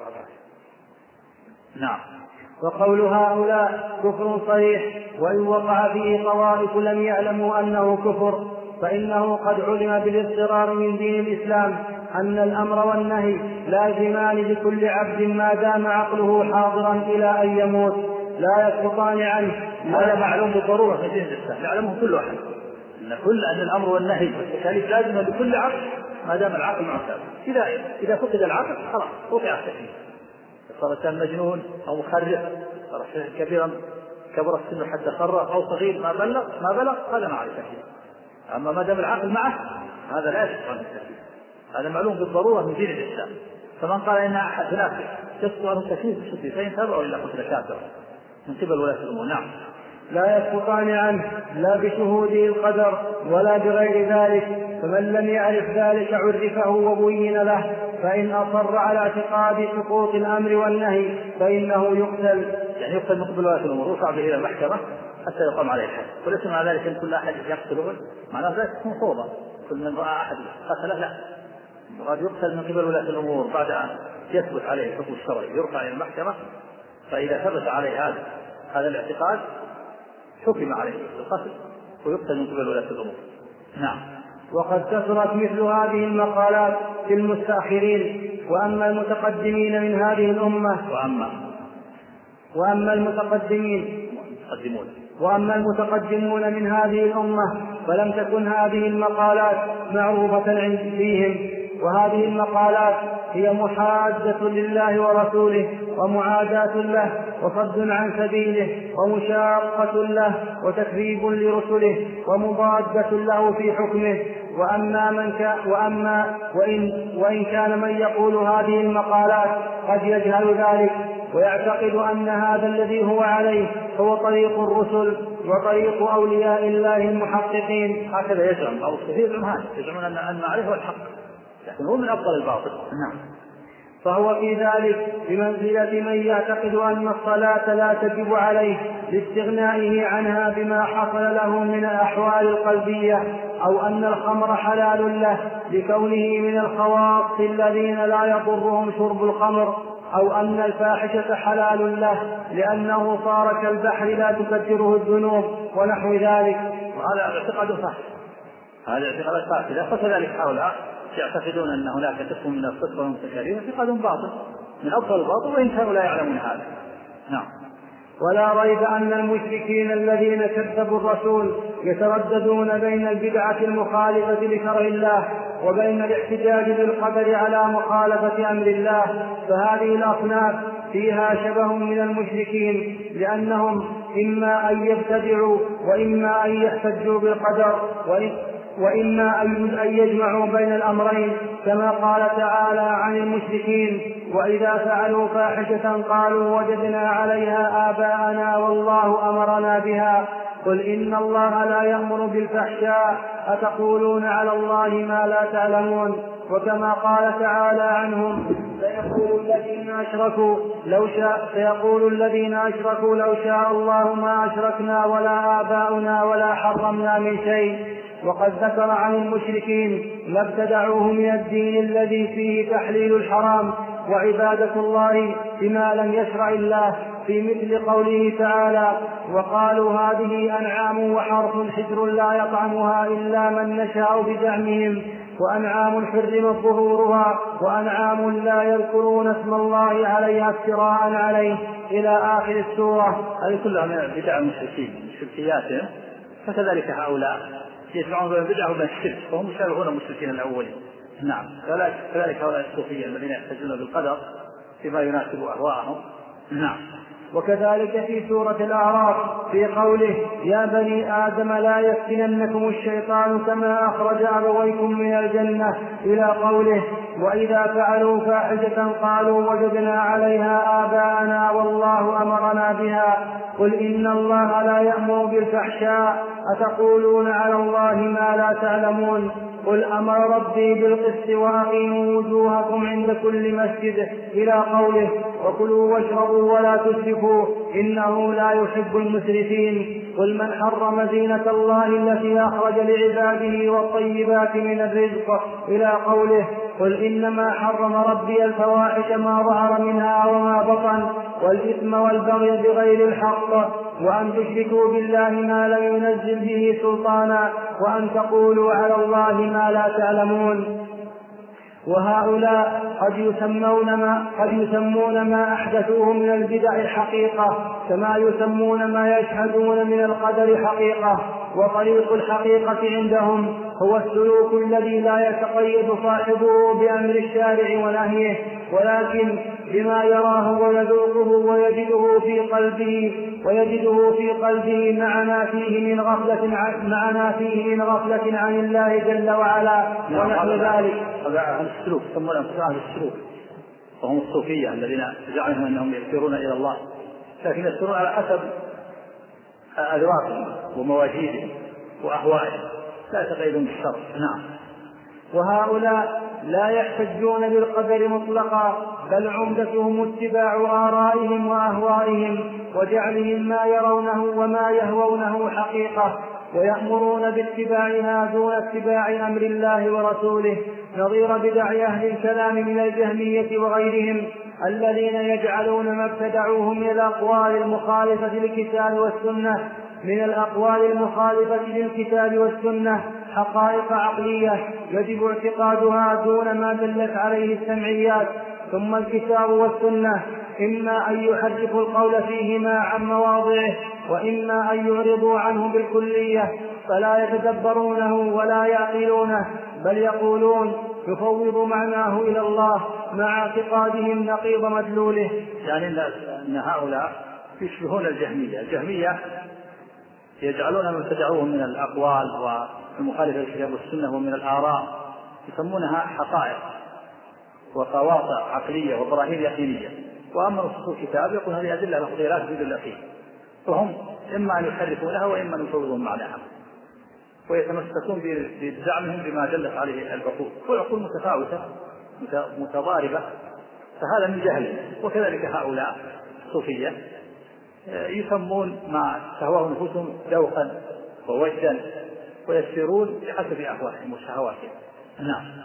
نعم. وقول هؤلاء كفر صريح، وإن وقع فيه طوائف لم يعلموا أنه كفر، فإنه قد علم بالاضطرار من دين الإسلام أن الأمر والنهي لازمان لكل عبد ما دام عقله حاضرا إلى أن يموت، لا يسقطان عنه. هذا معلوم بالضرورة في دين الإسلام، يعلمه كل واحد أن الأمر والنهي والتكاليف لازمة لكل عقل ما دام العقل معتاد. إذا فقد العقل خلاص رفع التكليف، صار الإنسان مجنون أو مخرف، صار كبيرا كبر السن حتى خرف، أو صغير ما بلغ هذا ما عليه تكليف. أما ما دام العقل معه هذا لا يسقط عن التكليف، هذا معلوم بالضرورة من دين الإسلام. فمن قال إن أحد هناك يسقط عنه التكليف فإن تبعوا إلا قتل كافر من قبل ولاة الأمور. نعم. لا يسقطان عنه لا بشهوده القدر ولا بغير ذلك، فمن لم يعرف ذلك عرفه وبين له، فإن أصر على اعتقاد سقوط الأمر والنهي فإنه يقتل. يعني يقتل من قبل ولاة الأمور، يرفع به إلى المحكمة حتى يقام عليه الحد. وليس مع ذلك أن كل أحد يقتله معناه ذلك تكون فوضى، كل من رأى أحد قتله لا، وقد يقتل من قبل ولاة الأمور بعد أن يثبت عليه الحكم الشرعي، يرفع إلى المحكمة، فإذا ثبت عليه هذا الاعتقاد حكم عليه بالقتل ويقتل من قبل ولاة الأمور. نعم. وقد كثرت مثل هذه المقالات في المستأخرين، وأما المتقدمين من هذه الأمة وأما المتقدمون من هذه الأمة فلم تكن هذه المقالات معروفة فيهم. وهذه المقالات هي محادة لله ورسوله، ومعاداة له، وصد عن سبيله، ومشاقة له، وتكذيب لرسله، ومضادة له في حكمه. وإن كان من يقول هذه المقالات قد يجهل ذلك ويعتقد أن هذا الذي هو عليه هو طريق الرسل وطريق أولياء الله المحققين. هكذا يزعم أو يزعمون أن المعرفة هو الحق، لكن هو من أفضل الباطل. نعم. فهو في ذلك بمنزلة من يعتقد أن الصلاة لا تجب عليه لاستغنائه عنها بما حصل له من الأحوال القلبية، أو أن الخمر حلال له لكونه من الخواص الذين لا يضرهم شرب الخمر، أو أن الفاحشة حلال له لأنه صار كالبحر لا تكدره الذنوب ونحو ذلك. وهذا اعتقاد فاسد، هذا اعتقاد فاسد. فكذلك هؤلاء يعتقدون أن هناك قسم من الصدق والمتكلم اعتقاد باطل من أبطل الباطل، وإن كانوا لا يعلمون هذا. نعم. ولا ريب أن المشركين الذين كذبوا الرسول يترددون بين البدعة المخالفة لشرع الله وبين الاحتجاج بالقدر على مخالفة أمر الله، فهذه الأصناف فيها شبه من المشركين، لأنهم إما أن يبتدعوا وإما أن يحتجوا بالقدر وإما أن يجمعوا بين الأمرين، كما قال تعالى عن المشركين: وإذا فعلوا فاحشة قالوا وجدنا عليها آباءنا والله أمرنا بها قل إن الله لا يأمر بالفحشاء أتقولون على الله ما لا تعلمون. وكما قال تعالى عنهم: سيقول الذين أشركوا لو شاء الله ما أشركنا ولا آباؤنا ولا حرمنا من شيء. وقد ذكر عن المشركين ما ابتدعوه من الدين الذي فيه تحليل الحرام وعبادة الله بما لم يشرع الله، في مثل قوله تعالى: وقالوا هذه أنعام وحرث حجر لا يطعمها إلا من نشاء بزعمهم وأنعام حرمت ظهورها وأنعام لا يذكرون اسم الله عليها افتراء عليه إلى آخر السورة. هذه كلها من بدع المشركين شركياتهم. فكذلك هؤلاء يجمعون بين البدع وبين الشرك، فهم يشابهون المشركين الأولين. نعم. كذلك هؤلاء الصوفية الذين يحتجون بالقدر فيما يناسب أهواءهم. نعم. وكذلك في سورة الأعراف في قوله: يا بني آدم لا يفتننكم الشيطان كما أخرج أبويكم من الجنة، إلى قوله: وإذا فعلوا فاحشة قالوا وجدنا عليها آباءنا والله أمرنا بها قل إن الله لا يأمر بالفحشاء أتقولون على الله ما لا تعلمون قل أمر ربي بالقسط وأقيموا وجوهكم عند كل مسجد، إلى قوله: وكلوا واشربوا ولا تسرفوا إنه لا يحب المسرفين قل من حرم زينة الله التي أخرج لعباده والطيبات من الرزق، إلى قوله: قل إنما حرم ربي الفواحش ما ظهر منها وما بطن والإثم والبغي بغير الحق وأن تشركوا بالله ما لم ينزل به سلطانا وأن تقولوا على الله ما لا تعلمون. وهؤلاء قد يسمون ما أحدثوه من البدع حقيقة، كما يسمون ما يشهدون من القدر حقيقة. وطريق الحقيقة عندهم هو السلوك الذي لا يتقيد صاحبه بأمر الشارع ونهيه، ولكن بما يراه ويذوقه ويجده في قلبه معنا فيه من غفلة عن الله جل وعلا ونحو ذلك. هذا السلوك يسمون أنفسهم السلوك، وهم الصوفية الذين جعلهم أنهم يسيرون إلى الله، لكن يسيرون على حسب أذواقهم ومواجيدهم وأهوائهم، لا يتقيدون بالشر. نعم. وهؤلاء لا يحتجون بالقدر مطلقا، بل عمدتهم اتباع آرائهم وأهوائهم وجعلهم ما يرونه وما يهوونه حقيقة، ويأمرون باتباعها دون اتباع أمر الله ورسوله، نظير بدع أهل الكلام من الجهمية وغيرهم الذين يجعلون ما ابتدعوه من الأقوال المخالفة للكتاب والسنة حقائق عقلية يجب اعتقادها دون ما دلت عليه السمعيات. ثم الكتاب والسنة إما أن يحرفوا القول فيهما عن مواضعه وإما أن يعرضوا عنه بالكلية، فلا يتدبرونه ولا يعقلونه، بل يقولون يفوض معناه إلى الله مع اعتقادهم نقيض مدلوله. يعني أن هؤلاء يشبهون الجهمية يجعلون ما ابتدعوه من الأقوال والمخالفة للكتاب والسنة ومن الآراء يسمونها حقائق وقواطع عقلية وبراهين يقينية، وأما نصوص الكتاب يقول هذه أدلة لفظية لا تفيد اليقين، فهم إما أن يحرفوا لها وإما أن يفوضون معناها ويتمسكون بزعمهم بما دلت عليه العقول، والعقول متفاوتة متضاربة، فهذا من جهل. وكذلك هؤلاء الصوفية يسمون ما تهواه نفوسهم ذوقا ووجدا ويسيرون بحسب أهوائهم وشهواتهم. نعم.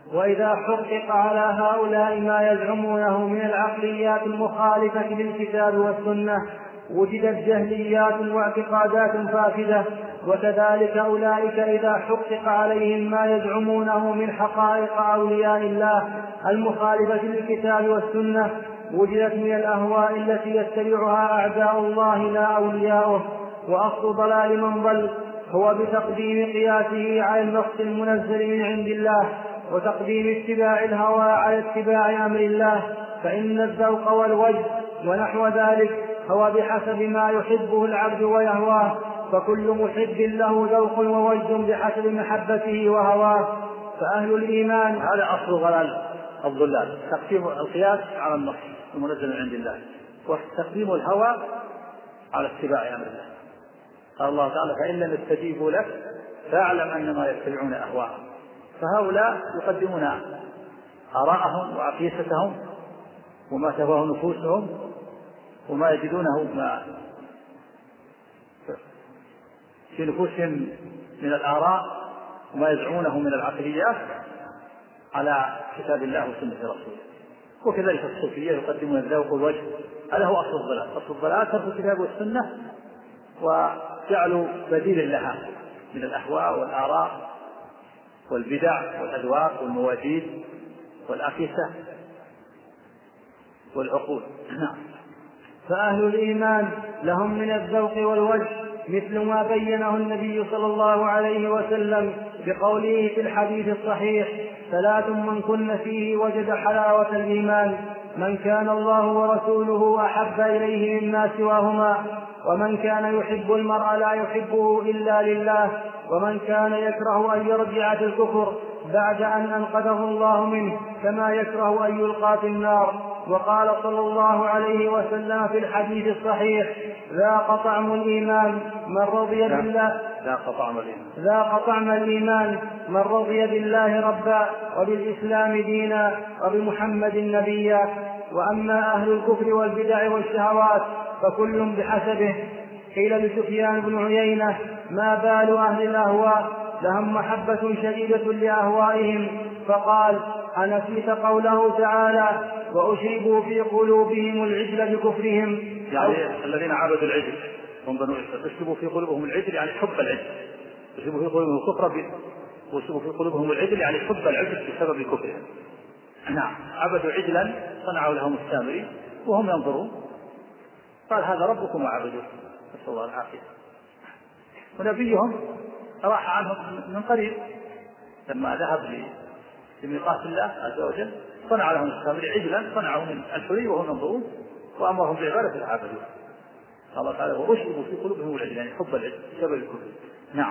وإذا حقق على هؤلاء ما يزعمونه من العقليات المخالفة للكتاب والسنة وجدت جهليات واعتقادات فاسدة. وكذلك أولئك إذا حقق عليهم ما يزعمونه من حقائق أولياء الله المخالفة للكتاب والسنة وجدت من الأهواء التي يتبعها أعداء الله لا أولياؤه. وأصل ضلال من ضل هو بتقديم قياسه على النص المنزل من عند الله وتقديم اتباع الهوى على اتباع أمر الله. فإن الذوق والوجد ونحو ذلك هو بحسب ما يحبه العبد ويهواه، فكل محب له ذوق ووجد بحسب محبته وهواه. فأهل الإيمان هذا أصل ضلال الضلال، تقديم القياس على النص المنزل من عند الله وتقديم الهوى على اتباع أمر الله. قال الله تعالى فإن لم يستجيبوا لك فاعلم أنما يتبعون أهواءهم. فهؤلاء يقدمون آراءهم وعقيدتهم وما تهواه نفوسهم وما يجدونه في نفوسهم من الآراء وما يزعمونه من العقليات على كتاب الله وسنة رسوله. وكذلك الصوفية يقدمون الذوق والوجه. هذا هو أصل الضلال. أصل الضلال ترك الكتاب والسنة وجعلوا بديل لها من الأهواء والآراء والبدع والأذواق والمواجيد والأقيسة والعقول. فأهل الإيمان لهم من الذوق والوجه مثل ما بينه النبي صلى الله عليه وسلم بقوله في الحديث الصحيح: ثلاث من كن فيه وجد حلاوة الإيمان: من كان الله ورسوله أحب إليه مما سواهما، ومن كان يحب المرء لا يحبه إلا لله، ومن كان يكره أن يرجع في الكفر بعد أن أنقذه الله منه كما يكره أن يلقى في النار. وقال صلى الله عليه وسلم في الحديث الصحيح: ذاق طعم الإيمان من رضي بالله ذاق طعم الإيمان من رضي بالله ربا وبالإسلام دينا وبمحمد نبيا. وأما أهل الكفر والبدع والشهوات فكل بحسبه. قيل لسفيان بن عيينة: ما بال أهل الأهواء؟ لهم محبة شديدة لأهوائهم. فقال: أنسيت قوله تعالى: وأشربوا في قلوبهم العجل بكفرهم؟ يعني الذين عبدوا العجل هم بنو إسرائيل أشربوا في قلوبهم العجل يعني حب العجل، أشربوا في قلوبهم الكفر وأشربوا في قلوبهم العجل يعني حب العجل بسبب كفرهم. نعم، عبدوا عجلا صنعوا لهم السامري وهم ينظرون، قال هذا ربكم وعبدوه، نسأل الله العافية. ونبيهم راح عنهم من قريب لما ذهب لميقات الله عز وجل صنع لهم السامري عجلا صنعوا من الحلي وهم ينظرون وأمرهم بعبادة عبدوه. الله تعالى: وأشربوا في قلوبهم العجل يعني حب العجل بسبب الكفر. نعم.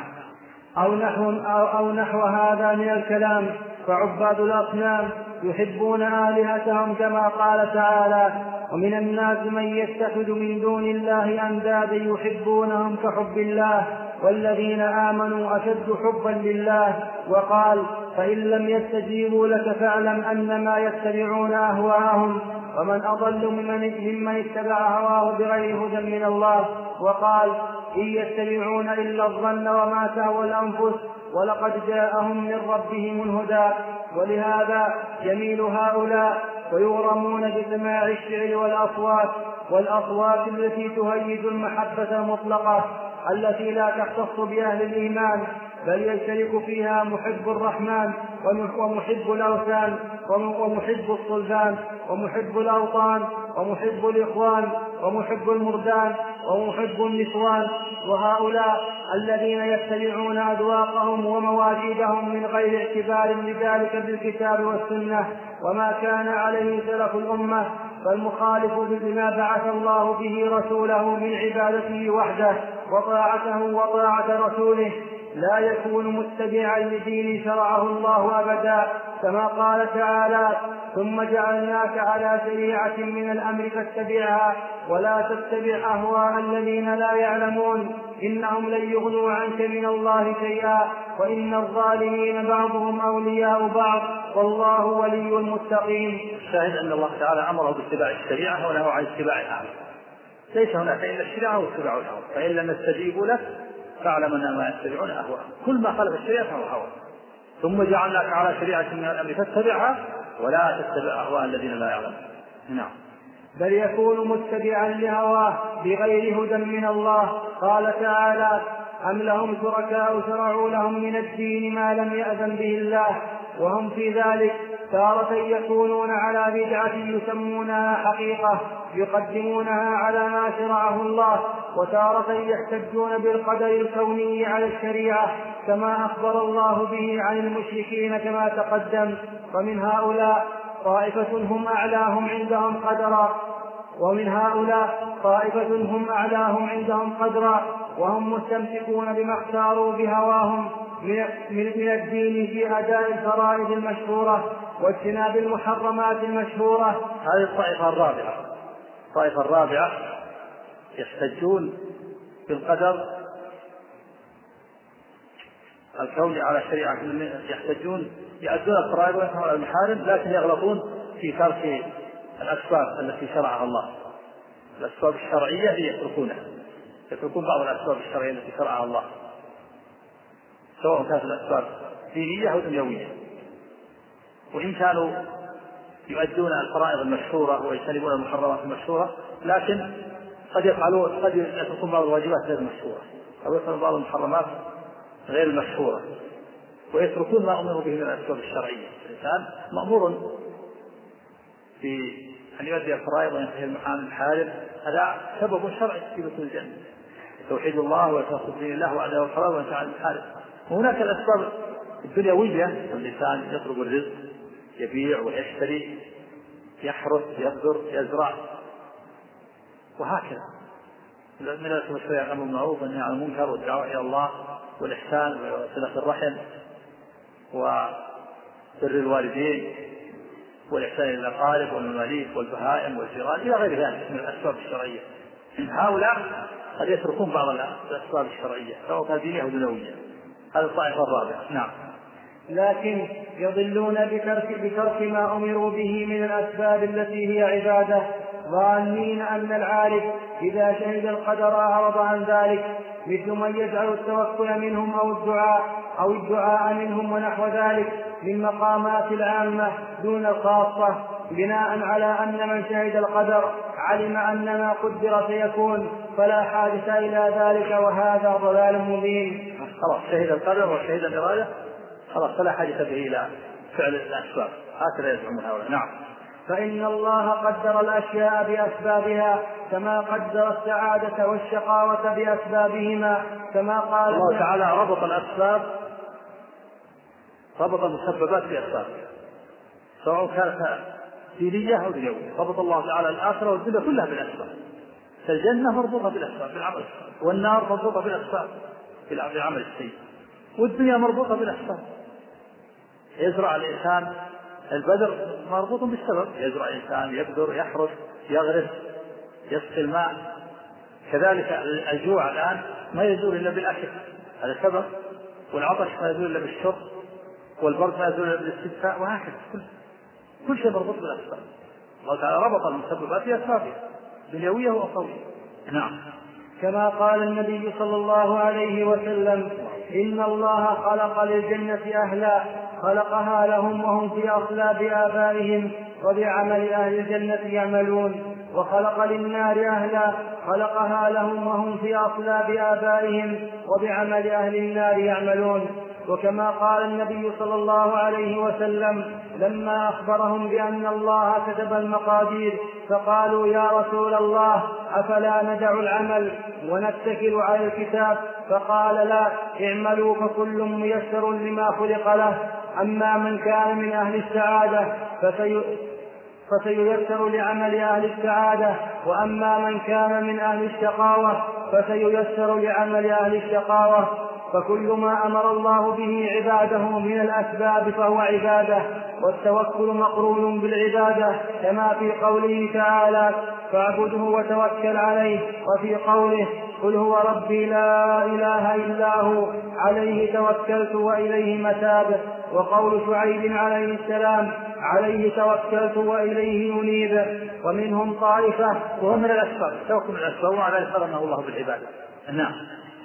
أو نحو هذا من الكلام. فعباد الأصنام يحبون آلهتهم كما قال تعالى: ومن الناس من يتخذ من دون الله أندادا يحبونهم كحب الله والذين آمنوا أشد حبا لله. وقال: فإن لم يستجيبوا لك فاعلم أنما يتبعون أهواءهم ومن أضل ممن اتبع هواه بغير هدى من الله. وقال: إن يتبعون إلا الظن وما تهوى الأنفس ولقد جاءهم من ربهم الهدى. ولهذا يميل هؤلاء ويغرمون بسماع الشعر والأصوات التي تهيج المحبة المطلقة التي لا تختص بأهل الإيمان، بل يشترك فيها محب الرحمن ومحب الأوثان ومحب الصلبان ومحب الأوطان ومحب الإخوان ومحب المردان ومحب النسوان. وهؤلاء الذين يتبعون أذواقهم ومواجيدهم من غير اعتبار لذلك بالكتاب والسنة وما كان عليه سلف الأمة، فالمخالف بما بعث الله به رسوله من عبادته وحده وطاعته وطاعة رسوله لا يكون متبعا لدين شرعه الله أبدا، كما قال تعالى: ثم جعلناك على شريعة من الأمر فاتبعها ولا تتبع أهواء الذين لا يعلمون إنهم لن يغنوا عنك من الله شيئا وإن الظالمين بعضهم أولياء بعض والله ولي المتقين. الشاهد أن الله تعالى أمره باتباع الشريعة ونهى عن اتباع الهوى، ليس هناك إلا الشريعة واتباع الهوى. فإن لم يستجيبوا لك فاعلم أنما يتبعون أهواءهم، كل ما خالف الشريعة فهو هوى. ثم جعلناك على شريعة من الأمر فاتبعها ولا تتبع أهواء الذين لا يعلمون. نعم. بل يكون متبعا لهواه بغير هدى من الله. قال تعالى: أم لهم شركاء شرعوا لهم من الدين ما لم يأذن به الله وهم في ذلك. تارة يكونون على بدعة يسمونها حقيقة يقدمونها على ما شرعه الله، وتارة يحتجون بالقدر الكوني على الشريعة كما أخبر الله به عن المشركين كما تقدم. ومن هؤلاء طائفة هم أعلاهم عندهم قدرا وهم مستمسكون بما اختاروا بهواهم من الدين في أداء الفرائض المشهورة واجتناب المحرمات المشهورة. هذه الطائفة الرابعة يحتجون بالقدر الكوني على الشريعة، يحتجون يؤدون الفرائض وينهون عن المحارم، لكن يغلطون في ترك الأسباب التي شرعها الله. الأسباب الشرعية يتركون بعض الأسباب الشرعية التي شرعها الله، سواء كانت الأسباب دينية أو دنيوية. وإن كانوا يؤدون الفرائض المشهورة ويجتنبون المحرمات المشهورة، لكن قد يتركون بعض الواجبات غير المشهورة، أو يفعلون بعض المحرمات غير المشهورة، ويتركون ما أمروا به من الأسباب الشرعية. الإنسان مأمور في أن يؤدي الفرائض وينتهي عن المحارم، هذا سبب شرعي في دخول الجنة، توحيد الله وتوحيد دين الله وأداء الفرائض وينتهي عن المحارم. وهناك الأسباب الدنيوية، الإنسان يطلب الرزق، يبيع ويشتري، يحرث، يبذر، يزرع، وهكذا. من الأسباب الشرعية الأمر بالمعروف والنهي عن المنكر والدعوة إلى الله والإحسان وصلة الرحم وبر الوالدين والإحسان إلى الأقارب والمماليك والبهائم والجيران إلى غير ذلك من الأسباب الشرعية. هؤلاء قد يتركون بعض الأسباب الشرعية سواء كانت دينية أو دنيوية. هذا الطائفة الرابعة. نعم. لكن يضلون بترك ما أمروا به من الأسباب التي هي عبادة، ظانين أن العارف إذا شهد القدر أعرض عن ذلك، مثل من يجعل التوكل منهم أو الدعاء منهم ونحو ذلك من مقامات العامة دون الخاصة، بناء على أن من شهد القدر علم أن ما قدر سيكون فلا حاجة إلى ذلك، وهذا ضلال مبين. خلاص شهد القدر وشهد الإرادة، خلاص فلا حاجة به إلى فعل الأسباب، هكذا يزعمون هؤلاء. نعم. فإن الله قدر الأشياء بأسبابها كما قدر السعادة والشقاوة بأسبابهما، كما قال الله تعالى ربط المسببات بأسبابها سواء كانت دينية أو دنيوية. ربط الله تعالى الآخرة والدنيا كلها بالأسباب، فالجنة مربوطة بالأسباب بالعمل، والنار مربوطة بالأسباب بالعمل السيء، والدنيا مربوطة بالأسباب. يزرع الإنسان البذر مربوط بالسبب، يزرع الإنسان يبذر يحرث يغرس يسقي الماء. كذلك الجوع الآن ما يزول إلا بالأكل، هذا سبب، والعطش ما يزول إلا بالشرب، والبرد ما يزول إلا بالاستدفاء، وهكذا كل شيء مربوط بالأسباب. الله تعالى ربط المسببات بأسبابها دنيوية وأخروية. نعم. كما قال النبي صلى الله عليه وسلم: إن الله خلق للجنة أهلا خلقها لهم وهم في أصلاب آبائهم وبعمل أهل الجنة يعملون، وخلق للنار أهلا خلقها لهم وهم في أصلاب آبائهم وبعمل أهل النار يعملون. وكما قال النبي صلى الله عليه وسلم لما أخبرهم بأن الله كتب المقادير فقالوا: يا رسول الله أفلا ندع العمل ونتكل على الكتاب؟ فقال: لا، اعملوا فكل ميسر لما خلق له، أما من كان من أهل السعادة فسييسر لعمل أهل السعادة، وأما من كان من أهل الشقاوة فسييسر لعمل أهل الشقاوة. فكل ما أمر الله به عباده من الأسباب فهو عبادة، والتوكل مقرون بالعبادة، كما في قوله تعالى: فاعبده وتوكل عليه، وفي قوله: قل هو ربي لا إله إلا هو عليه توكلت وإليه متاب. وقول شعيب عليه السلام: عليه توكلت وإليه ينيب. ومنهم طائفة وهم من الأسباب، توكل من الأسباب وعلى ذلك قرنه الله بالعبادة. نعم.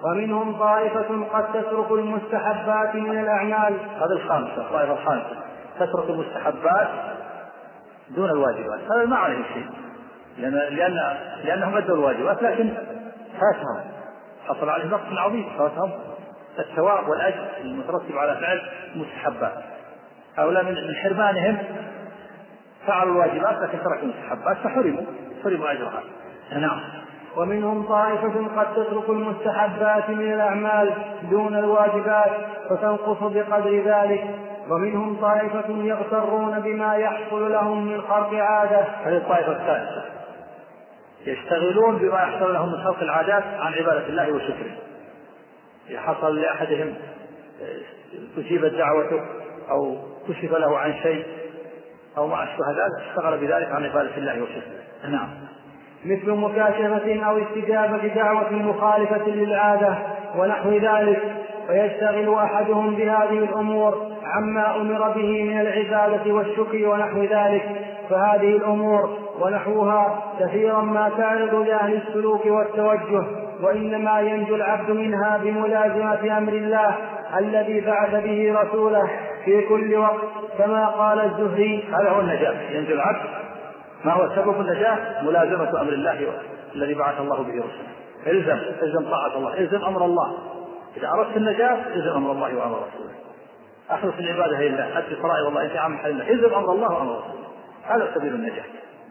ومنهم طائفة قد تترك المستحبات من الأعمال. هذا الخامسة، الطائفة الخامسة تترك المستحبات دون الواجبات. هذا ما عليه شيء، لأنهم أدوا الواجبات لكن فاتهم، حصل عليه نقص عظيم، فاتهم الثواب والأجر المترتب على فعل المستحبات. هؤلاء من حرمانهم فعلوا الواجبات لكن تركوا المستحبات فحرموا أجرها. نعم. ومنهم طائفة قد تترك المستحبات من الأعمال دون الواجبات فتنقص بقدر ذلك. ومنهم طائفة يغترون بما يحصل لهم من خرق عادة. هذه الطائفة الثالثة يشتغلون بما يحصل لهم من خرق العادات عن عبادة الله وشكره. يحصل لأحدهم تجيبت دعوته أو كشف له عن شيء أو ما أشبه ذلك اشتغل بذلك عن عبادة الله وشكره. نعم. مثل مكاشفة أو استجابة دعوة مخالفة للعادة ونحو ذلك، فيشتغل أحدهم بهذه الأمور عما أمر به من العبادة والشكر ونحو ذلك. فهذه الأمور ونحوها كثيرا ما تعرض لأهل السلوك والتوجه، وإنما ينجو العبد منها بملازمة أمر الله الذي بعث به رسوله في كل وقت، كما قال الزهري. هذا هو النجاة، ينجو العبد. ما هو سبب النجاة؟ ملازمة أمر الله الذي بعث الله به رسوله. الزم طاعة الله، الزم أمر الله. إذا أردت النجاة الزم أمر الله وأمر رسوله. أخلص العبادة لله، أدي فرائض الله، أنت عام حل الله، الزم أمر الله وأمر رسوله. هذا سبيل النجاة.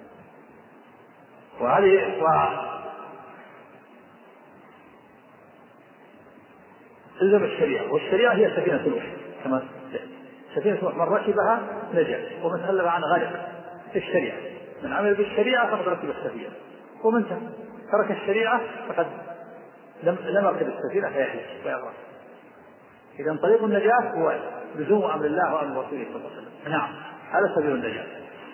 الزم الشريعة، والشريعة هي سفينة نوح، كما سفينة نوح من ركبها نجا ومن تخلف عن غرق. في الشريعة من عمل بالشريعة فقد ركب السفينة، ومن ترك الشريعة فقد لم يركب السفينة فيحلف ويغرق. إذا طريق النجاة هو لزوم أمر الله وأمر رسوله صلى الله عليه وسلم. نعم، هذا سبيل النجاة.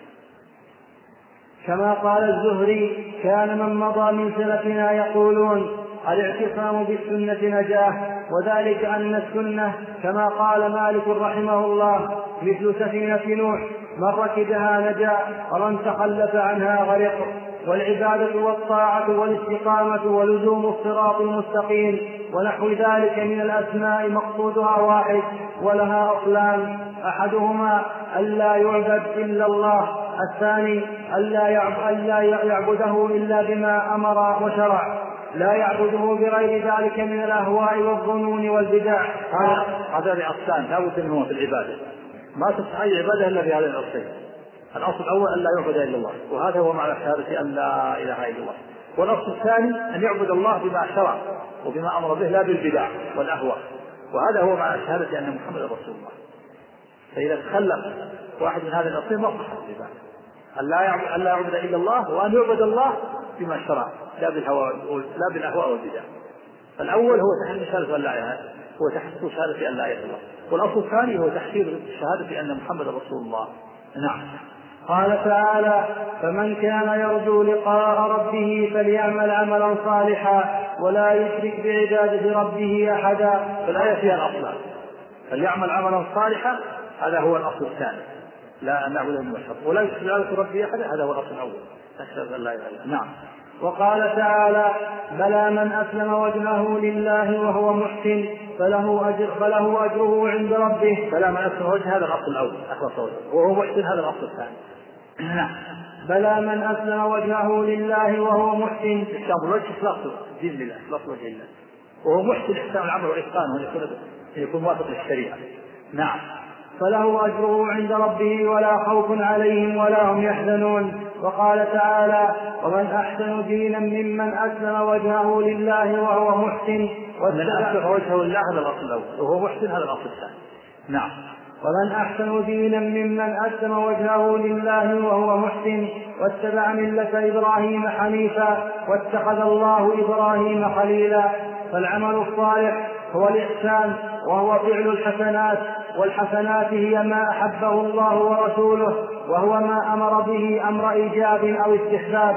كما قال الزهري: كان من مضى من سلفنا يقولون الاعتصام بالسنة نجاة، وذلك أن السنة كما قال مالك رحمه الله مثل سفينة نوح، من ركبها نجا ومن تخلف عنها غرق. والعبادة والطاعة والاستقامة ولزوم الصراط المستقيم ونحو ذلك من الأسماء مقصودها واحد ولها أصلان: أحدهما ألا يعبد إلا الله، الثاني ألا يعبده إلا بما أمر وشرع، لا يعبده بغير ذلك من الأهواء والظنون والبدع. هذا الأصلان لا بد منهما في العبادة، ما تصح أي عبادة إلا بهذه الأصلين. الأصل الأول أن لا يعبد إلا الله، وهذا هو معنى شهادة أن لا إله إلا الله. والأصل الثاني أن يعبد الله بما شرع وبما أمر به لا بالبدع والأهواء، وهذا هو معنى شهادة أن محمد رسول الله. فإذا تخلف واحد من هذه الأصلين ما صح العبادة. أن لا يعبد إلا الله، وأن يعبد الله بما شرع لا بالأهواء والبدع. الأول هو تحصيل شهادة أن لا إله، هو تحصيل شهادة أن لا إله إلا الله، والأصل الثاني هو تحصيل شهادة أن محمد رسول الله. نعم. قال تعالى: فمن كان يرجو لقاء ربه فليعمل عملا صالحا ولا يشرك بعبادة ربه أحدا. فالآية فيها الأصل، فليعمل عملا صالحا، هذا هو الأصل الثاني، لا أن نعبده من الشر، ولا يشرك بعبادة ربه أحدا، هذا هو الأصل الأول، أشهد أن لا إله إلا الله. نعم. وقال تعالى: بلى من أسلم وجهه لله وهو محسن فله أجره عند ربه. بلى من أسلم وجهه، هذا الأصل الأول، أخلص وجهه، وهو محسن، هذا الأصل الثاني. نعم. بلى من أسلم وجهه لله وهو محسن، إسلام الوجه إخلاص دين لله، إخلاص وجه الله، وهو محسن إحسان العمل وإتقانه أن يكون موافق للشريعة. نعم. فله أجره عند ربه ولا خوف عليهم ولا هم يحزنون. وقال تعالى: ومن أحسن دينا ممن أسلم وجهه لله وهو محسن. ومن أسلم وجهه لله، هذا الأصل الأول، وهو محسن، هذا الأصل الثاني. نعم. ومن أحسن دينا ممن أسلم وجهه لله وهو محسن واتبع ملة إبراهيم حنيفا واتخذ الله إبراهيم خليلا. فالعمل الصالح هو الإحسان، وهو فعل الحسنات، والحسنات هي ما أحبه الله ورسوله، وهو ما أمر به أمر إيجاب أو استحباب.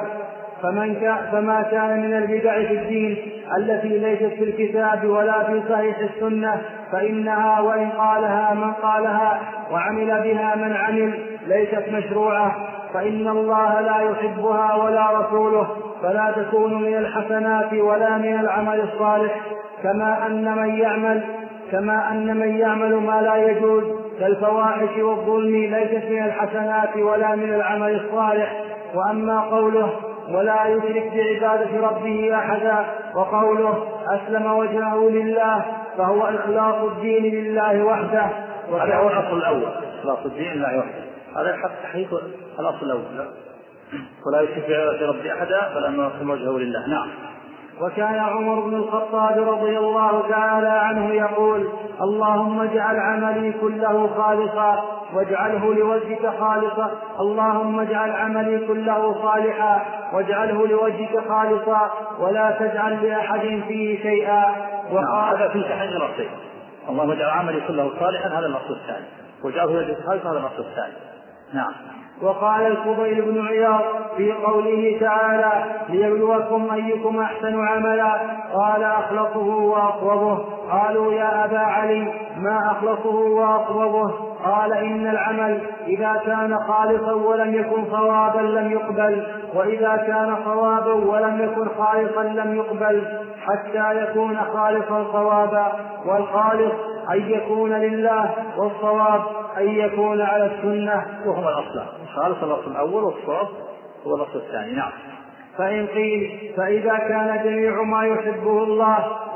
فما كان من البدع في الدين التي ليست في الكتاب ولا في صحيح السنة فإنها وإن قالها من قالها وعمل بها من عمل ليست مشروعة، فإن الله لا يحبها ولا رسوله، فلا تكون من الحسنات ولا من العمل الصالح. كما أن من يعمل ما لا يجوز كالفواحش والظلم ليست من الحسنات ولا من العمل الصالح. وأما قوله ولا يشرك بعبادة ربه أحدا وقوله أسلم وجهه لله فهو إخلاص الدين لله وحده. هذا هو الأصل الأول، إخلاص الدين لله وحده، هذا حق تحقيق الأصل الأول. ولا يشرك بعبادة ربه أحدا بل أنه أسلم وجهه لله. نعم. وكان عمر بن الخطاب رضي الله تعالى عنه يقول اللهم اجعل عملي كله خالصا واجعله لوجهك خالصا، اللهم اجعل عملي كله صالحا واجعله لوجهك خالصا ولا تجعل لأحد فيه شيئا. وقال هذا في تحقيق الأصل، اللهم اجعل عملي كله صالحا، هذا الأصل الثاني، واجعله لوجهك خالصا، هذا الأصل الثاني. نعم. وقال الفضيل بن عياض في قوله تعالى ليبلوكم أيكم أحسن عملا قال أخلصه وأصوبه. قالوا يا أبا علي ما أخلصه وأصوبه؟ قال إن العمل إذا كان خالصا ولم يكن صوابا لم يقبل، وإذا كان صوابا ولم يكن خالصا لم يقبل حتى يكون خالصا صوابا، والخالص أن يكون لله والصواب أن يكون على السنة. وهما الأصل، خالص الأصل الأول والصواب هو الأصل الثاني. نعم. فإن قيل فإذا كان جميع ما يحبه الله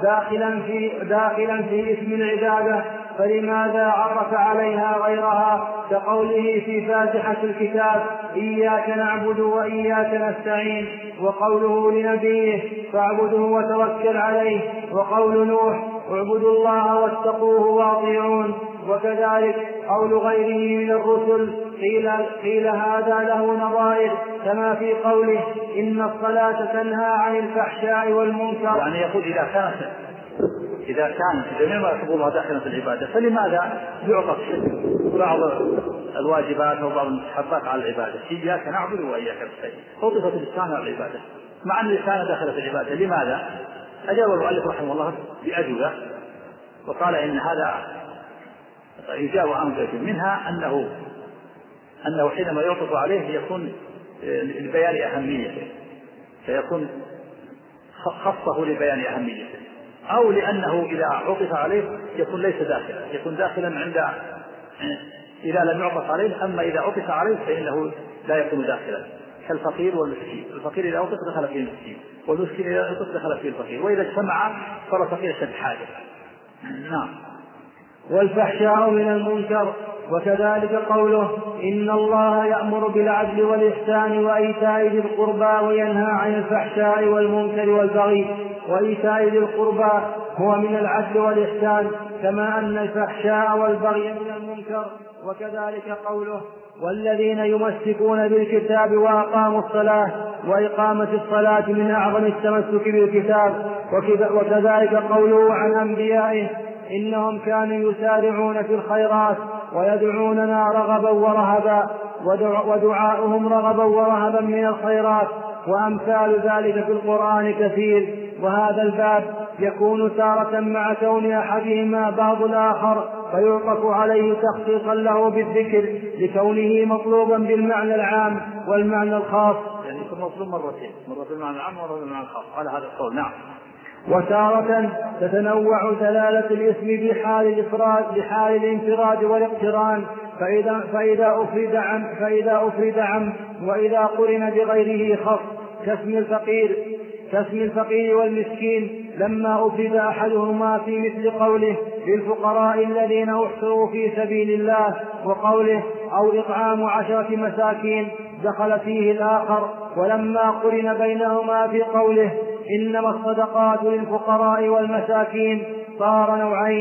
داخلا في اسم العبادة فلماذا عرف عليها غيرها كقوله في فاتحة الكتاب إياك نعبد وإياك نستعين، وقوله لنبيه فاعبده وتوكل عليه، وقول نوح اعبدوا الله واتقوه واطيعون، وكذلك قول غيره من الرسل قيل هذا له نظائر كما في قوله إن الصلاة تنهى عن الفحشاء والمنكر. يعني يقول إذا كانت جميع ما يحب الله داخلا في العبادة فلماذا يعطى بعض الواجبات وبعض المستحبات على العبادة؟ إياك نعبد وإياك نستعين، أضيفت اللسان على العبادة مع أن اللسان داخل في العبادة، لماذا؟ أجاب المؤلف رحمه الله بأجوبة وقال إن هذا يجاب عن ذلك، منها أنه حينما يعطف عليه يكون لبيان أهميته، فيكون خصه لبيان أهميته، أو لأنه إذا عطف عليه يكون ليس داخلا، يكون داخلا عند إذا لم يعطف عليه، أما إذا عطف عليه فإنه لا يكون داخلا، كالفقير والمسكين. الفقير إذا عطف دخل فيه المسكين، والمسكين إذا عطف دخل فيه الفقير، وإذا اجتمع صار الفقير أشد حاجة. نعم. والفحشاء من المنكر. وكذلك قوله إن الله يأمر بالعدل والإحسان وإيتاء ذي القربى وينهى عن الفحشاء والمنكر والبغي، وإيتاء ذي القربى هو من العدل والإحسان كما أن الفحشاء والبغي من المنكر. وكذلك قوله والذين يمسكون بالكتاب وأقاموا الصلاة، وإقامة الصلاة من أعظم التمسك بالكتاب. وكذلك قوله عن أنبيائه إنهم كانوا يسارعون في الخيرات ويدعوننا رغبا ورهبا، ودعاؤهم رغبا ورهبا من الخيرات، وأمثال ذلك في القرآن كثير. وهذا الباب يكون تارة مع كون أحدهما بعض الآخر فيعطف عليه تخصيصا له بالذكر لكونه مطلوبا بالمعنى العام والمعنى الخاص، يعني يكون مطلوب مرتين، مرة بالمعنى العام ومرة بالمعنى الخاص على هذا القول. نعم. وتارة تتنوع دلالة الاسم بحال الانفراد والاقتران، فإذا أفرد عنه وإذا قرن بغيره خص، كاسم الفقير والمسكين لما أفرد أحدهما في مثل قوله للفقراء الذين أحصروا في سبيل الله، وقوله أو إطعام 10 مساكين دخل فيه الآخر، ولما قرن بينهما في قوله إنما الصدقات للفقراء والمساكين صار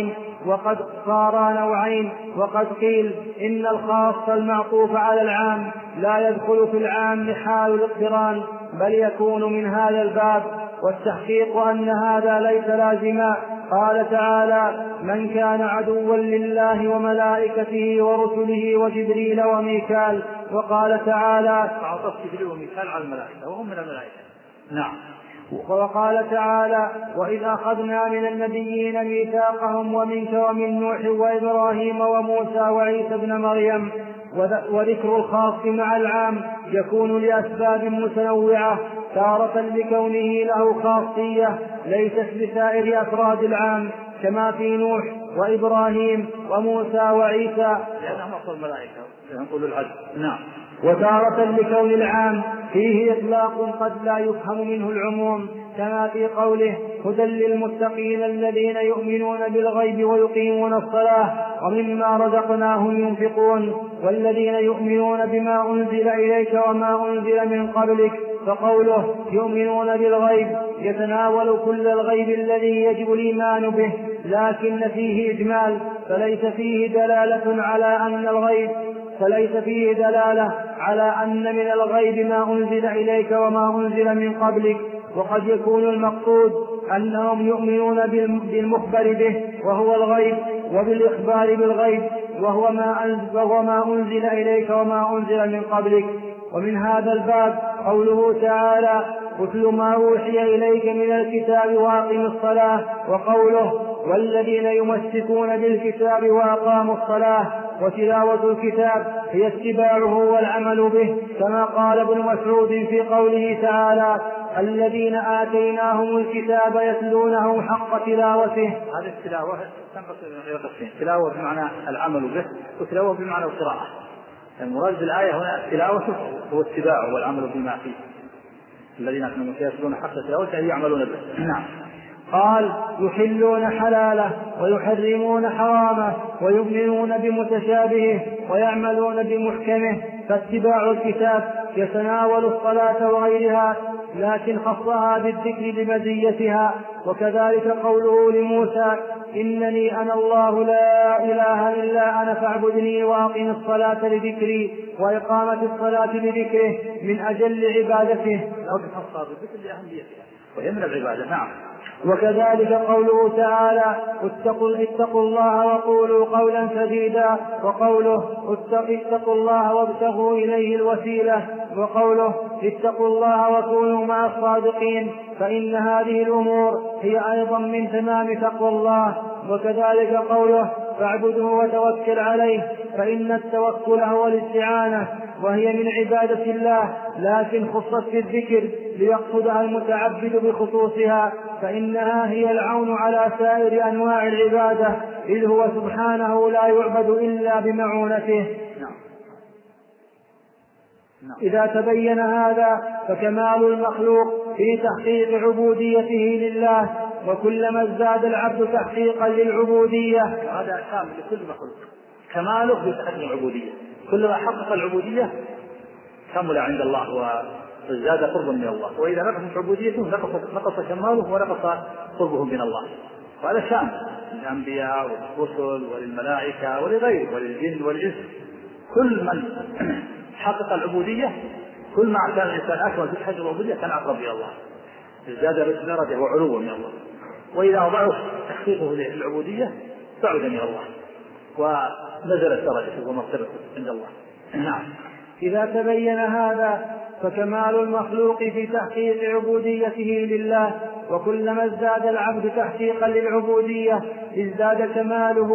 نوعين، وقد قيل إن الخاص المعطوف على العام لا يدخل في العام حال الاقتران بل يكون من هذا الباب، والتحقيق أن هذا ليس لازما. قال تعالى من كان عدوا لله وملائكته ورسله وجبريل وميكال، وقال تعالى فعطف جبريل وميكال على الملائكة وهم من الملائكة. نعم. وقال تعالى وإذ أخذنا من النبيين ميثاقهم ومنك ومن نوح وإبراهيم وموسى وعيسى ابن مريم. وذكر الخاص مع العام يكون لأسباب متنوعة تارة لكونه له خاصية ليست بسائر أفراد العام كما في نوح وإبراهيم وموسى وعيسى، لأنهم أصل الملائكة يقول العدل. نعم. وتارة لكون العام فيه إطلاق قد لا يفهم منه العموم كما في قوله هدى للمتقين الذين يؤمنون بالغيب ويقيمون الصلاة ومما رزقناهم ينفقون والذين يؤمنون بما أنزل إليك وما أنزل من قبلك. فقوله يؤمنون بالغيب يتناول كل الغيب الذي يجب الإيمان به، لكن فيه إجمال فليس فيه دلالة على أن من الغيب ما أنزل إليك وما أنزل من قبلك. وقد يكون المقصود أنهم يؤمنون بالمخبر به وهو الغيب، وبالإخبار بالغيب وهو ما أنزل إليك وما أنزل من قبلك. ومن هذا الباب قوله تعالى اتل ما أوحي إليك من الكتاب وأقم الصلاة، وقوله والذين يمسكون بالكتاب وأقاموا الصلاة. وتلاوة الكتاب هي اتباعه والعمل به، كما قال ابن مسعود في قوله تعالى الذين آتيناهم الكتاب يتلونه حق تلاوته. هذه التلاوة تنقسم إلى قسمين: تلاوة بمعنى العمل به، وتلاوة بمعنى القراءة. المراد بالآية هنا التلاوة هو اتباعه والعمل بما فيه. الذين يتلون حق تلاوته أي يعملون به. نعم. قال يحلون حلاله ويحرمون حرامه ويؤمنون بمتشابهه ويعملون بمحكمه. فاتباع الكتاب يتناول الصلاة وغيرها، لكن خصها بالذكر لمزيتها. وكذلك قوله لموسى إنني أنا الله لا إله إلا أنا فاعبدني وأقم الصلاة لذكري، وإقامة الصلاة لذكره من أجل عبادته. خصها بالذكر لأهميتها وهي من العبادة. نعم. وكذلك قوله تعالى اتقوا الله وقولوا قولا سديدا، وقوله اتقوا الله وابتغوا إليه الوسيلة، وقوله اتقوا الله وكونوا مع الصادقين، فإن هذه الأمور هي أيضا من تمام تقوى الله. وكذلك قوله فاعبده وتوكل عليه، فإن التوكل هو الاستعانة وهي من عبادة الله، لكن خصت في الذكر ليقصدها المتعبد بخصوصها، فإنها هي العون على سائر أنواع العبادة، إذ هو سبحانه لا يعبد إلا بمعونته. إذا تبين هذا فكمال المخلوق في تحقيق عبوديته لله، وكلما ازداد العبد تحقيقا للعبودية. هذا كامل لكل مخلوق، كماله في تحقيق العبودية. كلما حقق العبودية كمل عند الله وازداد قربا من الله، وإذا نقصت عبوديته نقص كماله ونقص قربه من الله. وهذا شأن للأنبياء والرسل وللملائكة ولغيره وللجن والإنس. كل من حقق العبودية كل ما كان الإنسان أكمل في تحقيق العبودية كان أقرب إلى الله، ازداد درجة وعلوا من الله. وإذا ضعف تحقيقه للعبودية بعد من الله ونزلت درجته ومغفرته عند الله. نعم. إذا تبين هذا فكمال المخلوق في تحقيق عبوديته لله، وكلما ازداد العبد تحقيقا للعبودية ازداد كماله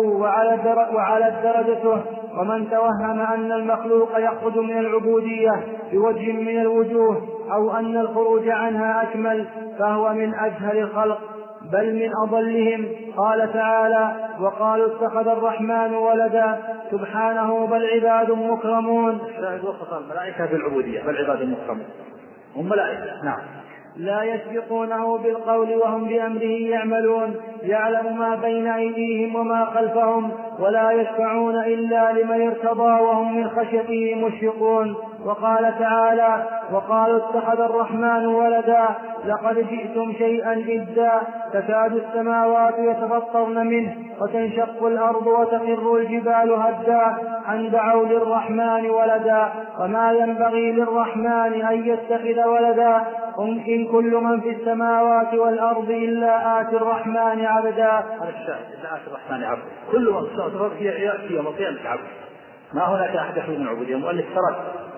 وعلى درجته. ومن توهم أن المخلوق يخرج من العبودية بوجه من الوجوه أو أن الخروج عنها أكمل فهو من أجهل الخلق بل من أضلهم. قال تعالى وقالوا اتخذ الرحمن ولدا سبحانه بل عباد مكرمون. وصف الملائكة بالعبودية بل عباد مكرمون هم ملائكة. نعم. لا يسبقونه بالقول وهم بأمره يعملون، يعلم ما بين أيديهم وما خلفهم، ولا يشفعون إلا لمن ارتضى وهم من خشيته مشفقون. وقال تعالى وقالوا اتخذ الرحمن ولدا لقد جئتم شيئا إدا تكاد السماوات يتفطرن منه وتنشق الأرض وتخر الجبال هدا أن دعوا للرحمن ولدا وما ينبغي للرحمن أن يتخذ ولدا إن كل من في السماوات والأرض إلا آتي الرحمن عبدا. هذا الشاهد إلا آتي الرحمن عبدا. كل من في السماوات والأرض يأتي يوم القيامة عبدا. ما هناك أحد يخرج من العبودية. المؤلف ترك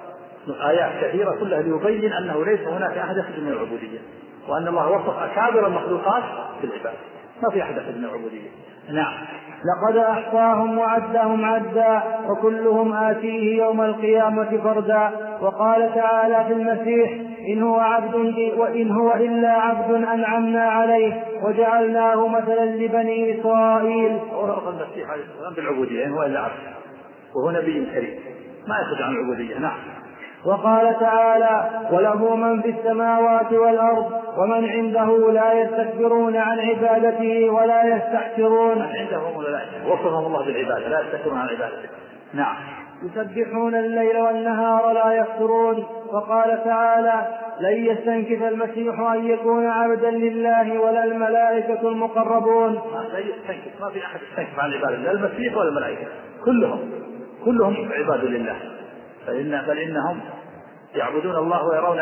آيات كثيرة كلها ليبين أنه ليس هناك أحد يخرج من العبودية، وأن الله وصف أكابر المخلوقات بالعباد، ما في أحد يخرج من العبودية. نعم. لقد أحصاهم وعدهم عدا وكلهم آتيه يوم القيامة فردا. وقال تعالى في المسيح وإن هو إلا عبد أنعمنا عليه وجعلناه مثلا لبني إسرائيل. ورفض المسيح عليه السلام بالعبودية إن هو إلا عبد وهو نبي كريم ما يخرج عن العبودية. نعم. وقال تعالى وله من في السماوات والأرض ومن عنده لا يستكبرون عن عبادته ولا يستحسرون. من عنده ملائكة وصفهم الله بالعبادة لا يستكبرون عن عبادته. نعم. يسبحون الليل والنهار لا يفترون. وقال تعالى لن يستنكف المسيح أن يكون عبدا لله ولا الملائكة المقربون. لا يستنكف ما في أحد يستنكف عن عبادة لا المسيح ولا الملائكة كلهم عباد لله بل إنهم يعبدون الله ويرون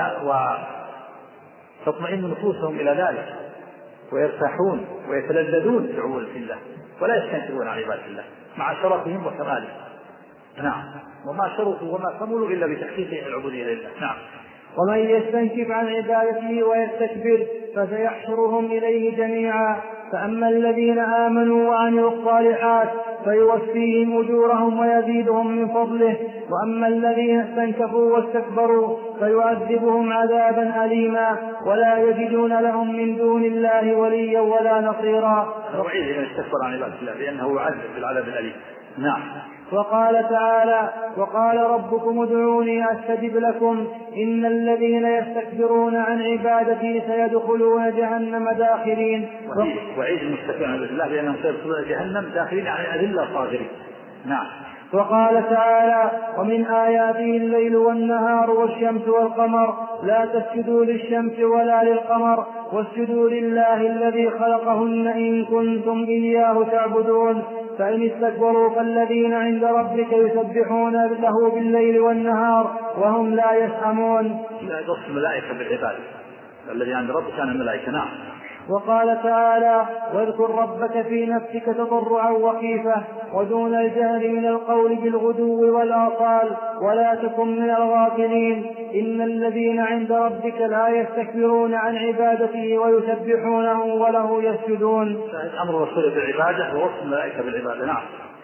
وتطمئن نفوسهم إلى ذلك ويرتاحون ويتلذذون بعبودة الله ولا يستنكرون عن عبادة الله مع شرفهم وكمالهم. نعم. وما شرفوا وما كملوا إلا بتحقيق العبودية لله. نعم. ومن يستنكف عن عبادته ويستكبر فسيحشرهم إليه جميعا. فأما الذين آمنوا وعملوا الصالحات فيوفيهم أجورهم ويزيدهم من فضله. وأما الذين استنكفوا واستكبروا فيعذبهم عذابا أليما ولا يجدون لهم من دون الله وليا ولا نصيرا. وعيد من استكبر عن عبادة الله لأنه يعذب بالعذاب الأليم. نعم. وقال تعالى وقال ربكم ادعوني أستجب لكم إن الذين يستكبرون عن عبادتي سيدخلون جهنم داخرين. وعيد المستكبرين عن الله لأنهم سيدخلون جهنم داخرين عن أذلة الصاغرين. نعم. وقال تعالى ومن آياته الليل والنهار والشمس والقمر لا تسجدوا للشمس ولا للقمر واسجدوا لله الذي خلقهن إن كنتم إياه تعبدون. فإن استكبروا فالذين عند ربك يسبحون له بالليل والنهار وهم لا يسأمون. لا يقص الملائكة بالعبادة الذي عند ربك كان الملائكة. نعم. وقال تعالى واذكر ربك في نفسك تضرعا وخيفة ودون الجهر من القول بالغدو والآصال ولا تكن من الغافلين. إن الذين عند ربك لا يستكبرون عن عبادته ويسبحونه وله يسجدون. أمر الرسول بالعبادة ووصف الملائكة بالعبادة. نعم.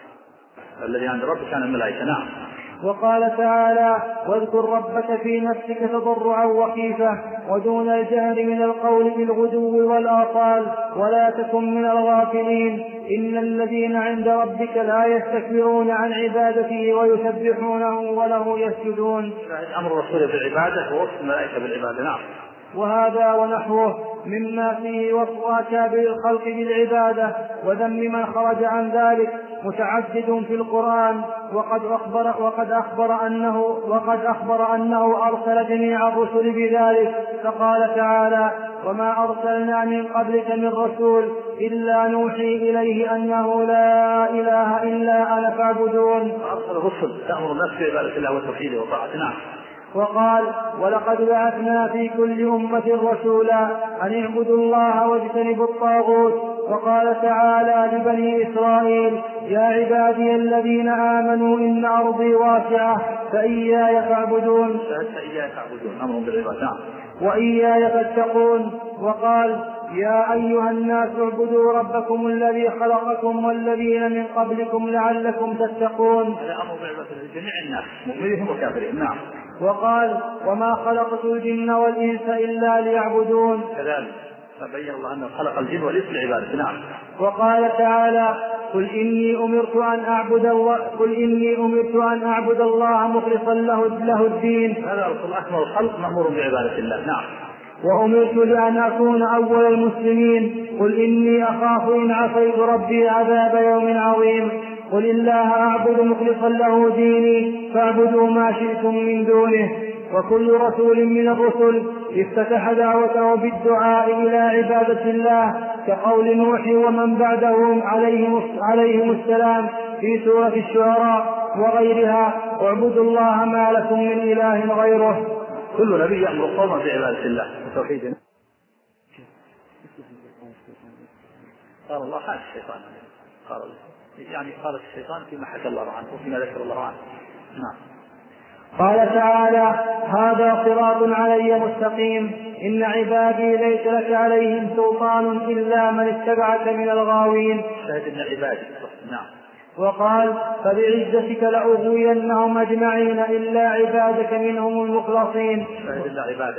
الذي عند ربك كان الملائكة. نعم. وقال تعالى واذكر ربك في نفسك تضرعا وخيفة ودون الجهر من القول بالغدو والآصال ولا تكن من الغافلين. إن الذين عند ربك لا يستكبرون عن عبادته ويسبحونه وله يسجدون. أمر الرسول بالعبادة ووصف الملائكة بالعبادة. نعم. وهذا ونحوه مما فيه وصف أكابر الخلق بالعبادة وذم من خرج عن ذلك متعدد في القرآن. وقد أخبر أنه أرسل جميع الرسل بذلك. فقال تعالى وما أرسلنا من قبلك من رسول إلا نوحي إليه أنه لا إله إلا أنا فاعبدون. أرسل الرسل تأمر الناس بعبادة الله وتوحيده وطاعته. نعم. وقال ولقد بعثنا في كل أمة رسولا أن اعبدوا الله واجتنبوا الطاغوت. وقال تعالى لبني إسرائيل يا عبادي الذين آمنوا إن أرضي واسعة فإياي فاعبدون. أمر بالعبادة. وإياي فاتقون. وقال يا أيها الناس اعبدوا ربكم الذي خلقكم والذين من قبلكم لعلكم تتقون. هذا أمر بالعبادة لجميع الناس مؤمنين وكافرين. نعم. وقال وما خلقت الجن والإنس إلا ليعبدون. كذلك فبين الله أنه خلق الجن والإنس لعبادته. نعم. وقال تعالى قل إني أمرت أن أعبد الله مخلصا له الدين. هذا رسول أكمل الخلق مأمور بعبادة الله. نعم. وأمرت لأن أكون أول المسلمين. قل إني أخاف إن عصيت ربي عذاب يوم عظيم. قل الله أعبد مخلصا له ديني فاعبدوا ما شئتم من دونه. وكل رسول من الرسل افتتح دعوته بالدعاء إلى عبادة الله كقول نوح ومن بعدهم عليهم السلام في سورة الشعراء وغيرها واعبدوا الله ما لكم من إله غيره. كل نبي يأمر قومه بعبادة الله وتوحيده. قال الله حاش الشيطان قال الشيطان فيما حكى الله عنه وفيما ذكر الله عنه. نعم. قال تعالى هذا صراط علي مستقيم إن عبادي ليس لك عليهم سلطان إلا من اتبعك من الغاوين. شاهد إن عبادي. نعم. وقال فبعزتك لأغوينهم أجمعين إلا عبادك منهم المخلصين. شاهد إن عبادك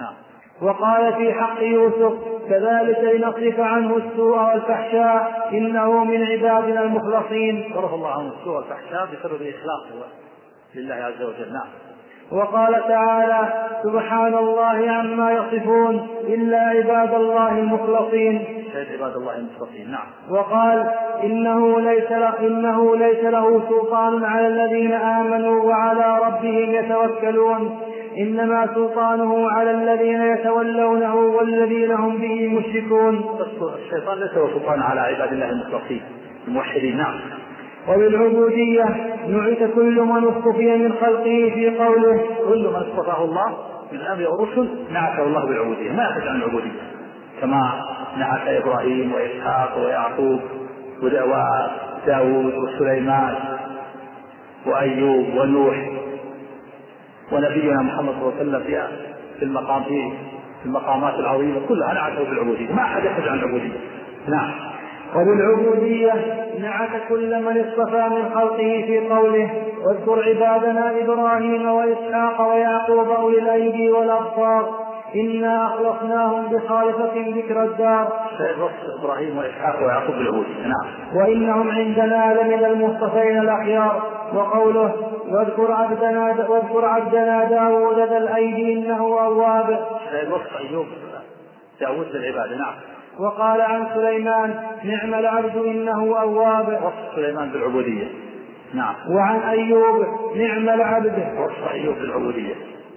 نعم. وقال في حق يوسف: كذلك لنصرف عنه السوء والفحشاء إنه من عبادنا المخلصين. صرف الله عنه السوء والفحشاء بسبب إخلاصه لله عز وجل. نعم. وقال تعالى: سبحان الله عما يصفون إلا عباد الله المخلصين. عباد الله المخلصين. نعم. وقال: إنه ليس له سلطان على الذين آمنوا وعلى ربهم يتوكلون، إنما سلطانه على الذين يتولونه والذين هم به مشركون. الشيطان ليس له سلطان على عباد الله المخلصين الموحدين. نعم. وبالعبودية نعت كل من اصطفي من خلقه في قوله: كل من اصطفاه الله من الأنبياء والرسل نعته الله بالعبودية، ما يخرج عن العبودية، كما نعت إبراهيم وإسحاق ويعقوب وداود وسليمان وأيوب ونوح ونبينا محمد صلى الله عليه وسلم في المقامات العظيمة كلها نعته بالعبودية، ما أحد يخرج عن العبودية. نعم. وبالعبودية نعت كل من اصطفى من خلقه في قوله: واذكر عبادنا إبراهيم وإسحاق ويعقوب أولي الأيدي والأبصار إنا أخلصناهم بخالصة ذكر الدار. إبراهيم وإسحاق ويعقوب بالعبودية. نعم. وإنهم عندنا لمن المصطفين الأخيار. وقوله: واذكر عبدنا داود ذا الأيدي إنه أواب. وصف أيوب داود للعبادة. نعم. وقال عن سليمان: نعم العبد إنه أواب. وصف سليمان بالعبودية. نعم. وعن أيوب: نعم العبد. وصف أيوب بالعبودية.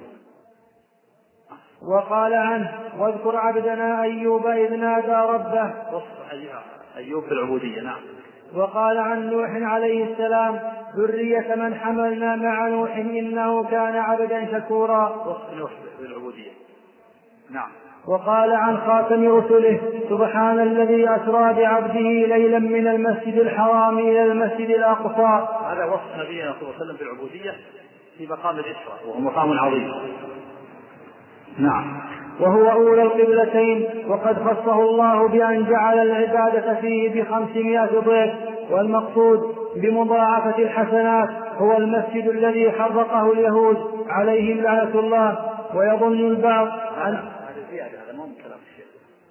وقال عنه: واذكر عبدنا أيوب إذ نادى ربه. وصف أيوب بالعبودية. نعم. وقال عن نوح عليه السلام: ذرية من حملنا مع نوح إنه كان عبدا شكورا. وصف نوح بالعبودية. نعم. وقال عن خاتم رسله: سبحان الذي أسرى بعبده ليلا من المسجد الحرام إلى المسجد الأقصى. هذا وصف نبينا صلى الله عليه وسلم بالعبودية في مقام الإسراء، وهو مقام عظيم. نعم. وهو أولى القبلتين، وقد خصه الله بأن جعل العبادة فيه ب500 ضعف، والمقصود بمضاعفة الحسنات هو المسجد الذي حرقه اليهود عليهم لعنة الله. ويظن البعض هذا زيادة، هذا مو من كلام الشيخ.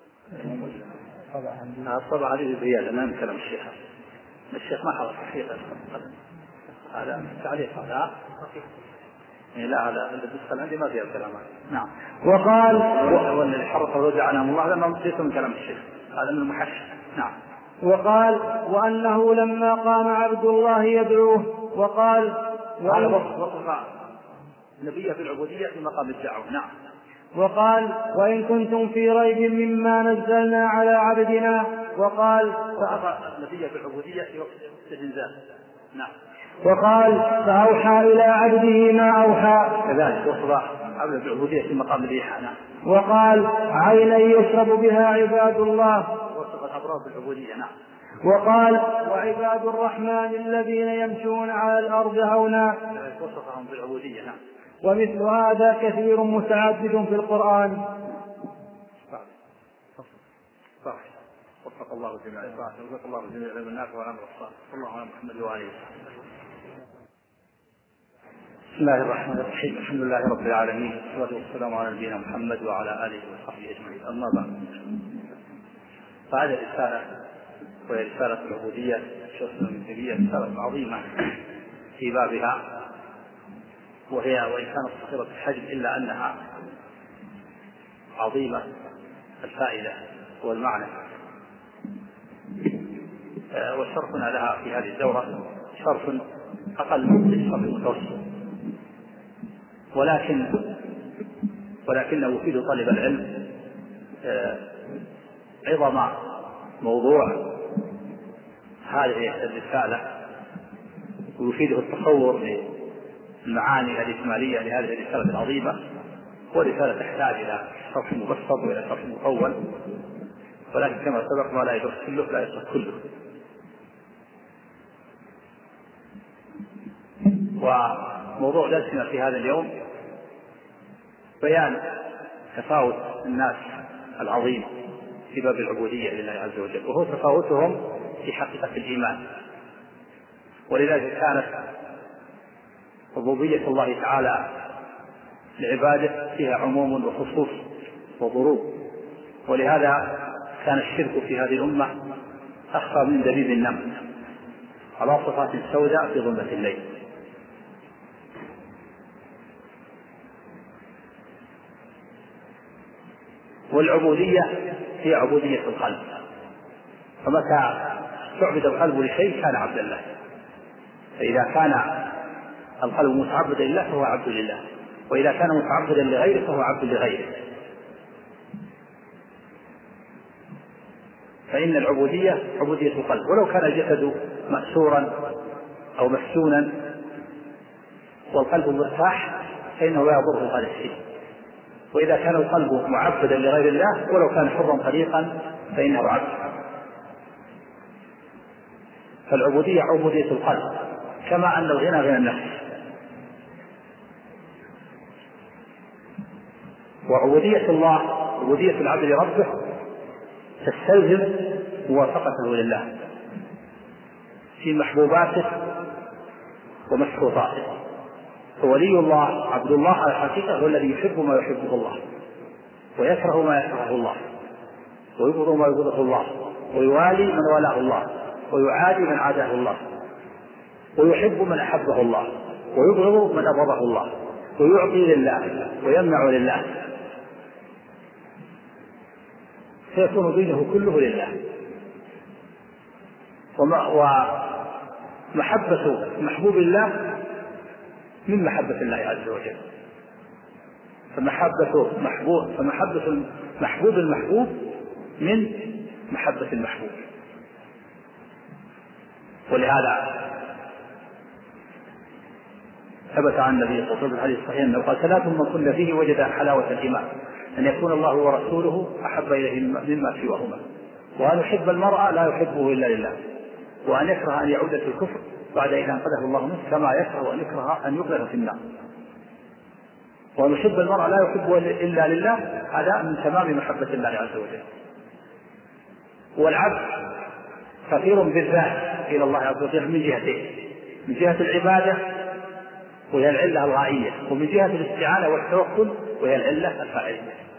طبعا هذه زيادة ما من كلام الشيخ. الشيخ ما حرق حقيقة هذا تعليق. هذا لا بالنسبة عندي ما فيها الكلام. نعم. وقال: والذي حرقه ورجع عنهم الله، هذا ما ليس من كلام الشيخ، هذا من المحشي. نعم. وقال: وأنه لما قام عبد الله يدعوه وقال: هذا وصف نبيه في العبودية في مقام الدعوة. نعم. وقال: وإن كنتم في ريب مما نزلنا على عبدنا. وقال: نبيه في العبودية في وقت الإنزال. نعم. وقال: فأوحى إلى عبده ما أوحى. كذلك وصف عبد العبودية في مقام الإيحاء. نعم. وقال: عينا يشرب بها عباد الله. وصف الأبرار بالعبودية. نعم. وقال: وعباد الرحمن الذين يمشون على الأرض هونا. وصفهم بالعبودية. نعم. ومثل هذا كثير متعدد في القرآن. صح. وفق الله جميع الصالحين، وفق الله جميع العلم النافع والعمل الصالح. صلى الله على محمد وآله وصحبه. بسم الله الرحمن الرحيم. الحمد لله رب العالمين، والصلاة والسلام على نبينا محمد وعلى آله وصحبه أجمعين. أما بعد، فهذه الرسالة وهي رسالة العبودية شيخ ابن تيمية رسالة عظيمة في بابها، وهي وإن كانت صغيرة الحجم إلا أنها عظيمة الفائدة والمعنى. وشرفنا لها في هذه الدورة شرف أقل من الشرف المتوسط، ولكنه يفيد طالب العلم عظم موضوع هذه الرسالة، ويفيده التصور للمعاني الإجمالية لهذه الرسالة العظيمة. ورسالة تحتاج إلى شرح مبسط وإلى شرح مطول، ولكن كما سبق ما لا يدرس كله لا يدرس كله. وموضوع درسنا في هذا اليوم بيان تفاوت الناس العظيم في باب العبودية لله عز وجل، وهو تفاوتهم في حقيقة الإيمان. ولذلك كانت ربوبية الله تعالى العبادة فيها عموم وخصوص وضروب، ولهذا كان الشرك في هذه الأمة أخفى من دبيب النمل على صفات سوداء في ظلمة الليل. والعبودية هي عبودية القلب، فمتى تعبد القلب لشيء كان عبدا له، فإذا كان القلب متعبدا لله فهو عبد لله، وإذا كان متعبدا لغيره فهو عبد لغيره. فإن العبودية عبودية القلب، ولو كان الجسد مأسورا أو مسجونا والقلب مرتاح فإنه لا يضره هذا الشيء. وإذا كان القلب معبدا لغير الله ولو كان حرا طليقا فإنه عبد. فالعبودية عبودية القلب، كما أن الغنى غنى النفس. وعبودية الله، عبودية العبد لربه، تستلزم موافقته لله في محبوباته ومشروطاته. فولي الله عبد الله على الحقيقة هو الذي يحب ما يحبه الله، ويكره ما يكرهه الله، ويبغض ما يبغضه الله، ويوالي من والاه الله، ويعادي من عاداه الله، ويحب من أحبه الله، ويبغض من أبغضه الله، ويعطي لله ويمنع لله، فيكون دينه كله لله. ومحبة محبوب الله من محبة الله عز وجل، فمحبة محبوب المحبوب من محبة المحبوب. ولهذا ثبت عن النبي صلى الله عليه وسلم الحديث الصحيح أنه قال: ثلاث من كن فيه وجد حلاوة الإيمان، أن يكون الله ورسوله أحب إليه مما سواهما، وأن يحب المرء لا يحبه إلا لله، وأن يكره أن يعود في الكفر بعد إذا أنقذه الله منه، كما يكره أن يقذف في النار. وأن يحب المرء لا يحبه إلا لله، هذا من تمام محبة الله عز وجل. والعبد كثير بالذات إلى الله عز وجل من جهتين: من جهة العبادة وهي العلة الغائية، ومن جهة الاستعانة والتوكل وهي العلة الفاعلية.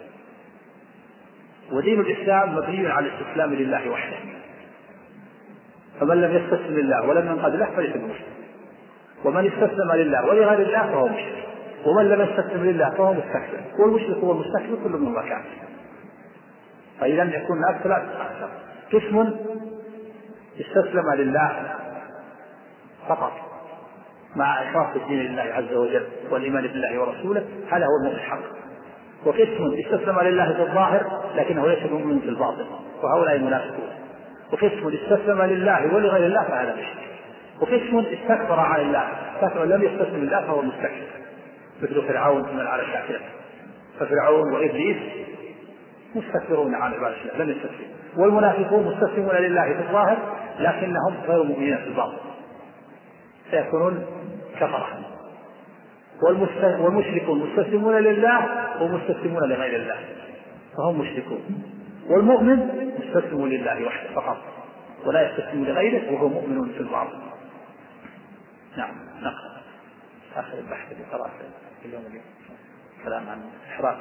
ودين الإسلام مبني على الاستسلام لله وحده، فمن لم يستسلم لله ولم ينقاد له فليس بمشرك، ومن استسلم لله ولغير الله فهو مشرك، ومن لم يستسلم لله فهو مستكبر، والمشرك والمستكبر كل من مكان. فإذا يكون أكثر قسم استسلم لله فقط مع إخلاص الدين لله عز وجل والإيمان بالله ورسوله، هذا هو المؤمن الحق. وقسم استسلم لله في الظاهر لكنه ليس مؤمن في الباطن، وهؤلاء المنافقون. وقسم استسلم لله ولغير الله فهذا مشرك. وقسم استكبر عن الله، لم يستسلم لله فهو مستكبر، مثل فرعون من على شاكرة. ففرعون وإبليس مستكبرون عن عبادة الله، لم يستسلموا. والمنافقون مستسلمون لله في الظاهر لكنهم غير مؤمنين في الباطن، سيكونون كفرة. والمشركون مستسلمون لله ومستسلمون لغير الله فهم مشركون. والمؤمن مستسلم لله وحده فقط ولا يستسلم لغيره وهو مؤمن في الباطن. نعم. نقرأ آخر البحث اللي قرأته اليوم كلام عن إحراق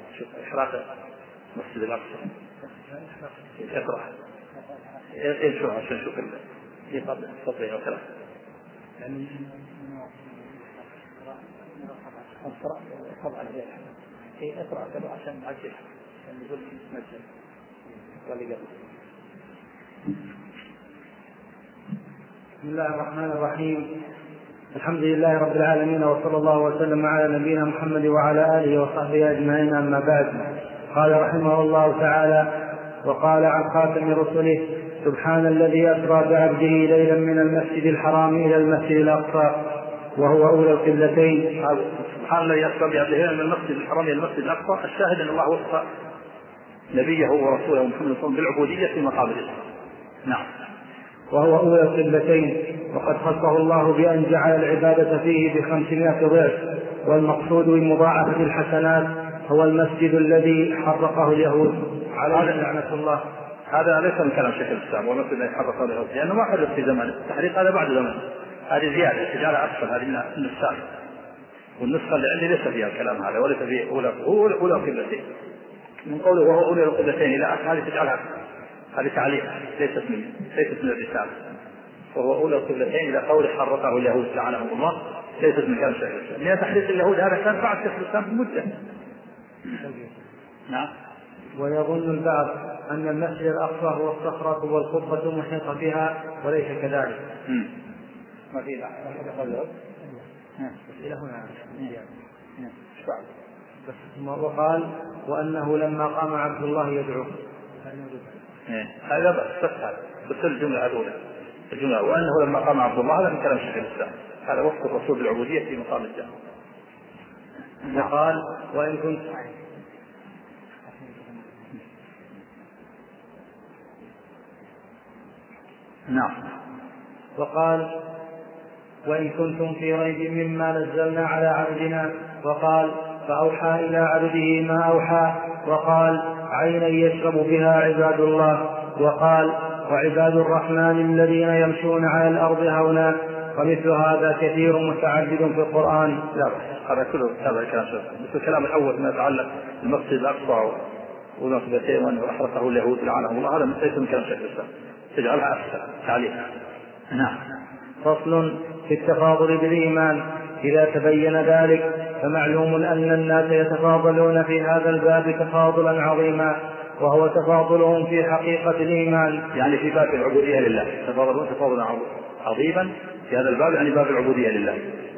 مسجد الأقصى. اقرأ شو عشان نشوف في قبل وكلام يعني طبعا اقرأ كذا عشان نعجل نقول نسجل قال. بسم الله الرحمن الرحيم. الحمد لله رب العالمين، وصلى الله وسلم على نبينا محمد وعلى آله وصحبه أجمعين. أما بعد، قال رحمه الله تعالى: وقال عن خاتم رسله: سبحان الذي أسرى بعبده ليلا من المسجد الحرام إلى المسجد الأقصى وهو أولى القبلتين. سبحان الذي أسرى بعبده من المسجد الحرام إلى المسجد الأقصى. الشاهد أن الله وصف نبيه ورسوله محمد صلى الله عليه وسلم بالعبودية في مقام الإسلام. نعم. وهو أولى القبلتين، وقد خصه الله بأن جعل العبادة فيه ب500 ضعف، والمقصود بمضاعفة الحسنات هو المسجد الذي حرقه اليهود عليه لعنة الله. هذا ليس من كلام شيخ الإسلام، والمسجد الذي حرقه اليهود لأنه ما حدث في زمانه، التحريق هذا بعد زمانه، هذه زيادة تجارة أكثر هذه من السابق. والنسخة اللي عندي ليس فيها الكلام هذا، وليس فيه أولى قبلتين. من قوله وهو أولى القبلتين إلى آخر هذه تجعلها هذه تعليق ليست من الرسالة. وهو أولى القبلتين إلى قول حرفه اليهود لعنهم الله ليست من كلام شيخ الإسلام، لأن تحريف اليهود هذا كان بعد شيخ الإسلام بمدة. نعم. ويظن البعض أن المسجد الأقصى هو الصخرة والقبة المحيطة بها، وليس كذلك. ما في لا. إلى هنا. وقال وأنه لما قام عبد الله يدعو. هذا بس الجملة الأولى وأنه لما قام عبد الله هذا من كلام شيخ الإسلام، هذا وصف الرسول بالعبودية في مقام الجاه. وقال وإن كنت نعم. وقال وإن كنتم في ريب مما نزلنا على عبدنا. وقال فأوحى إلى عبده ما أوحى. وقال عينا يشرب بها عباد الله. وقال وعباد الرحمن الذين يمشون على الأرض هونا. ومثل هذا كثير متعدد في القرآن. لا هذا كله هذا كلام شيخ. مثل الكلام الأول ما يتعلق بالمسجد الأقصى ونصبتين وأنه أحرقه اليهود لعنهم الله، هذا ليس من كلام شيخ الإسلام، تجعلها أكثر تعليقا. نعم. فصل في التفاضل بالإيمان. إذا تبين ذلك فمعلوم أن الناس يتفاضلون في هذا الباب تفاضلا عظيما، وهو تفاضلهم في حقيقة الإيمان، يعني في باب العبودية لله يتفاضلون تفاضلا عظيما في هذا الباب، يعني باب العبودية لله،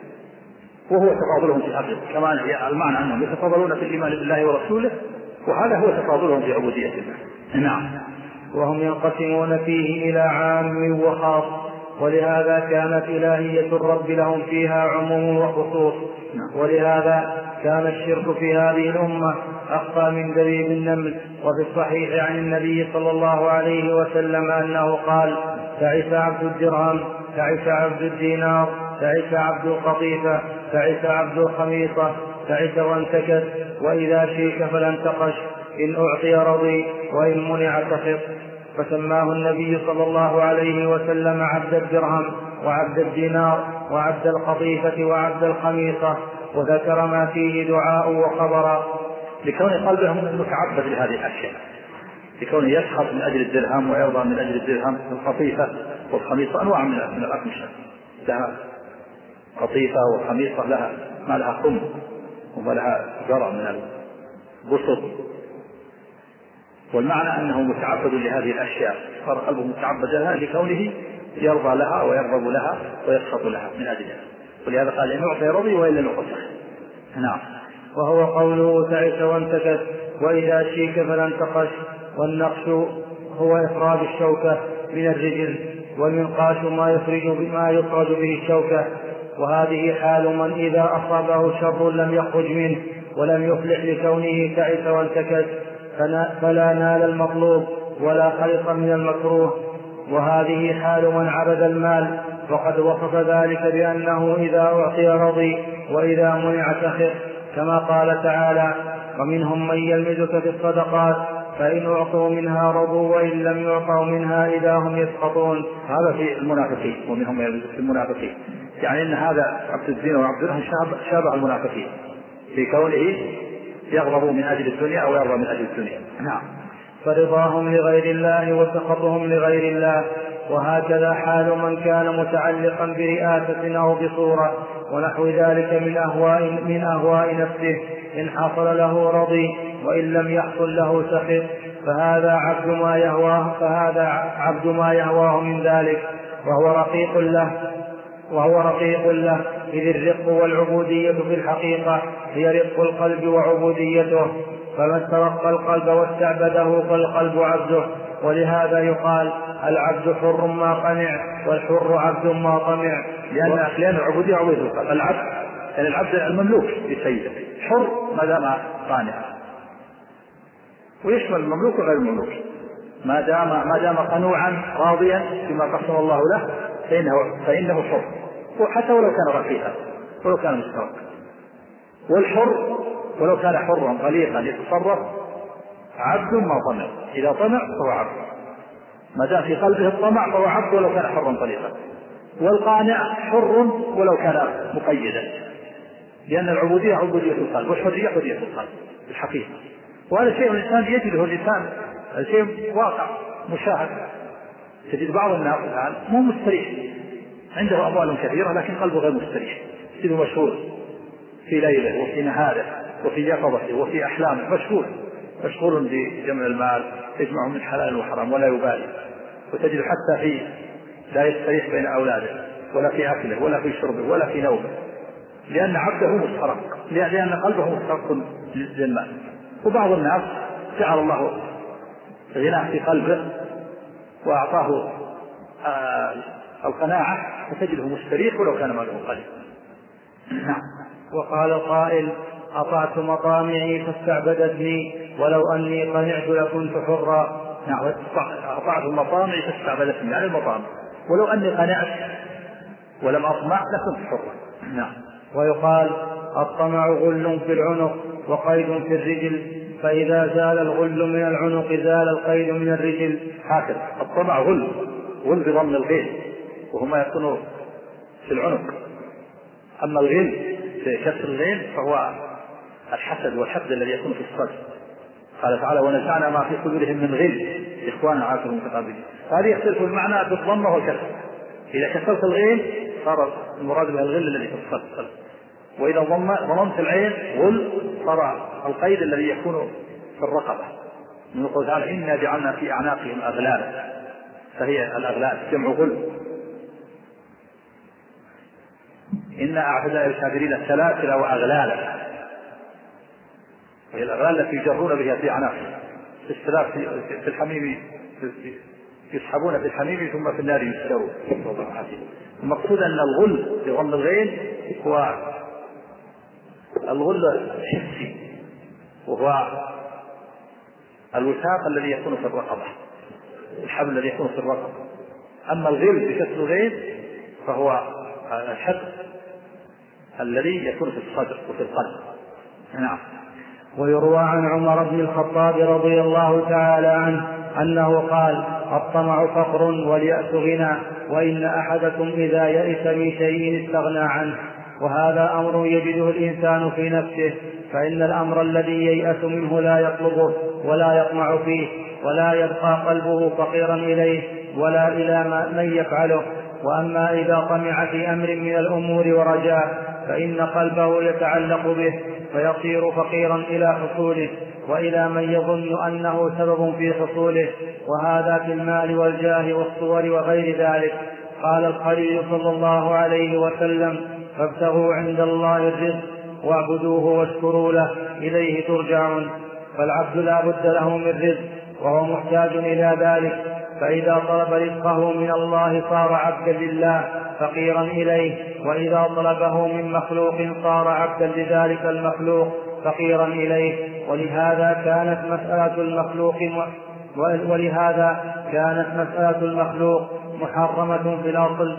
وهو تفاضلهم في حقيقة. كما المعنى أنهم يتفاضلون في الإيمان بالله ورسوله، وهذا هو تفاضلهم في عبودية الله. نعم. وهم ينقسمون فيه إلى عام وخاص، ولهذا كانت إلهية الرب لهم فيها عموم وخصوص. ولهذا كان الشرك في هذه الأمة أخفى من دبيب النمل. وفي الصحيح عن النبي صلى الله عليه وسلم أنه قال تعس عبد الدرهم، تعس عبد الدينار، تعس عبد القطيفة، تعس عبد الخميصة، تعس وانتكس، وإذا شيك فلا انتقش، إن أعطي رضي وإن منع سخط. فسماه النبي صلى الله عليه وسلم عبد الدرهم وعبد الدينار وعبد القطيفة وعبد الخميصة، وذكر ما فيه دعاء وخبرا، لكون قلبهم متعبد لهذه الأشياء، لكونه يسخط من أجل الدرهم ويرضى من أجل الدرهم. القطيفة والخميصة أنواع من الأقمشة، لها قطيفة وخميصة لها ما لها خم وما لها زرع من البسط، والمعنى أنه متعبد لهذه الأشياء، صار قلبه متعبد لها لكونه يرضى لها ويرغب لها ويسخط لها من أجلها، ولهذا قال إن أعطي رضي وإلا نقص. نعم. وهو قوله تعس وانتكس وإذا شيك فلا انتقش. والنقش هو إخراج الشوكة من الرجل، والمنقاش ما يخرج به الشوكة. وهذه حال من إذا أصابه شر لم يخرج منه ولم يفلح لكونه تعس وانتكس، فلا نال المطلوب ولا خلص من المكروه. وهذه حال من عبد المال، وقد وصف ذلك بأنه إذا أعطي رضي وإذا منع سخط، كما قال تعالى ومنهم من يلمزك في الصدقات فإن أعطوا منها رضوا وإن لم يعطوا منها إذا هم يسقطون. هذا في المنافقين، ومنهم يلمزك في المنافقين، يعني أن هذا عبد الدين وعبد الرحمن شابه المنافقين في كونه يغضب من أجل الدنيا أو يرضى من أجل الدنيا. نعم. فرضاهم لغير الله وسخطهم لغير الله. وهكذا حال من كان متعلقا برئاسة أو بصورة ونحو ذلك من أهواء نفسه، إن حصل له رضي وإن لم يحصل له سخط، فهذا عبد ما يهواه من ذلك، وهو رقيق له، إذ الرق والعبودية في الحقيقة هي رق القلب وعبوديته، فمن استرق القلب واستعبده فالقلب عبده. ولهذا يقال العبد حر ما قنع والحر عبد ما طمع، لأن العبودية عبودية القلب. العبد المملوك لسيده، حر ما دام قانع، ويشمل المملوك وغير المملوك، ما دام قنوعا راضيا بما قسم الله له فإنه حر، حتى ولو كان رقيقا ولو كان مسترق. والحر ولو كان حرا طليقا يتصرف عبد ما طمع، إذا طمع فهو عبد، ما دام في قلبه الطمع فهو عبد ولو كان حرا طليقا. والقانع حر ولو كان مقيدا، لأن العبودية عبودية القلب والحرية حرية القلب الحقيقة. وهذا شيء الإنسان يجده الإنسان، شيء واقع مشاهد. تجد بعض الناس الآن مو مستريح، عنده أموال كثيرة لكن قلبه غير مستريح، يصير مشغول في ليله وفي نهاره وفي يقظته وفي أحلامه، مشغول بجمع المال، يجمع من حلال وحرام ولا يبالي. وتجد حتى في لا يستريح بين أولاده ولا في أكله ولا في شربه ولا في نومه، لأن عبده مسترق، لأن قلبه مسترق للمال. وبعض الناس جعل الله غناه في قلبه وأعطاه القناعة، فتجده مستريح ولو كان ماله قليل. نعم. وقال القائل: أطعت مطامعي فاستعبدتني ولو أني قنعت لكنت حرا. نعم، أطعت مطامعي فاستعبدتني، يعني المطامع، ولو أني قنعت ولم أطمع لكنت حرا. نعم. ويقال: الطمع غل في العنق وقيد في الرجل، فإذا زال الغل من العنق زال القيد من الرجل. هكذا الطمع غل بضم الغين، وهما يكونوا في العنق. أما الغل بكسر الغين فهو الحسد والحقد الذي يكون في الصدر. قال تعالى: ونزعنا ما في صدورهم من غل إخوانا على سرر متقابلين. هذه يختلف المعنى بالضمة والكسر. إذا كسرت الغين صار المراد بها الغل الذي في الصدر، وإذا ضممت العين غل صار القيد الذي يكون في الرقبة. من قوله تعالى: إنا جعلنا في أعناقهم أغلالا، فهي الأغلال جمع غل. إنا أعتدنا للكافرين سلاسل وأغلالا، وهي الأغلال التي يجرون بها في أعناقهم. السلاس في الحميم يسحبون في الحميم ثم في النار يسجرون. المقصود أن الغل بضم الغين هو الغل الحسي، وهو الوثاق الذي يكون في الرقبة، الحبل الذي يكون في الرقبة. أما الغل بكسر الغين فهو الحقد الذي يكون في الصدر وفي القلب. نعم. ويروى عن عمر بن الخطاب رضي الله تعالى عنه أنه قال: الطمع فقر واليأس غنى، وإن أحدكم إذا يئس من شيء استغنى عنه. وهذا أمر يجده الإنسان في نفسه، فإن الأمر الذي ييأس منه لا يطلبه ولا يطمع فيه، ولا يبقى قلبه فقيرا إليه ولا إلى من يفعله. وأما إذا طمع في أمر من الأمور ورجاء فإن قلبه يتعلق به فيصير فقيرا إلى حصوله وإلى من يظن أنه سبب في حصوله، وهذا في المال والجاه والصور وغير ذلك. قال الخليل صلى الله عليه وسلم: فابتغوا عند الله الرزق واعبدوه واشكروا له إليه ترجعون. فالعبد لا بد له من رزق وهو محتاج إلى ذلك، فإذا طلب رزقه من الله صار عبدا لله فقيرا إليه، وإذا طلبه من مخلوق صار عبدا لذلك المخلوق فقيرا إليه. ولهذا كانت مسألة المخلوق محرمة في الأصل،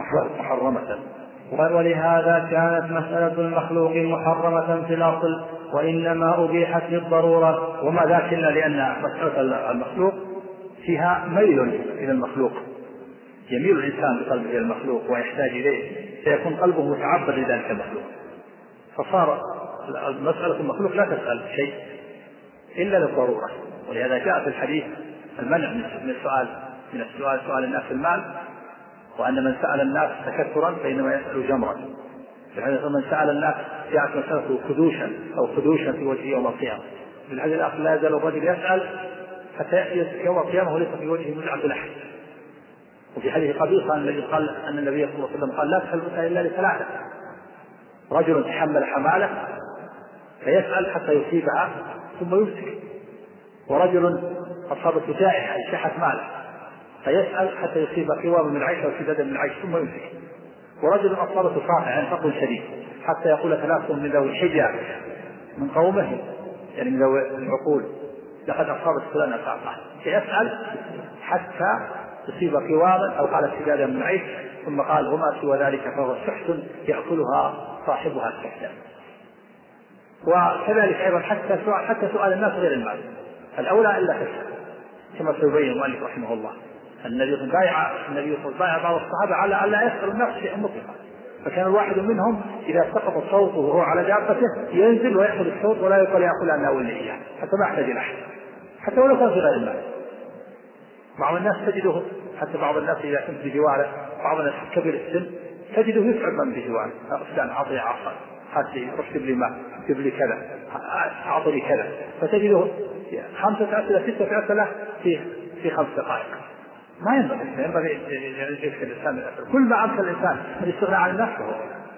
ولهذا كانت مسألة المخلوق محرمة في الأصل، وإنما أبيحت للضرورة. وما ذاك إلا لأن مسألة المخلوق فيها ميل إلى المخلوق، يميل الإنسان بقلبه إلى المخلوق ويحتاج إليه، فيكون قلبه متعبد لذلك المخلوق، فصار مسألة المخلوق لا تسأل شيء إلا للضرورة. ولهذا جاء في الحديث المنع من السؤال سؤال الناس في المال، وأن من سأل الناس تكثرا فإنما يسأل جمرا. بحيث من سأل الناس جاءت مسألة خدوشا في وجه يوم القيامة. في الحديث الآخر: لا يزال الرجل يسأل حتى يأتي يوم القيامة وليس في وجهه مزعة لحم. وفي حديث قبيصة الذي قال أن النبي صلى الله عليه وسلم قال: لا تحل إلا لثلاثة: رجل تحمل حمالة فيسأل حتى يصيبها ثم يمسك، ورجل أصابته جائحة شحت ماله فيسأل حتى يصيب قوام من العيش أو سدادا من العيش ثم يمسك، ورجل أصابته صاحع يعني فقر شديد حتى يقول ثلاث من ذوي الحجة من قومه، يعني من ذوي العقول: لقد أصابت فلان صاحع، فيسأل حتى تصيب قواما أو قال سدادا من العيش، ثم قال: وما سوى ذلك فهو سحت يأكلها صاحبها سحتا. وكذلك أيضا حتى سؤال الناس غير المال الأولى إلا خشية، كما سيبين المؤلف رحمه الله. النبي صلى الله عليه وسلم بايع بعض الصحابة على ألا يسأل الناس شيئا مطلقا، فكان الواحد منهم إذا سقط صوته وهو على دابته ينزل ويأخذ الصوت ولا يقول يأخذ أن أولي إياه حتى ما يحتاج أحد، حتى ولو كان في غير الناس. بعض الناس تجده، حتى بعض الناس إذا كنت بجواره، بعض الناس كبير السن تجده يسعد من بجواره، أستاذ أعطي عصا، هاتي اكتب لي ما، اكتب لي كذا، أعطني كذا، فتجده 5 أسئلة 6 أسئلة في 5 دقائق. ما ينبغي يكفي الإنسان كل ما أمكن الإنسان الاستغناء عن نفسه.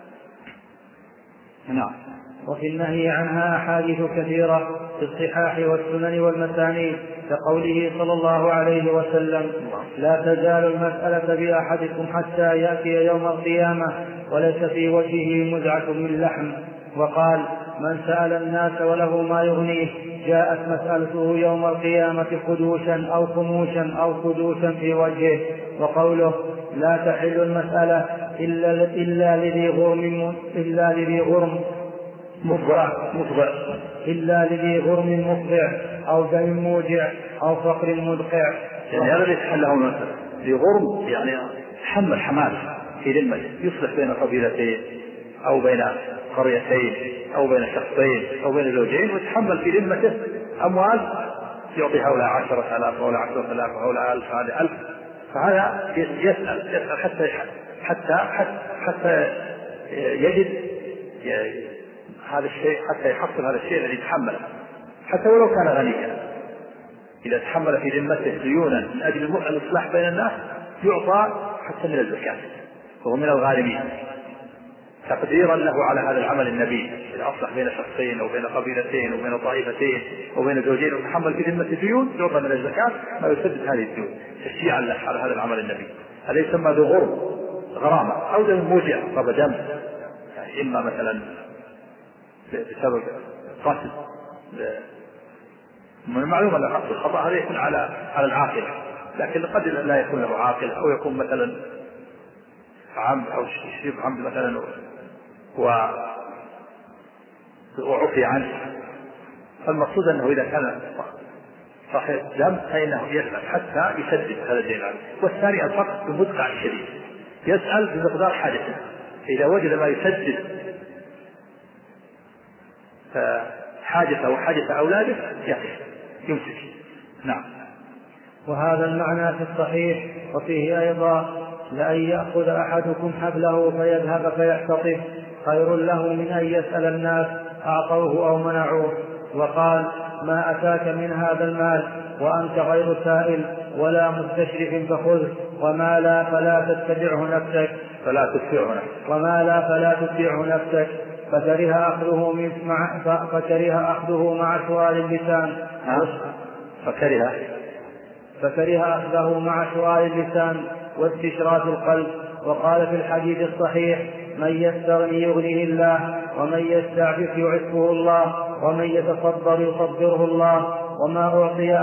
نعم. وفي النهي عنها أحاديث كثيرة في الصحاح والسنن والمسانيد، كقوله صلى الله عليه وسلم: لا تزال المسألة بأحدكم حتى يأتي يوم القيامة وليس في وجهه مزعة من لحم. وقال: من سأل الناس وله ما يغنيه جاءت مسألته يوم القيامة خدوشا أو خموشا أو خدوشا في وجهه. وقوله: لا تحل المسألة إلا لذي غرم مفضع أو دم موجع أو فقر مدقع. يعني هذا يتحله مثلا لغرم، يعني حمل حمال في ذمة يصلح بين قبيلتين أو بين قريتين أو بين شخصين أو بين زوجين، ويتحمل في ذمته أموال يعطي هؤلاء 10,000 وهؤلاء 10,000 وهؤلاء 1,000 هذا 1000. فهذا يسأل حتى يجد هذا الشيء، حتى يحصل هذا الشيء الذي يتحمله، حتى ولو كان غنيا. إذا تحمل في ذمته ديونا من أجل الإصلاح بين الناس يعطى حتى من الزكاة، وهو من الغارمين تقديرا له على هذا العمل النبيل. إذا أصلح بين شخصين أو بين قبيلتين أو بين طائفتين أو بين زوجين وتحمل في ذمته ديون يعطى من الزكاة ما يسدد هذه الديون تشجيعا له على هذا العمل النبيل. هذا يسمى ذو غرامة أو دم موجع، طب دم، يعني إما مثلا بسبب قتل، من المعلومة أن قتل الخطأ هذا يكون على العاقل، لكن قد لا يكون له عاقل، أو يكون مثلا عمد أو شيء عمد مثلا وعفي عنه. فالمقصود أنه إذا كان صاحب دم فإنه يسأل حتى يسدد هذا الدين عنه. والثاني الفقر بمدقع شديد، يسأل بمقدار حاجته، إذا وجد ما يسدد حاجته وحاجة أولاده يمسك. نعم. وهذا المعنى في الصحيح. وفيه أيضا: لأن يأخذ أحدكم حبله فيذهب فيحتطب خير له من أن يسأل الناس أعطوه أو منعوه. وقال: ما أتاك من هذا المال وأنت غير سائل ولا مستشرف فخذه، وما لا فلا تتبعه نفسك. فكره أخذه مع سؤال اللسان واستشراف القلب. وقال في الحديث الصحيح: من يستغني يغنيه الله، ومن يستعفف يعفه الله، ومن يتصبر يصبره الله. وما أعطي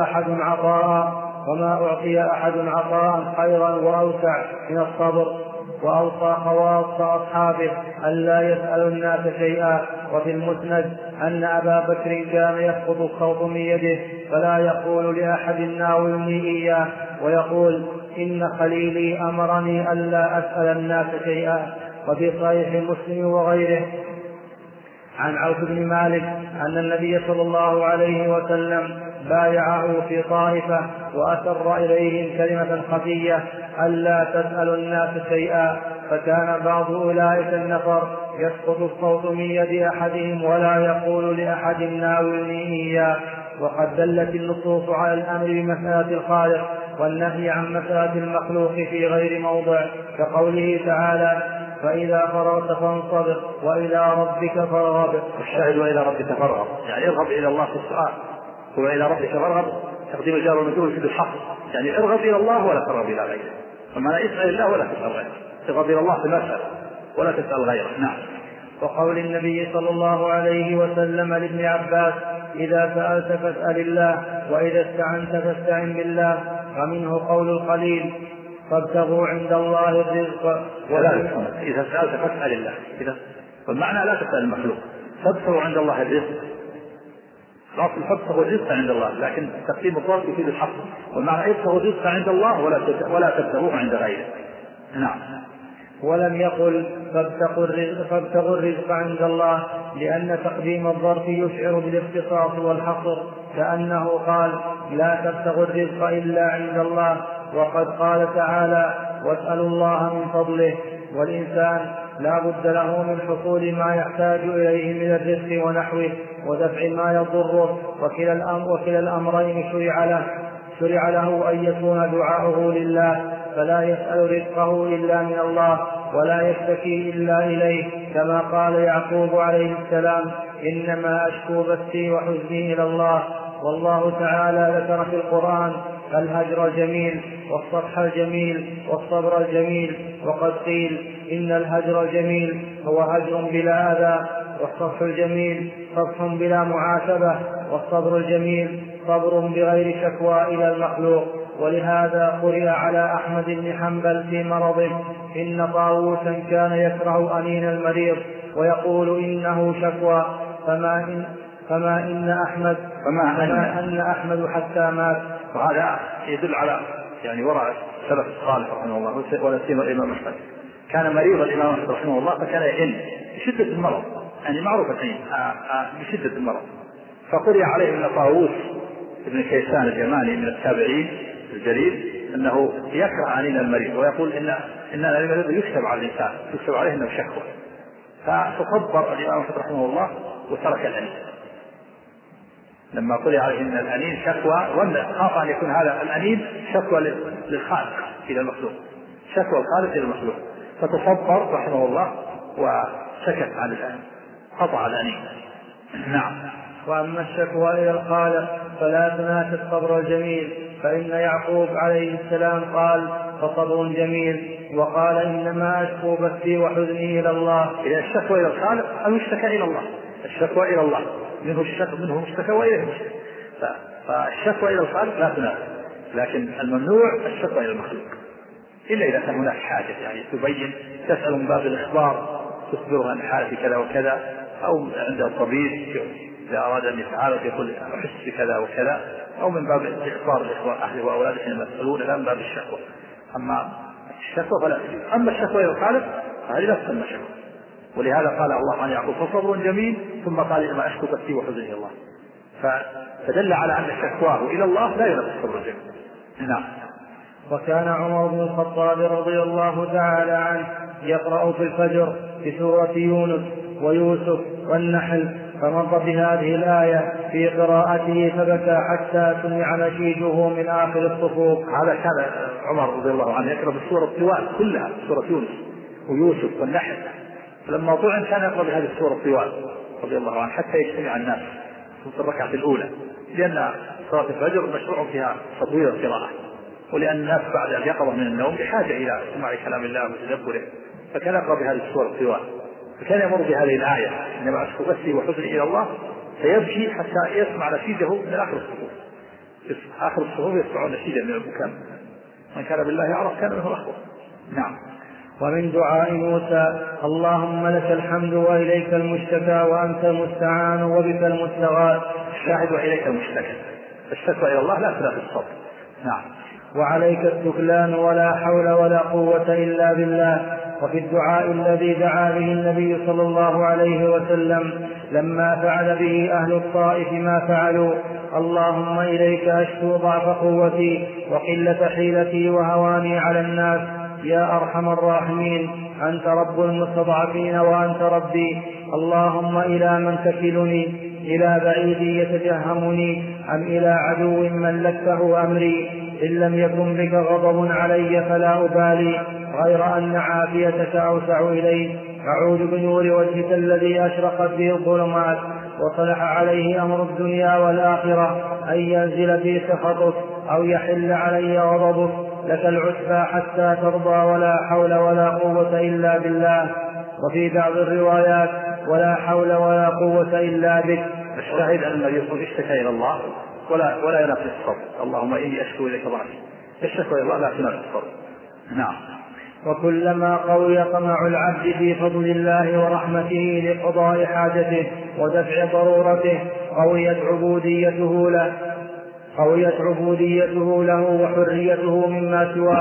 أحد عطاء خيرا وأوسع من الصبر. وأوصى خواص أصحابه ألا يسأل الناس شيئا. وفي المسند أن أبا بكر كان يسقط الصوت من يده فلا يقول لأحد ناولني إياه، ويقول: إن خليلي أمرني ألا أسأل الناس شيئا. وفي صحيح مسلم وغيره عن عوف بن مالك أن النبي صلى الله عليه وسلم بايعه في طائفة وأسر إليهم كلمة خفية: ألا تسأل الناس شيئا. فكان بعض أولئك النفر يسقط الصوت من يد أحدهم ولا يقول لأحد ناولني إياه. وقد دلت النصوص على الأمر بمسألة الخالق والنهي عن مسألة المخلوق في غير موضع، كقوله تعالى: فإذا فرغت فانصب وإلى ربك فارغب. الشاهد: وإلى ربك فارغب، يعني ارغب إلى الله في السؤال. وإلى ربك فارغب تقديم الجار والمجرور في الحق، يعني ارغب إلى الله ولا ترغب إلى غيره. فما اسأل الله ولا تسأل غيره، ارغب إلى الله في المسألة ولا تسأل غيره. نعم. وقول النبي صلى الله عليه وسلم لابن عباس: إذا سألت فاسأل الله، وإذا استعنت فاستعن بالله. ومنه قول الخليل: فابتغوا عند الله الرزق. إذا سألت فاسأل الله، والمعنى لا تسأل المخلوق. فابتغوا عند الله الرزق، الأصل فابتغوا الرزق عند الله، لكن تقديم الضرب يفيد الحق، والمعنى ابتغوا الرزق عند الله ولا تبتغوه عند غيره. نعم. ولم يقل فابتغوا الرزق عند الله، لأن تقديم الظرف يشعر بالاختصاص والحصر، كأنه قال لا تبتغوا الرزق إلا عند الله، وقد قال تعالى واسألوا الله من فضله. والإنسان لا بد له من حصول ما يحتاج إليه من الرزق ونحوه ودفع ما يضره، وكلا الأمرين شرع له أن يكون دعاؤه لله، فلا يسأل رزقه إلا من الله ولا يشتكي إلا إليه، كما قال يعقوب عليه السلام إنما أشكو بثي وحزني إلى الله. والله تعالى ذكر في القرآن الهجر الجميل والصفح الجميل والصبر الجميل، وقد قيل إن الهجر الجميل هو هجر بلا أذى، والصفح الجميل صفح بلا معاتبة، والصبر الجميل صبر بغير شكوى إلى المخلوق. ولهذا قرئ على أحمد بن حنبل في مرضه إن طاووسا كان يكره أنين المريض ويقول إنه شكوى، فما أن أحمد حتى مات. وهذا يدل على يعني وراء سلف الصالح رحمه الله، ولا سيما الإمام أحمد كان مريض الإمام أحمد رحمه الله، فكان يئن بشدة المرض، يعني معروف الحين بشدة المرض، فقرئ عليه أن طاووس ابن كيسان اليماني من التابعين الجليل أنه يكره أنين المريض ويقول إن المريض يكتب على الإنسان، يكتب عليه أنه شكوى، فتصبر الإمام أحمد رحمه الله وترك الأنين لما قرئ عليه أن الأنين شكوى، خاف أن يكون هذا الأنين شكوى للخالق إلى المخلوق، شكوى الخالق إلى المخلوق، فتصبر رحمه الله وسكت عن الأنين، قطع الأنين. نعم. وأما الشكوى إلى الخالق فلا تنافي الصبر الجميل، فإن يعقوب عليه السلام قال فصبر جميل، وقال إنما أشكو بثي وحزني إلى الله. إذا الشكوى إلى الخالق أو يشتكى إلى الله، الشكوى إلى الله منه مشتكى وإليه مشتكى، فالشكوى إلى الخالق لا تنافي، لكن الممنوع الشكوى إلى المخلوق إلا إذا كان هناك حاجة، يعني تبين تسأل من باب الإخبار تخبرها عن حالة كذا وكذا، أو عند الطبيب إذا أراد أن يتعالج يقول أحس بكذا وكذا، أو من باب الإخبار أهله وأولاده حين يسألون، لا من باب الشكوى. أما الشكوى فلا تجوز. أما الشكوى إلى الخالق فهذه لا تسمى شكوى، ولهذا قال الله عن يعقوب فصبر جميل، ثم قال إنما أشكو بثي وحزني إلى الله، فدل على أن شكواه إلى الله لا ينافي الصبر الجميل. نعم. وكان عمر بن الخطاب رضي الله تعالى عنه يقرأ في الفجر بسورة يونس ويوسف والنحل، فمر بهذه الآية في قراءته فبكى حتى سمع نشيجه من آخر الصفوف. هذا كان عمر رضي الله عنه يقرأ بالسورة الطوال كلها، سورة يونس ويوسف والنحل، فلما طعن كان يقرأ بهذه السورة الطوال رضي الله عنه حتى يجتمع الناس في الركعة الأولى، لأن صلاة الفجر مشروع فيها تطويل القراءة، ولأن الناس بعد أن يقظوا من النوم بحاجة إلى سماع كلام الله وتدبره، فكان يقرأ بهذه السورة الطوال، فكان يمر بهذه الآية إنما أشكو بثي وحزني إلى الله، فيبكي حتى يسمع نشيجه من آخر الصفوف، آخر الصفوف يسمعون نشيجا من البكاء، من كان بالله يعرف كان منه أخبر. نعم. ومن دعاء موسى اللهم لك الحمد وإليك المشتكى وأنت المستعان وبك المستغاث. الشاهد وإليك المشتكى، الشكوى إلى الله لا تنافي الصبر. نعم. وعليك التكلان ولا حول ولا قوة إلا بالله. وفي الدعاء الذي دعا به النبي صلى الله عليه وسلم لما فعل به أهل الطائف ما فعلوا: اللهم إليك أشكو ضعف قوتي وقلة حيلتي وهواني على الناس يا أرحم الراحمين، أنت رب المستضعفين وأنت ربي، اللهم إلى من تكلني؟ إلى بعيد يتجهمني أم إلى عدو ملكته أمري؟ إن لم يكن بك غضب علي فلا أبالي، غير أن عافيتك أوسع إلي. أعوذ بنور وجهك الذي أشرقت به الظلمات وصلح عليه أمر الدنيا والآخرة أن ينزل في سخطك أو يحل علي غضبك، لك العتبى حتى ترضى ولا حول ولا قوة إلا بالله. وفي بعض الروايات ولا حول ولا قوة إلا بك. الشاهد أن النبي يقول اشتكى إلى الله ولا ينافي الصبر، اللهم إني أشكو إليك ضعفي، الشكوى إلى الله لا تنافي الصبر. نعم. وكلما قوي طمع العبد في فضل الله ورحمته لقضاء حاجته ودفع ضرورته قويت عبوديته له وحريته مما سواه،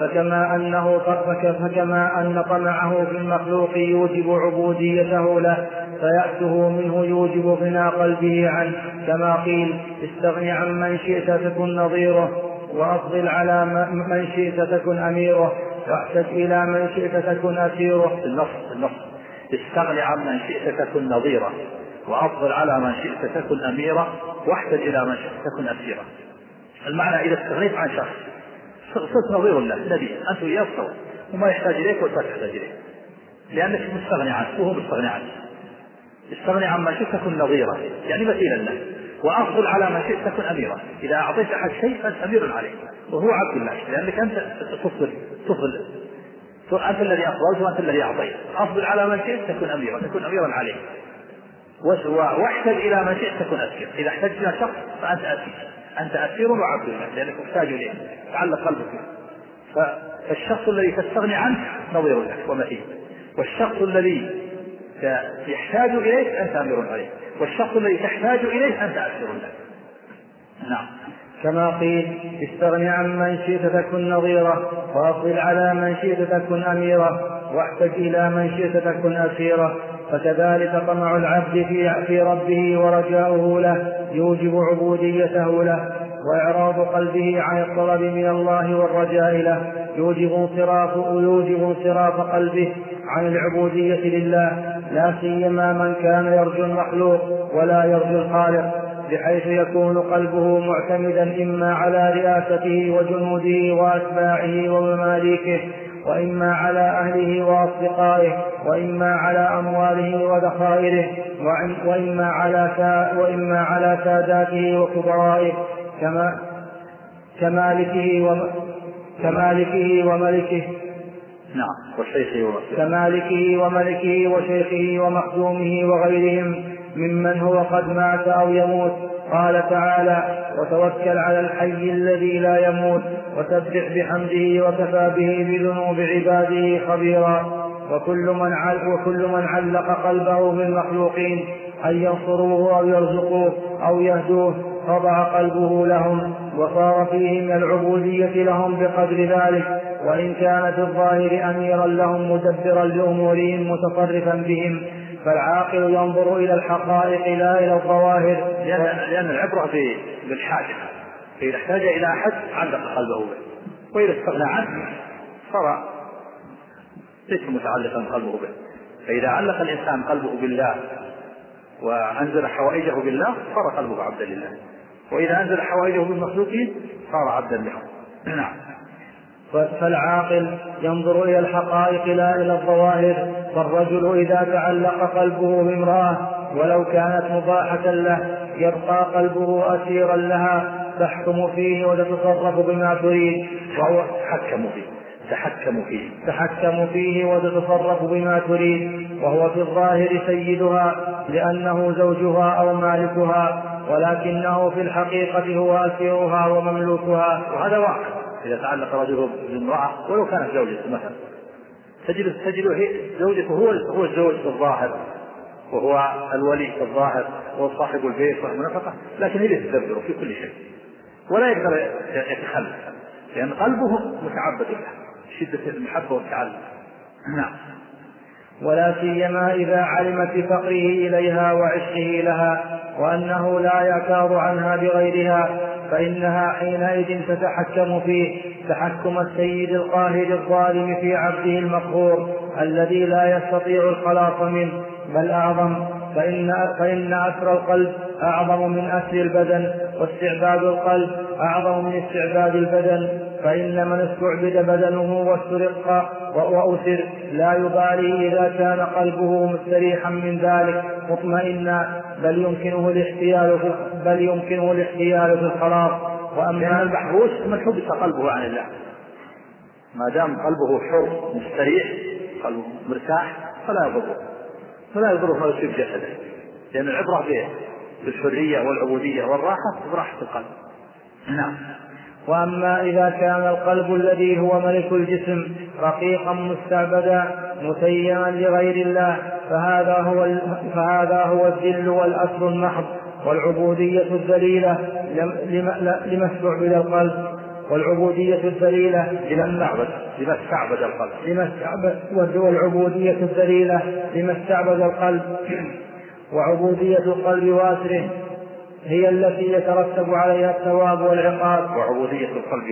فكما أن طمعه في المخلوق يوجب عبوديته له، فيأسه منه يوجب غنى قلبه عنه، كما قيل: استغن عن من شئت تكن نظيره، وأفضل على من شئت تكن أميره، واحتج إلى من شئت تكن أسيره. النص استغن عن من شئت تكن نظيره، وأفضل على من شئت تكن أميره، واحتج إلى من شئت تكن أسيره. المعنى إذا استغنيت عن شخص صرت نظير له، نبي أنت وياه سوا، وما يحتاج إليك ولا تحتاج إليك، لأنك مستغني عنه وهو مستغني عنه. استغني عن من شئت تكن نظيره، يعني مثيلا له. وأفضل على من شئت تكن أميره، إذا أعطيت أحد شيء فأنت أمير عليه وهو عبد الله، لأنك أنت تفضل أنت الذي أفضلت وأنت الذي أعطيت. أفضل على من شئت تكن أميرا عليه، واحتج إلى من شئت تكن أسير. إذا احتجت إلى شخص فأنت أسير، أنت أسير وعبد الله، لأنك محتاج إليه، تعلق قلبك. فالشخص الذي تستغني عنه نظير لك ومثيل، والشخص الذي يحتاج إليك أنت أمير عليه، والشخص الذي تحتاج إليه أنت أسير له. نعم. كما قيل: استغن عن من شئت تكن نظيره، وأفضل على من شئت تكن أميره، واحتج إلى من شئت تكن أسيره. فكذلك طمع العبد في ربه ورجاؤه له يوجب عبوديته له، وإعراض قلبه عن الطلب من الله والرجاء له يوجب انصراف قلبه عن العبودية لله، لا سيما من كان يرجو المخلوق ولا يرجو الخالق، بحيث يكون قلبه معتمدا إما على رئاسته وجنوده وأتباعه ومماليكه، وإما على أهله وأصدقائه، وإما على أمواله وذخائره، وإما على ساداته وكبرائه، كمالكه وملكه. نعم. كمالكه وملكه وشيخه ومخدومه وغيرهم ممن هو قد مات أو يموت. قال تعالى: وتوكل على الحي الذي لا يموت وسبح بحمده وكفى به بذنوب عباده خبيرا. وكل من علق قلبه بالمخلوقين أن ينصروه أو يرزقوه أو يهدوه خضع قلبه لهم، وصار فيه من العبودية لهم بقدر ذلك، وإن كان في الظاهر أميرا لهم مدبرا لأمورهم متصرفا بهم. فالعاقل ينظر إلى الحقائق لا إلى الظواهر، لأن العبرة بالحاجة، فإذا احتاج إلى أحد علق قلبه به، وإذا استغنى عنه صار ليس متعلقا قلبه به. فإذا علق الإنسان قلبه بالله وأنزل حوائجه بالله صار قلبه عبدا لله، وإذا أنزل حوائجه بالمخلوقين صار عبدا لهم. نعم. فالعاقل ينظر إلى الحقائق لا إلى الظواهر. فالرجل إذا تعلق قلبه بامرأة ولو كانت مباحة له يبقى قلبه أسيرا لها، تحكم فيه وتتصرف بما تريد، وهو تحكم فيه وتتصرف بما تريد، وهو في الظاهر سيدها لأنه زوجها أو مالكها، ولكنه في الحقيقة هو أسيرها ومملوكها. وهذا واقع. إذا تعلق رجل بامرأة ولو كانت زوجته مثلا، تجده زوجته هو الزوج في الظاهر، وهو الولي في الظاهر، وهو صاحب البيت والنفقة، لكن هي تدبره في كل شيء ولا يقدر يتخلف، لأن قلبه متعبد له شدة المحبة والتعلق. نعم. ولا سيما إذا علمت بفقره إليها وعشقه لها، وأنه لا يعتاض عنها بغيرها، فإنها حينئذ تتحكم فيه تحكم السيد القاهر الظالم في عبده المقهور الذي لا يستطيع الخلاص منه، بل أعظم، فإن أسر القلب أعظم من أسر البدن، واستعباد القلب أعظم من استعباد البدن. فإن من استعبد بدنه واسترق وأسر لا يبالي إذا كان قلبه مستريحا من ذلك مطمئنا، بل يمكنه الاحتيال في الخلاص. وأما المحبوس من حبس قلبه عن الله، ما دام قلبه حر مستريح قلبه مرتاح فلا يضره ما يصيب جسده، لأن العبرة بالحرية والعبودية والراحة براحة القلب. نعم. وأما إذا كان القلب الذي هو ملك الجسم رقيقا مستعبدا مسيما لغير الله، فهذا هو الذل والأسر المحض والعبودية الذليلة لما استعبد القلب. والعبودية الذليلة لما استعبد القلب، والعبودية الذليلة لما استعبد القلب. وعبودية القلب وأسره هي التي يترتب عليها الثواب والعقاب. وعبودية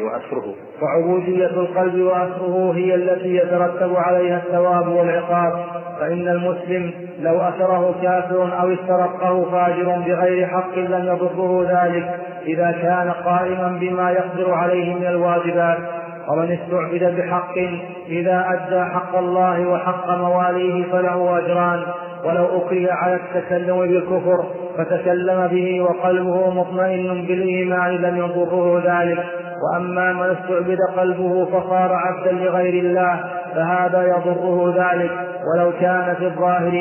القلب وأسره هي التي يترتب عليها الثواب والعقاب. فإن المسلم لو أسره كافر أو استرقه فاجر بغير حق لم يضره ذلك إذا كان قائما بما يقدر عليه من الواجبات. ومن استعبد بحق إذا أدى حق الله وحق مواليه فله أجران. ولو أكره على التكلم بالكفر فتكلم به وقلبه مطمئن بالإيمان لم يضره ذلك. وأما من استعبد قلبه فصار عبدا لغير الله فهذا يضره ذلك ولو كان في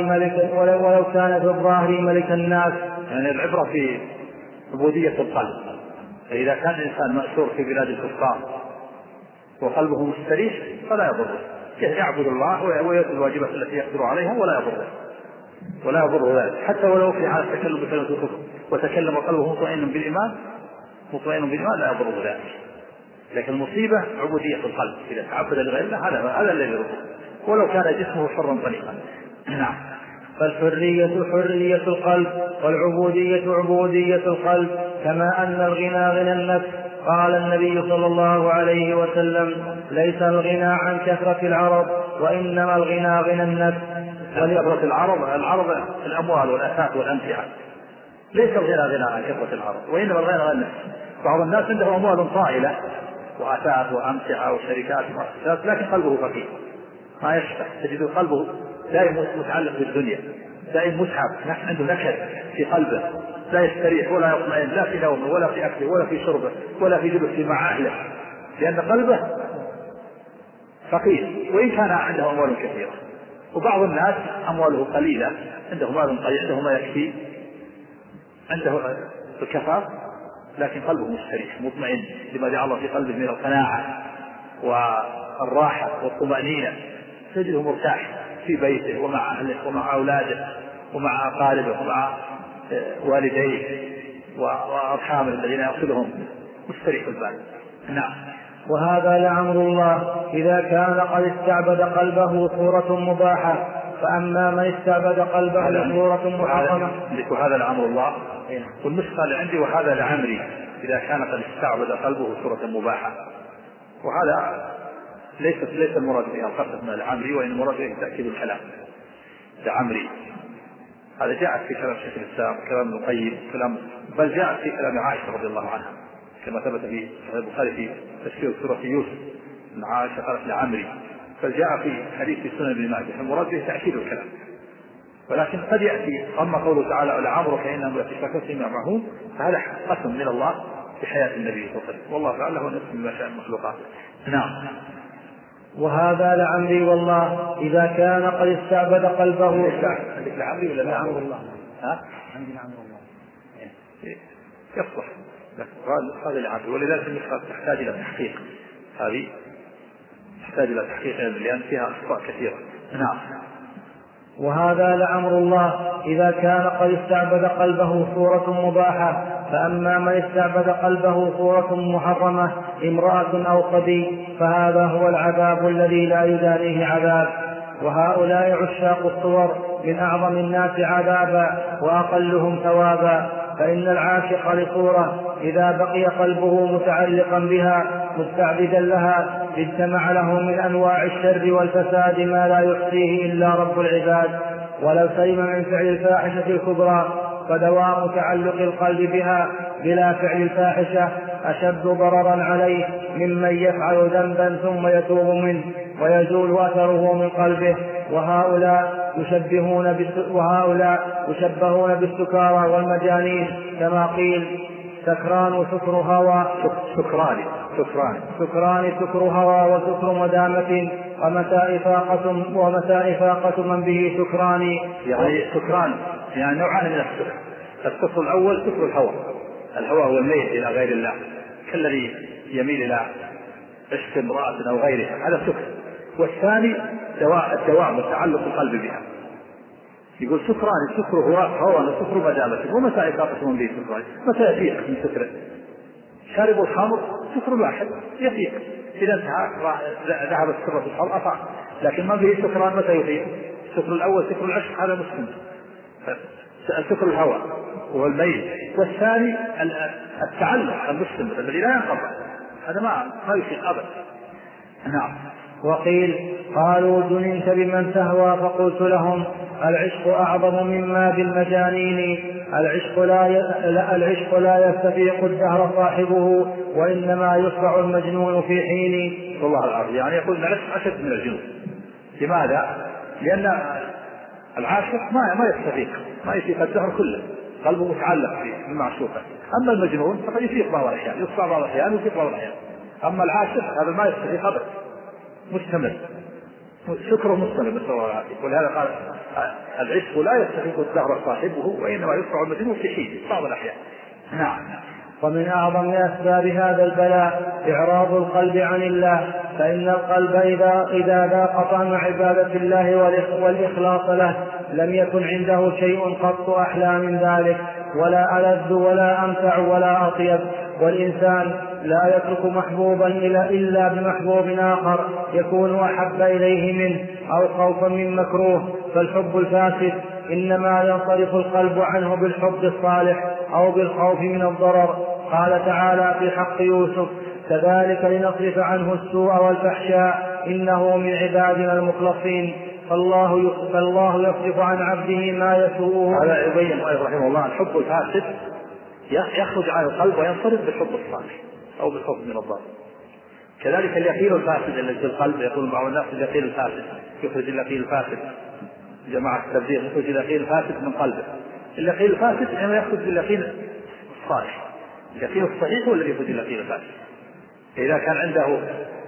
الظاهر ملك الناس. يعني العبرة في عبودية القلب. فإذا كان الإنسان مأسور في بلاد الكفار وقلبه مستريح فلا يضره، يعبد الله ويؤدي الواجبات التي يقدر عليها ولا يضره ذلك، حتى ولو في حال التكلم بكلمة الكفر وتكلم قلبه مطمئن بالإيمان لا يضره ذلك. لكن المصيبة عبودية القلب، إذا تعبد لغير الله هذا الذي يضره ولو كان جسمه حرا طليقا. نعم. فالحرية حرية القلب والعبودية عبودية القلب، كما أن الغنى غنى النفس. قال النبي صلى الله عليه وسلم: ليس الغنى عن كثرة العرض وإنما الغنى غنى النفس. كثرة العرض الأموال والأثاث والأمتعة، ليس الغنى غنى عن كثرة العرض وإنما الغنى غنى النفس. بعض الناس عنده أموال طائلة وأثاث وأمتعة وشركات ومؤسسات لكن قلبه فقير ما يشبع، تجد قلبه دائما متعلق بالدنيا، دائما متعب، عنده نكد في قلبه، لا يستريح ولا يطمئن لا في نومه ولا في أكله ولا في شربه ولا في جلوسه مع أهله، لأن قلبه فقير وإن كان عنده أموال كثيرة. وبعض الناس أمواله قليلة، عنده مال قليل، عنده ما يكفي، عنده الكفاف، لكن قلبه مستريح مطمئن لما جعل الله في قلبه من القناعة والراحة والطمأنينة، تجده مرتاح في بيته ومع أهله ومع أولاده ومع أقاربه ومع والديه وأرحامه الذين يأخذهم، مستريح البال. نعم. وهذا لعمر الله إذا كان قد استعبد قلبه صورة مباحة. فأما من استعبد قلبه صورة محرمة. وهذا لعمر الله، والنسخة اللي عندي وهذا لعمري إذا كان قد استعبد قلبه صورة مباحة. وهذا ليس المراد بها الخطة من العمري، وإن المراد به تأكيد الكلام لعمري. هذا جاءت في كلام شيخ الإسلام، كلام ابن القيم، بل جاءت في كلام عائشة رضي الله عنها كما ثبت في صحيح البخاري في تفسير سورة يوسف أن عائشة قالت لعمري، بل جاء في حديث في سنن ابن ماجه. المراد به تأكيد الكلام، ولكن قد يأتي أما قوله تعالى لعمرك إنهم لفي معه، فهذا قسم من الله في حياة النبي صلى الله عليه وسلم، والله تعالى هو نفس ما شاء المخلوقات. نعم. وهذا لعمري والله إذا كان قد استعبد قلبه. عندك لعمري ولا لعمر الله؟ عندي لعمر الله يصلح هذا لعمري، ولذلك النسخة تحتاج إلى تحقيق، هذه تحتاج إلى تحقيق لأن فيها أخطاء كثيرة. نعم. وهذا لعمر الله إذا كان قد استعبد قلبه صورة مباحة. فأما من استعبد قلبه صورة محرمة امرأة أو صبي فهذا هو العذاب الذي لا يدانيه عذاب. وهؤلاء عشاق الصور من أعظم الناس عذابا وأقلهم ثوابا. فإن العاشق لصورة إذا بقي قلبه متعلقا بها مستعبدا لها اجتمع له من أنواع الشر والفساد ما لا يحصيه إلا رب العباد. ولو سلم من فعل الفاحشة الكبرى فدوام تعلق القلب بها بلا فعل الفاحشة أشد ضررا عليه ممن يفعل ذنبا ثم يتوب منه ويزول أثره من قلبه. وهؤلاء يشبهون بالسكارى والمجانين كما قيل: سكران سكر هوى، سكران سكر هوى وسكر مدامة ومتى إفاقة من به سكران. يعني سكران يعني نوعان من السكر. السكر الأول سكر الهوى هو الميل إلى غير الله، كالذي يميل إلى عشق امرأة أو غيرها، هذا سكر. والثاني الدوام وتعلق القلب بها. يقول سكران سكر هوى وسكر مدامة ومتى إفاقة من به سكران، متى يفيق من سكره؟ شارب الخمر سكر واحد يفيق، إذا انتهى ذهب السكر في الحوض أطاع، لكن ما به سكران متى يفيق؟ السكر الأول سكر العشق هذا مسلم، سكر الهوى هو الميل، والثاني التعلق المسلم الذي لا ينقطع، هذا ما يفيق أبدا. نعم. وقيل قالوا جننت بمن تهوى، فقلت لهم العشق أعظم مما بالمجانين، العشق لا يستفيق الدهر صاحبه، وإنما يصرع المجنون في حين. والله العظيم يعني يقول العشق أشد من الجنون. لماذا؟ لأن العاشق ما يستفيق، ما يفيق الدهر كله، قلبه متعلق بالمعشوقة. أما المجنون فقد يفيق بعض الأحيان، يصرع بعض الأحيان ويفيق بعض الأحيان. أما العاشق هذا ما يستفيق أبدا، مستمر، شكره مستمر بالصلاة والعافية. ولهذا قال العشق لا يستفيق الدهر صاحبه، وإنما يصرع المجنون في حين بعض الأحيان. نعم. ومن أعظم أسباب هذا البلاء إعراض القلب عن الله، فإن القلب إذا ذاق طعم عبادة الله والإخلاص له لم يكن عنده شيء قط أحلى من ذلك، ولا ألذ ولا أمتع ولا أطيب. والإنسان لا يترك محبوبا إلا بمحبوب آخر يكون أحب إليه منه، أو خوفا من مكروه. فالحب الفاسد إنما ينصرف القلب عنه بالحب الصالح أو بالخوف من الضرر. قال تعالى في حق يوسف: كذلك لنصرف عنه السوء والفحشاء إنه من عبادنا المخلصين. فالله يصرف عن عبده ما يسوءه. هذا يبين رحمه الله الحب الفاسد يخرج عن القلب وينصرف بالحب الصالح أو بالخوف من الضرر. كذلك اليقين الفاسد الذي في القلب، يقول بعض الناس اليقين الفاسد يخرج اليقين الفاسد، جماعة التبديل يخرج اليقين الفاسد من قلبه. اليقين الفاسد إنما يخرج باليقين الصالح، اليقين الصحيح هو الذي يخرج اليقين الفاسد. إذا كان عنده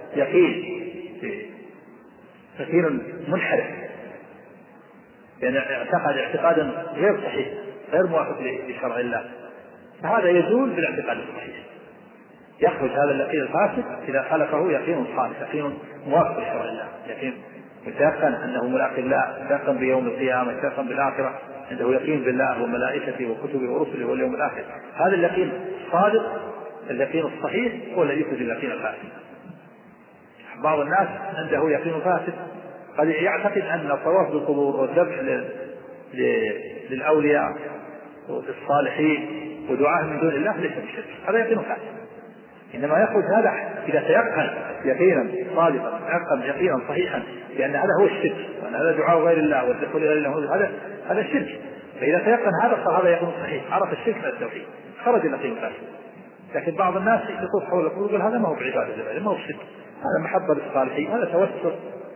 يقين منحرف، يعني اعتقد اعتقادا غير صحيح غير موافق لشرع الله، فهذا يزول بالاعتقاد الصحيح. يخرج هذا اليقين الفاسد إذا خلقه يقين صالح، يقين موافق لشرع الله، يقين متيقن أنه ملاق الله، متيقن بيوم القيامة، متيقن بالآخرة، عنده يقين بالله وملائكته وكتبه ورسله واليوم الآخر. هذا اليقين الصادق، اليقين الصحيح هو الذي يخرج اليقين الفاسد. بعض الناس عنده يقين فاسد، قد يعتقد أن الطواف بالقبور والذبح للأولياء والصالحين ودعاء من دون الله ليس بشرك، هذا يقين فاسد. إنما يخرج هذا إذا تيقن يقينا صادقا، تيقن يقينا صحيحا لأن هذا هو الشرك، وأن هذا دعاء غير الله والذكر لغير الله، هذا الشرك. فإذا تيقن هذا صار هذا يقين صحيح، عرف الشرك من التوحيد، خرج اليقين فاسد. لكن بعض الناس يطوف حول القبور يقول هذا ما هو بعبادة الله، ما هو شرك، هذا محبة للصالحين، هذا توسل،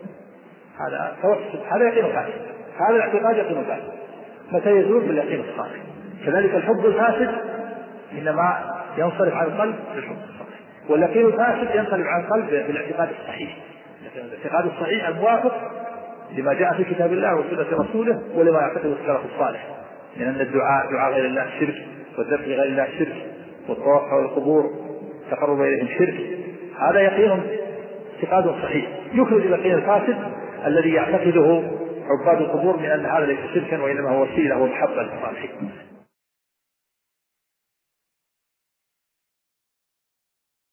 هذا يقين فاسد. هذا الاعتقاد يقين فاسد، متى يزول باليقين الصالح. كذلك الحب الفاسد إنما ينصرف عن القلب بالحب الصالح، واليقين الفاسد ينصرف عن القلب بالاعتقاد الصحيح، الاعتقاد الصحيح الموافق لما جاء في كتاب الله وسنة رسوله ولما يعتقد السلف الصالح من أن الدعاء دعاء غير الله شرك، والذبح لغير الله شرك، والطواف حول القبور تقرب إليهم شرك. هذا يقين اعتقاد صحيح يخرج اليقين الفاسد الذي يعتقده عباد القبور من أن هذا ليس شركا وإنما هو وسيلة ومحبة للصالحين.